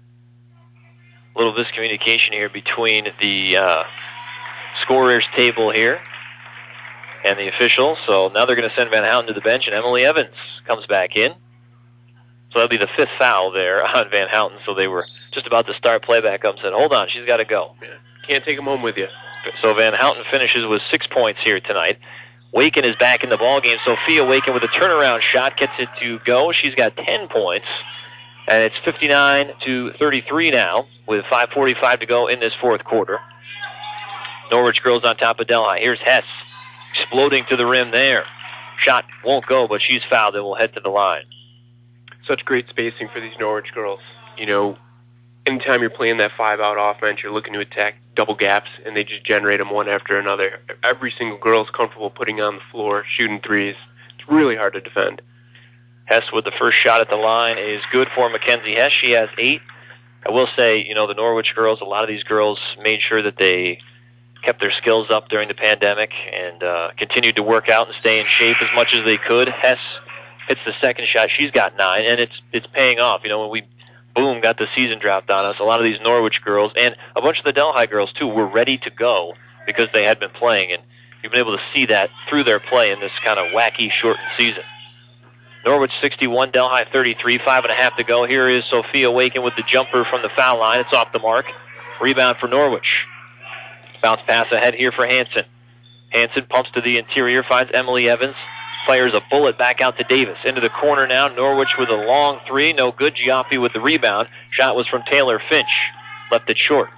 a little miscommunication here between the uh, scorers table here. and the official. So now they're going to send Van Houten to the bench, and Emily Evans comes back in. So that'll be the fifth foul there on Van Houten. So they were just about to start play back up and said, hold on, she's got to go. Yeah. Can't take them home with you. So Van Houten finishes with six points here tonight. Waken is back in the ballgame. Sophia Waken with a turnaround shot gets it to go. She's got ten points. And it's fifty-nine to thirty-three now with five forty-five to go in this fourth quarter. Norwich girls on top of Delhi. Here's Hess exploding to the rim there. Shot won't go, but she's fouled and will head to the line. Such great spacing for these Norwich girls. You know, anytime you're playing that five-out offense, you're looking to attack double gaps, and they just generate them one after another. Every single girl is comfortable putting on the floor, shooting threes. It's really hard to defend. Hess with the first shot at the line is good for Mackenzie Hess. She has eight. I will say, you know, the Norwich girls, a lot of these girls made sure that they kept their skills up during the pandemic and uh, continued to work out and stay in shape as much as they could. Hess hits the second shot. She's got nine, and it's it's paying off. You know, when we, boom, got the season dropped on us, a lot of these Norwich girls and a bunch of the Delhi girls, too, were ready to go because they had been playing, and you've been able to see that through their play in this kind of wacky, shortened season. Norwich sixty-one, Delhi thirty-three, five and a half to go. Here is Sophia Waken with the jumper from the foul line. It's off the mark. Rebound for Norwich. Bounce pass ahead here for Hansen. Hansen pumps to the interior, finds Emily Evans. Fires a bullet back out to Davis. Into the corner now. Norwich with a long three. No good. Giappi with the rebound. Shot was from Taylor Finch. Left it short.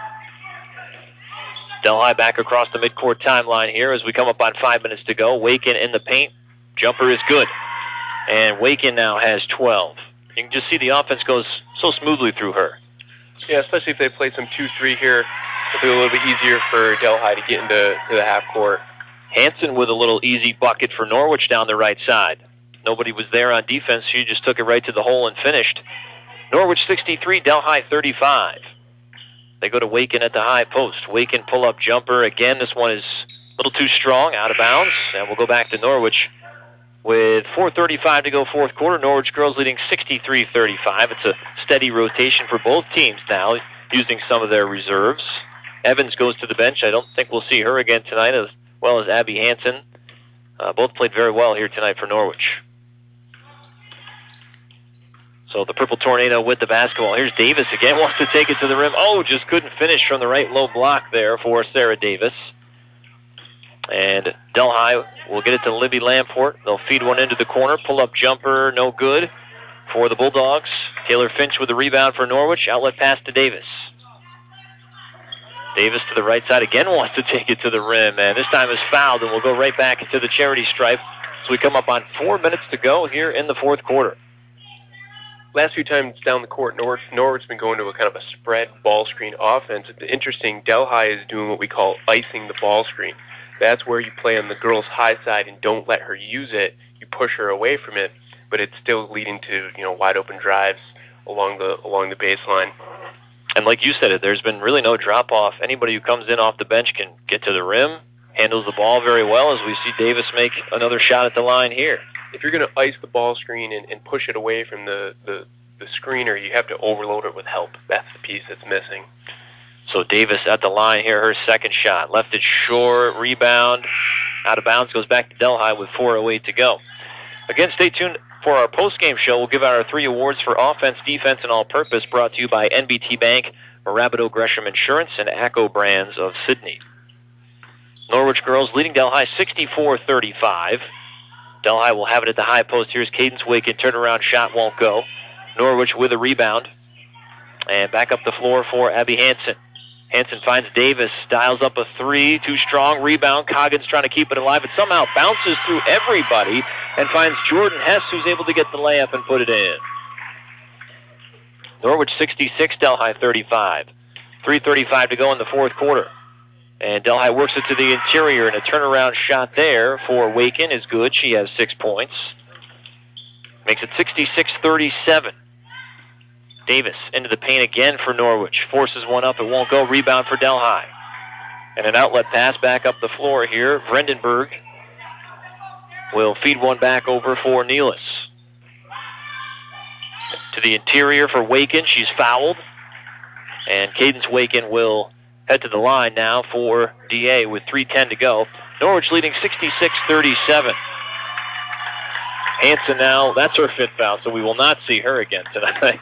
Delhi back across the midcourt timeline here as we come up on five minutes to go. Waken in the paint. Jumper is good. And Waken now has twelve. You can just see the offense goes so smoothly through her. Yeah, especially if they play some two three here. It'll be a little bit easier for Delhi to get into to the half court. Hansen with a little easy bucket for Norwich down the right side. Nobody was there on defense. She just took it right to the hole and finished. Norwich sixty-three, Delhi thirty-five. They go to Waken at the high post. Waken pull-up jumper. Again, this one is a little too strong, out of bounds. And we'll go back to Norwich with four thirty-five to go fourth quarter. Norwich girls leading sixty-three thirty-five. It's a steady rotation for both teams now, using some of their reserves. Evans goes to the bench. I don't think we'll see her again tonight, as well as Abby Hansen. Uh, both played very well here tonight for Norwich. So the Purple Tornado with the basketball. Here's Davis again, wants to take it to the rim. Oh, just couldn't finish from the right low block there for Sarah Davis. And Delhi will get it to Libby Lamport. They'll feed one into the corner. Pull-up jumper, no good for the Bulldogs. Taylor Finch with the rebound for Norwich. Outlet pass to Davis. Davis to the right side again, wants to take it to the rim, and this time is fouled, and we'll go right back into the charity stripe. So we come up on four minutes to go here in the fourth quarter. Last few times down the court, Norwich, Norwich's been going to a kind of a spread ball screen offense. It's interesting, Delhi is doing what we call icing the ball screen. That's where you play on the girl's high side and don't let her use it. You push her away from it, but it's still leading to, you know, wide open drives along the along the baseline. And like you said, there's been really no drop-off. Anybody who comes in off the bench can get to the rim, handles the ball very well, as we see Davis make another shot at the line here. If you're going to ice the ball screen and, and push it away from the, the, the screener, you have to overload it with help. That's the piece that's missing. So Davis at the line here, her second shot. Left it short, rebound, out of bounds, goes back to Delhi with four oh eight to go. Again, stay tuned for our post-game show. We'll give out our three awards for offense, defense, and all-purpose, brought to you by N B T Bank, Marabato Gresham Insurance, and ACCO Brands of Sydney. Norwich girls leading Delhi sixty-four thirty-five. Delhi will have it at the high post. Here's Cadence Waken. Turnaround shot won't go. Norwich with a rebound. And back up the floor for Abby Hansen. Hansen finds Davis, dials up a three, too strong, rebound. Coggins trying to keep it alive. It somehow bounces through everybody and finds Jordan Hess, who's able to get the layup and put it in. Norwich sixty-six, Delhi thirty-five. three thirty-five to go in the fourth quarter. And Delhi works it to the interior, and a turnaround shot there for Waken is good. She has six points. Makes it sixty-six thirty-seven. Davis into the paint again for Norwich. Forces one up. It won't go. Rebound for Delhi. And an outlet pass back up the floor here. Vrendenberg will feed one back over for Nealis. To the interior for Waken. She's fouled. And Cadence Waken will head to the line now for D A with three ten to go. Norwich leading sixty-six thirty-seven. Hanson now, that's her fifth foul, so we will not see her again tonight.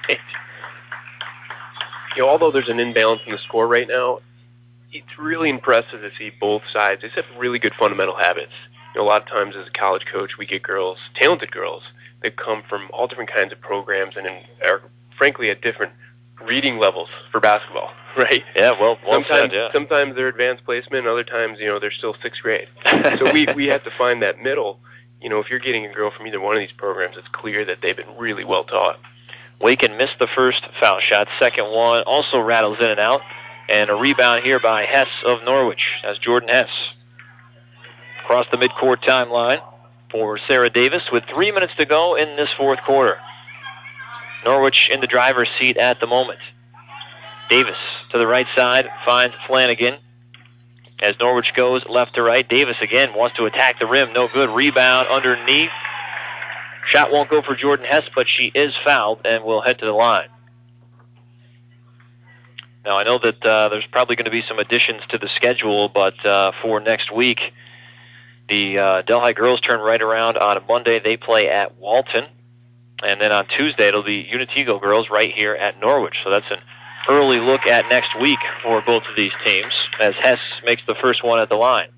You know, although there's an imbalance in the score right now, it's really impressive to see both sides. They have really good fundamental habits. You know, a lot of times as a college coach, we get girls, talented girls, that come from all different kinds of programs and in, are, frankly, at different reading levels for basketball, right? Yeah, well, well sometimes, said, yeah. Sometimes they're advanced placement, other times, you know, they're still sixth grade. So we, we have to find that middle. You know, if you're getting a girl from either one of these programs, it's clear that they've been really well taught. Waken missed the first foul shot. Second one also rattles in and out. And a rebound here by Hess of Norwich. That's Jordan Hess. Across the midcourt timeline for Sarah Davis with three minutes to go in this fourth quarter. Norwich in the driver's seat at the moment. Davis to the right side finds Flanagan. As Norwich goes left to right, Davis again wants to attack the rim. No good. Rebound underneath. Shot won't go for Jordan Hess, but she is fouled and will head to the line. Now, I know that uh, there's probably going to be some additions to the schedule, but uh, for next week, the uh, Delhi girls turn right around on Monday. They play at Walton. And then on Tuesday, it'll be Unitigo girls right here at Norwich. So that's an early look at next week for both of these teams, as Hess makes the first one at the line.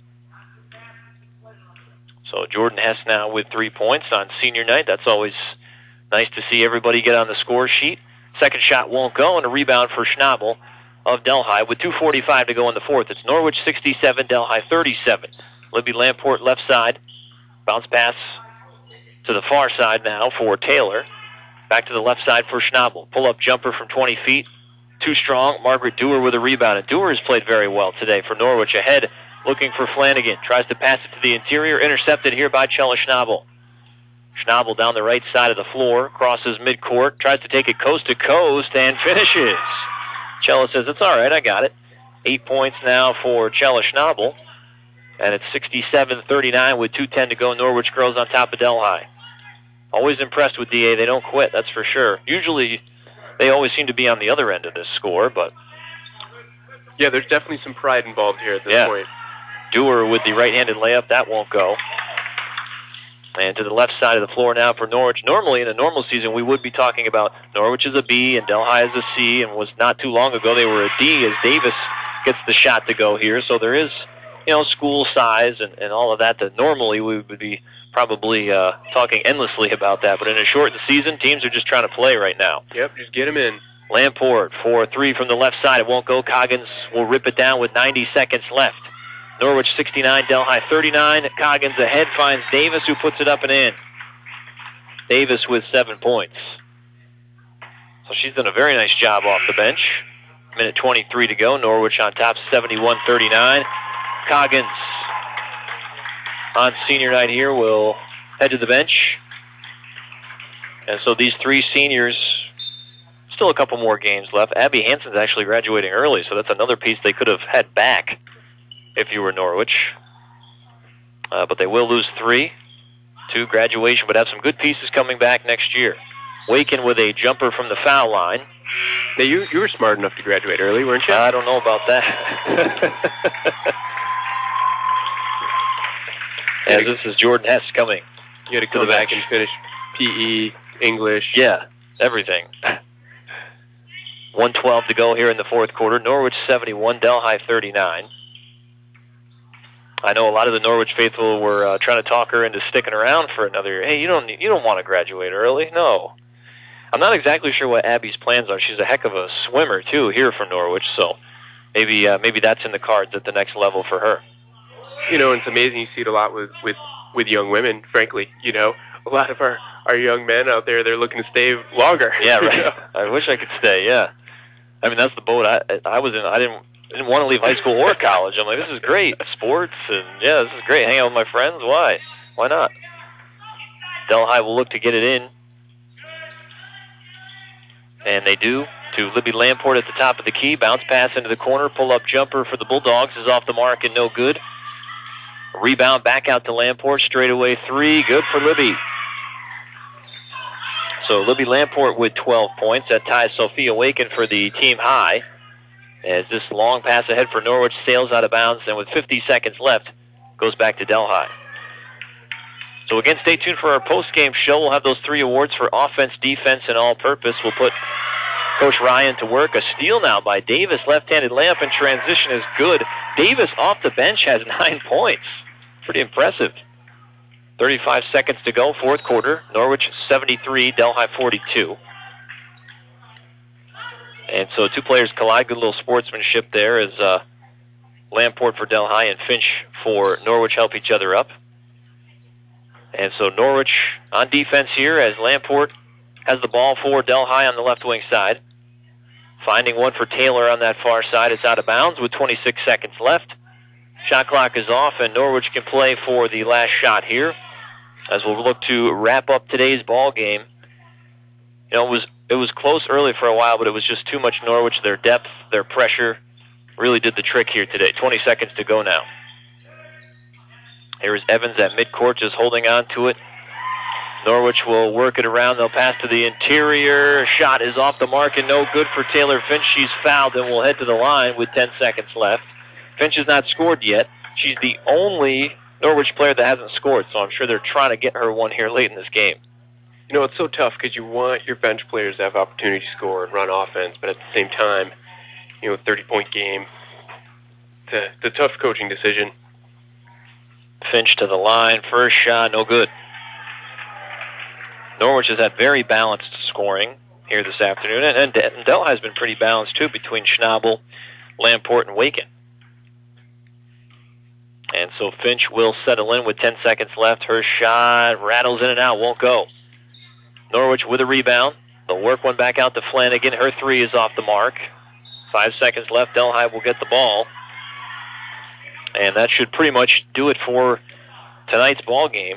So Jordan Hess now with three points on senior night. That's always nice to see everybody get on the score sheet. Second shot won't go, and a rebound for Schnabel of Delhi with two forty-five to go in the fourth. It's Norwich sixty-seven, Delhi thirty-seven. Libby Lamport left side. Bounce pass to the far side now for Taylor. Back to the left side for Schnabel. Pull-up jumper from twenty feet. Too strong. Margaret Dewar with a rebound. And Dewar has played very well today for Norwich. Ahead, looking for Flanagan. Tries to pass it to the interior. Intercepted here by Chella Schnabel. Schnabel down the right side of the floor. Crosses midcourt. Tries to take it coast to coast and finishes. Chella says, it's all right, I got it. Eight points now for Chella Schnabel. And it's sixty-seven thirty-nine with two ten to go. Norwich girls on top of Delhi. Always impressed with D A. They don't quit, that's for sure. Usually, they always seem to be on the other end of this score, but... Yeah, there's definitely some pride involved here at this yeah. point. Dewar with the right-handed layup. That won't go. And to the left side of the floor now for Norwich. Normally, in a normal season, we would be talking about Norwich is a B and Delhi is a C, and was not too long ago they were a D as Davis gets the shot to go here. So there is, you know, school size and, and all of that that normally we would be probably uh, talking endlessly about that. But in a shortened season, teams are just trying to play right now. Yep, just get them in. Lamport for three from the left side. It won't go. Coggins will rip it down with ninety seconds left. Norwich sixty-nine, Delhi thirty-nine. Coggins ahead finds Davis, who puts it up and in. Davis with seven points. So she's done a very nice job off the bench. Minute twenty-three to go. Norwich on top, seventy-one thirty-nine. Coggins on senior night here will head to the bench. And so these three seniors, still a couple more games left. Abby Hansen's actually graduating early, so that's another piece they could have had back if you were Norwich. Uh, but they will lose three to graduation, but have some good pieces coming back next year. Waken with a jumper from the foul line. Now, you, you were smart enough to graduate early, weren't you? I don't know about that. As this is Jordan Hess coming. You had to come back and finish P E, English. Yeah, everything. one twelve to go here in the fourth quarter. Norwich seventy-one, Delhi thirty-nine. I know a lot of the Norwich faithful were uh, trying to talk her into sticking around for another year. Hey, you don't you don't want to graduate early. No. I'm not exactly sure what Abby's plans are. She's a heck of a swimmer, too, here from Norwich, so maybe uh, maybe that's in the cards at the next level for her. You know, it's amazing. You see it a lot with, with, with young women, frankly. You know, a lot of our, our young men out there, they're looking to stay longer. Yeah, right. You know? I wish I could stay, yeah. I mean, that's the boat I, I was in. I didn't... I didn't want to leave high school or college. I'm like, this is great. Sports, and yeah, this is great. Hang out with my friends. Why? Why not? Delhi will look to get it in. And they do to Libby Lamport at the top of the key. Bounce pass into the corner. Pull-up jumper for the Bulldogs is off the mark and no good. Rebound back out to Lamport. Straightaway three. Good for Libby. So Libby Lamport with twelve points. That ties Sophia Waken for the team high. As this long pass ahead for Norwich sails out of bounds, and with fifty seconds left, goes back to Delhi. So again, stay tuned for our post-game show. We'll have those three awards for offense, defense, and all-purpose. We'll put Coach Ryan to work. A steal now by Davis. Left-handed layup in transition is good. Davis off the bench has nine points. Pretty impressive. thirty-five seconds to go, fourth quarter. Norwich seventy-three, Delhi forty-two. And so two players collide. Good little sportsmanship there as uh, Lamport for Delhi and Finch for Norwich help each other up. And so Norwich on defense here as Lamport has the ball for Delhi on the left wing side. Finding one for Taylor on that far side. It's out of bounds with twenty-six seconds left. Shot clock is off, and Norwich can play for the last shot here as we'll look to wrap up today's ball game. You know, it was it was close early for a while, but it was just too much Norwich. Their depth, their pressure really did the trick here today. twenty seconds to go now. Here's Evans at midcourt just holding on to it. Norwich will work it around. They'll pass to the interior. Shot is off the mark and no good for Taylor Finch. She's fouled and will head to the line with ten seconds left. Finch has not scored yet. She's the only Norwich player that hasn't scored, so I'm sure they're trying to get her one here late in this game. You know, it's so tough because you want your bench players to have opportunity to score and run offense, but at the same time, you know, thirty-point game, it's a, it's a tough coaching decision. Finch to the line. First shot, no good. Norwich has had very balanced scoring here this afternoon, and, and, and Delhi has been pretty balanced, too, between Schnabel, Lamport, and Waken. And so Finch will settle in with ten seconds left. Her shot rattles in and out, won't go. Norwich with a rebound. They'll work one back out to Flanagan. Her three is off the mark. Five seconds left. Delhi will get the ball. And that should pretty much do it for tonight's ball game.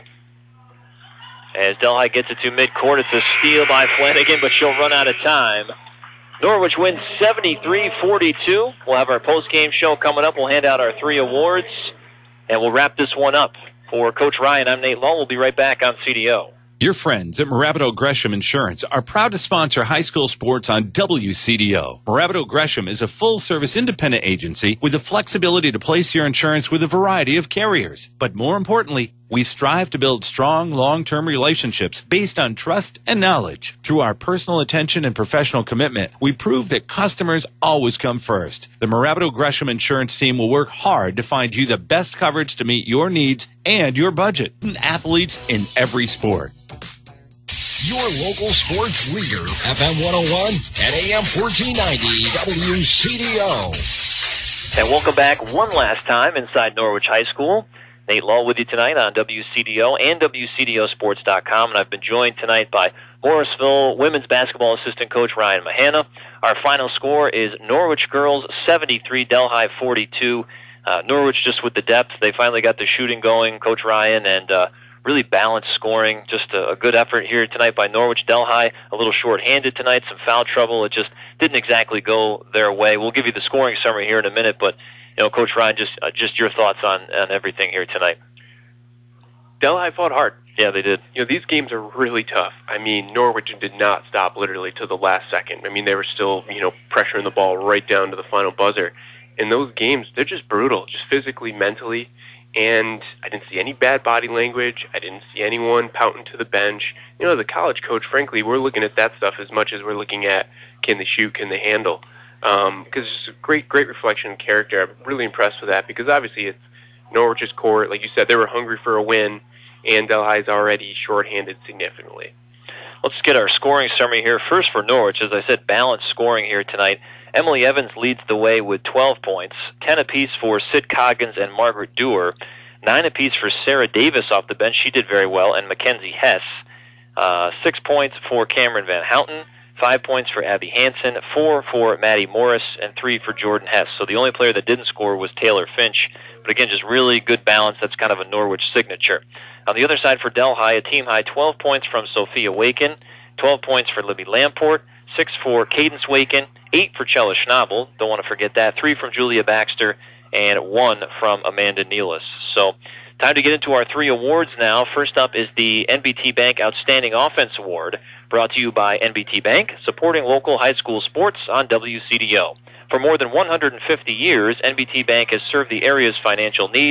As Delhi gets it to midcourt, it's a steal by Flanagan, but she'll run out of time. Norwich wins seventy-three forty-two. We'll have our post-game show coming up. We'll hand out our three awards, and we'll wrap this one up. For Coach Ryan, I'm Nate Long. We'll be right back on C D O. Your friends at Morabito Gresham Insurance are proud to sponsor high school sports on W C D O. Morabito Gresham is a full-service independent agency with the flexibility to place your insurance with a variety of carriers. But more importantly, we strive to build strong, long-term relationships based on trust and knowledge. Through our personal attention and professional commitment, we prove that customers always come first. The Morabito Gresham Insurance team will work hard to find you the best coverage to meet your needs and your budget. Athletes in every sport. Your local sports leader, F M one oh one and A M fourteen ninety W C D O. And welcome back one last time inside Norwich High School. Nate Law with you tonight on W C D O and W C D O sports dot com. And I've been joined tonight by Morrisville women's basketball assistant coach Ryan Mahana. Our final score is Norwich girls seventy-three, Delhi forty-two. Uh, Norwich just with the depth. They finally got the shooting going, Coach Ryan, and uh, really balanced scoring. Just a, a good effort here tonight by Norwich. Delhi a little short-handed tonight, some foul trouble. It just didn't exactly go their way. We'll give you the scoring summary here in a minute, but you know, Coach Ryan, just uh, just your thoughts on, on everything here tonight. Delhi fought hard. Yeah, they did. You know, these games are really tough. I mean, Norwich did not stop literally to the last second. I mean, they were still, you know, pressuring the ball right down to the final buzzer. In those games, they're just brutal, just physically, mentally. And I didn't see any bad body language. I didn't see anyone pouting to the bench. You know, as a college coach, frankly, we're looking at that stuff as much as we're looking at can they shoot, can they handle. Because um, it's a great, great reflection of character. I'm really impressed with that because obviously it's Norwich's court. Like you said, they were hungry for a win, and Delhi's already shorthanded significantly. Let's get our scoring summary here. First for Norwich, as I said, balanced scoring here tonight. Emily Evans leads the way with twelve points, ten apiece for Sid Coggins and Margaret Dewar, nine apiece for Sarah Davis off the bench. She did very well, and Mackenzie Hess. Uh, six points for Cameron Van Houten, five points for Abby Hansen, four for Maddie Morris, and three for Jordan Hess. So the only player that didn't score was Taylor Finch. But again, just really good balance. That's kind of a Norwich signature. On the other side for Delhi, a team-high twelve points from Sophia Waken, twelve points for Libby Lamport, six for Cadence Waken, eight for Chella Schnabel, don't want to forget that, three from Julia Baxter, and one from Amanda Nealis. So time to get into our three awards now. First up is the N B T Bank Outstanding Offense Award, brought to you by N B T Bank, supporting local high school sports on W C D O. For more than one hundred fifty years, N B T Bank has served the area's financial needs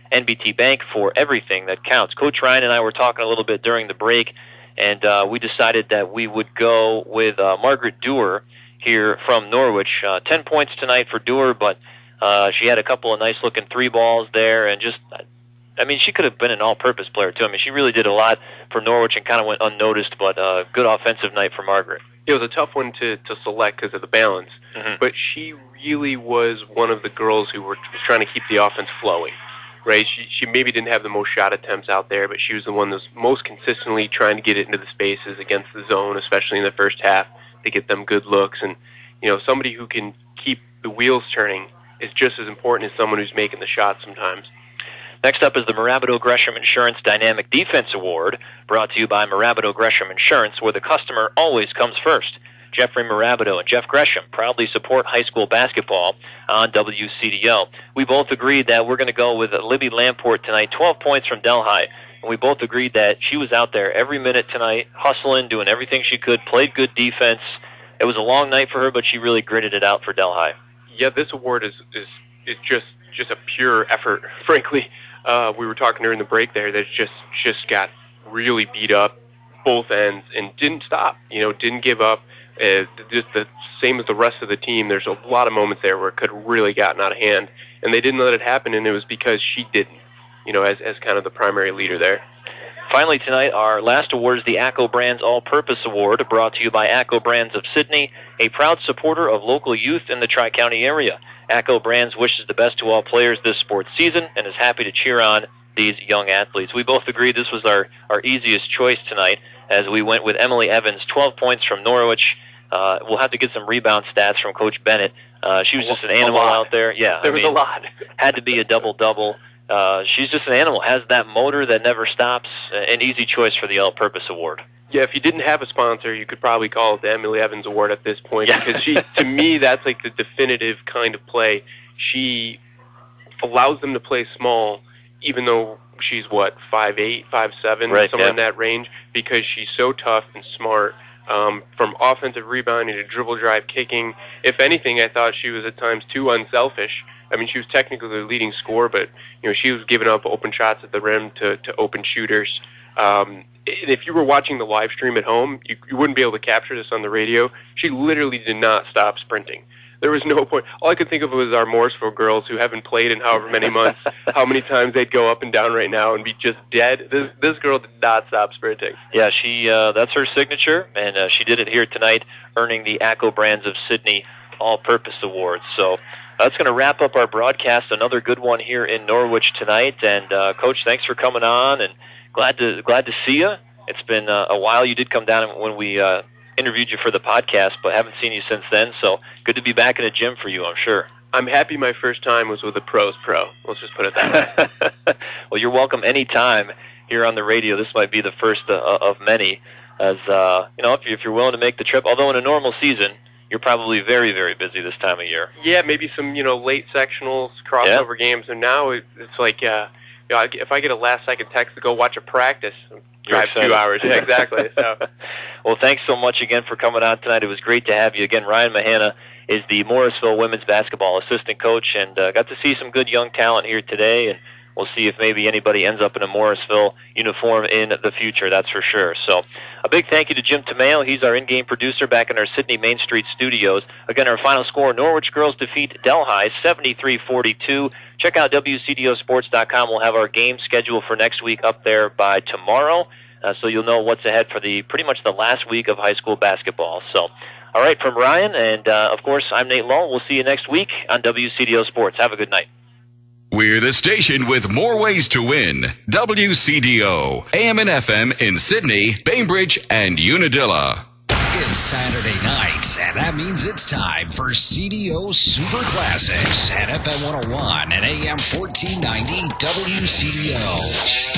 N B T Bank, for everything that counts. Coach Ryan and I were talking a little bit during the break, and uh, we decided that we would go with uh, Margaret Dewar here from Norwich. Uh, ten points tonight for Dewar, but uh, she had a couple of nice-looking three balls there, and just, I mean, she could have been an all-purpose player, too. I mean, she really did a lot for Norwich and kind of went unnoticed, but uh, good offensive night for Margaret. It was a tough one to, to select because of the balance, mm-hmm. but she really was one of the girls who were was trying to keep the offense flowing, right? She, she maybe didn't have the most shot attempts out there, but she was the one that was most consistently trying to get it into the spaces against the zone, especially in the first half, to get them good looks. And, you know, somebody who can keep the wheels turning is just as important as someone who's making the shots sometimes. Next up is the Marabito Gresham Insurance Dynamic Defense Award, brought to you by Marabito Gresham Insurance, where the customer always comes first. Jeffrey Marabito and Jeff Gresham proudly support high school basketball on W C D O. We both agreed that we're going to go with Libby Lamport tonight, twelve points from Delhi. And we both agreed that she was out there every minute tonight, hustling, doing everything she could, played good defense. It was a long night for her, but she really gritted it out for Delhi. Yeah, this award is is, is just, just a pure effort, frankly. Uh, we were talking during the break there that just just got really beat up both ends and didn't stop. You know, didn't give up. Uh, just the same as the rest of the team. There's a lot of moments there where it could have really gotten out of hand, and they didn't let it happen, and it was because she didn't. You know, as as kind of the primary leader there. Finally tonight, our last award is the ACCO Brands All-Purpose Award, brought to you by ACCO Brands of Sydney, a proud supporter of local youth in the Tri-County area. ACCO Brands wishes the best to all players this sports season and is happy to cheer on these young athletes. We both agreed this was our, our easiest choice tonight, as we went with Emily Evans, twelve points from Norwich. Uh, we'll have to get some rebound stats from Coach Bennett. Uh, she was just an animal out there. Yeah, there I was mean, a lot. Had to be a double-double. Uh, she's just an animal, has that motor that never stops. An easy choice for the all-purpose award. Yeah, if you didn't have a sponsor, you could probably call it the Emily Evans Award at this point, yeah. because she, to me, that's like the definitive kind of play. She allows them to play small, even though she's, what, five eight, five seven, right, somewhere yeah. in that range, because she's so tough and smart. Um, from offensive rebounding to dribble drive kicking. If anything, I thought she was at times too unselfish. I mean, she was technically the leading scorer, but you know, she was giving up open shots at the rim to, to open shooters. Um, if you were watching the live stream at home, you, you wouldn't be able to capture this on the radio. She literally did not stop sprinting. There was no point. All I could think of was our Morrisville girls who haven't played in however many months, how many times they'd go up and down right now and be just dead. This this girl did not stop sprinting. Yeah, she uh, that's her signature, and uh, she did it here tonight, earning the ACCO Brands of Sydney All-Purpose Award. So that's going to wrap up our broadcast. Another good one here in Norwich tonight. And uh, Coach, thanks for coming on, and glad to glad to see you. It's been uh, a while. You did come down when we uh, interviewed you for the podcast, but haven't seen you since then. So good to be back in a gym for you, I'm sure. I'm happy my first time was with a pro's pro. Let's just put it that way. Well, you're welcome anytime here on the radio. This might be the first uh, of many. As uh, you know, if, you, if you're willing to make the trip, although in a normal season, you're probably very, very busy this time of year. Yeah, maybe some, you know, late sectionals, crossover yeah. games, and now it, it's like, uh, you know, if I get a last-second text to go watch a practice, drive two hours. Yeah, exactly. So, well, thanks so much again for coming on tonight. It was great to have you again. Ryan Mahana is the Morrisville women's basketball assistant coach, and uh, got to see some good young talent here today, and we'll see if maybe anybody ends up in a Morrisville uniform in the future, that's for sure. So a big thank you to Jim Tomeo. He's our in-game producer back in our Sydney Main Street studios. Again, our final score, Norwich girls defeat Delhi seventy-three forty-two. Check out W C D O sports dot com. We'll have our game schedule for next week up there by tomorrow, uh, so you'll know what's ahead for the pretty much the last week of high school basketball. So, all right, from Ryan, and uh, of course, I'm Nate Lull. We'll see you next week on W C D O Sports. Have a good night. We're the station with more ways to win. W C D O, A M and F M in Sydney, Bainbridge, and Unadilla. It's Saturday night, and that means it's time for C D O Super Classics at F M one oh one and A M fourteen ninety W C D O.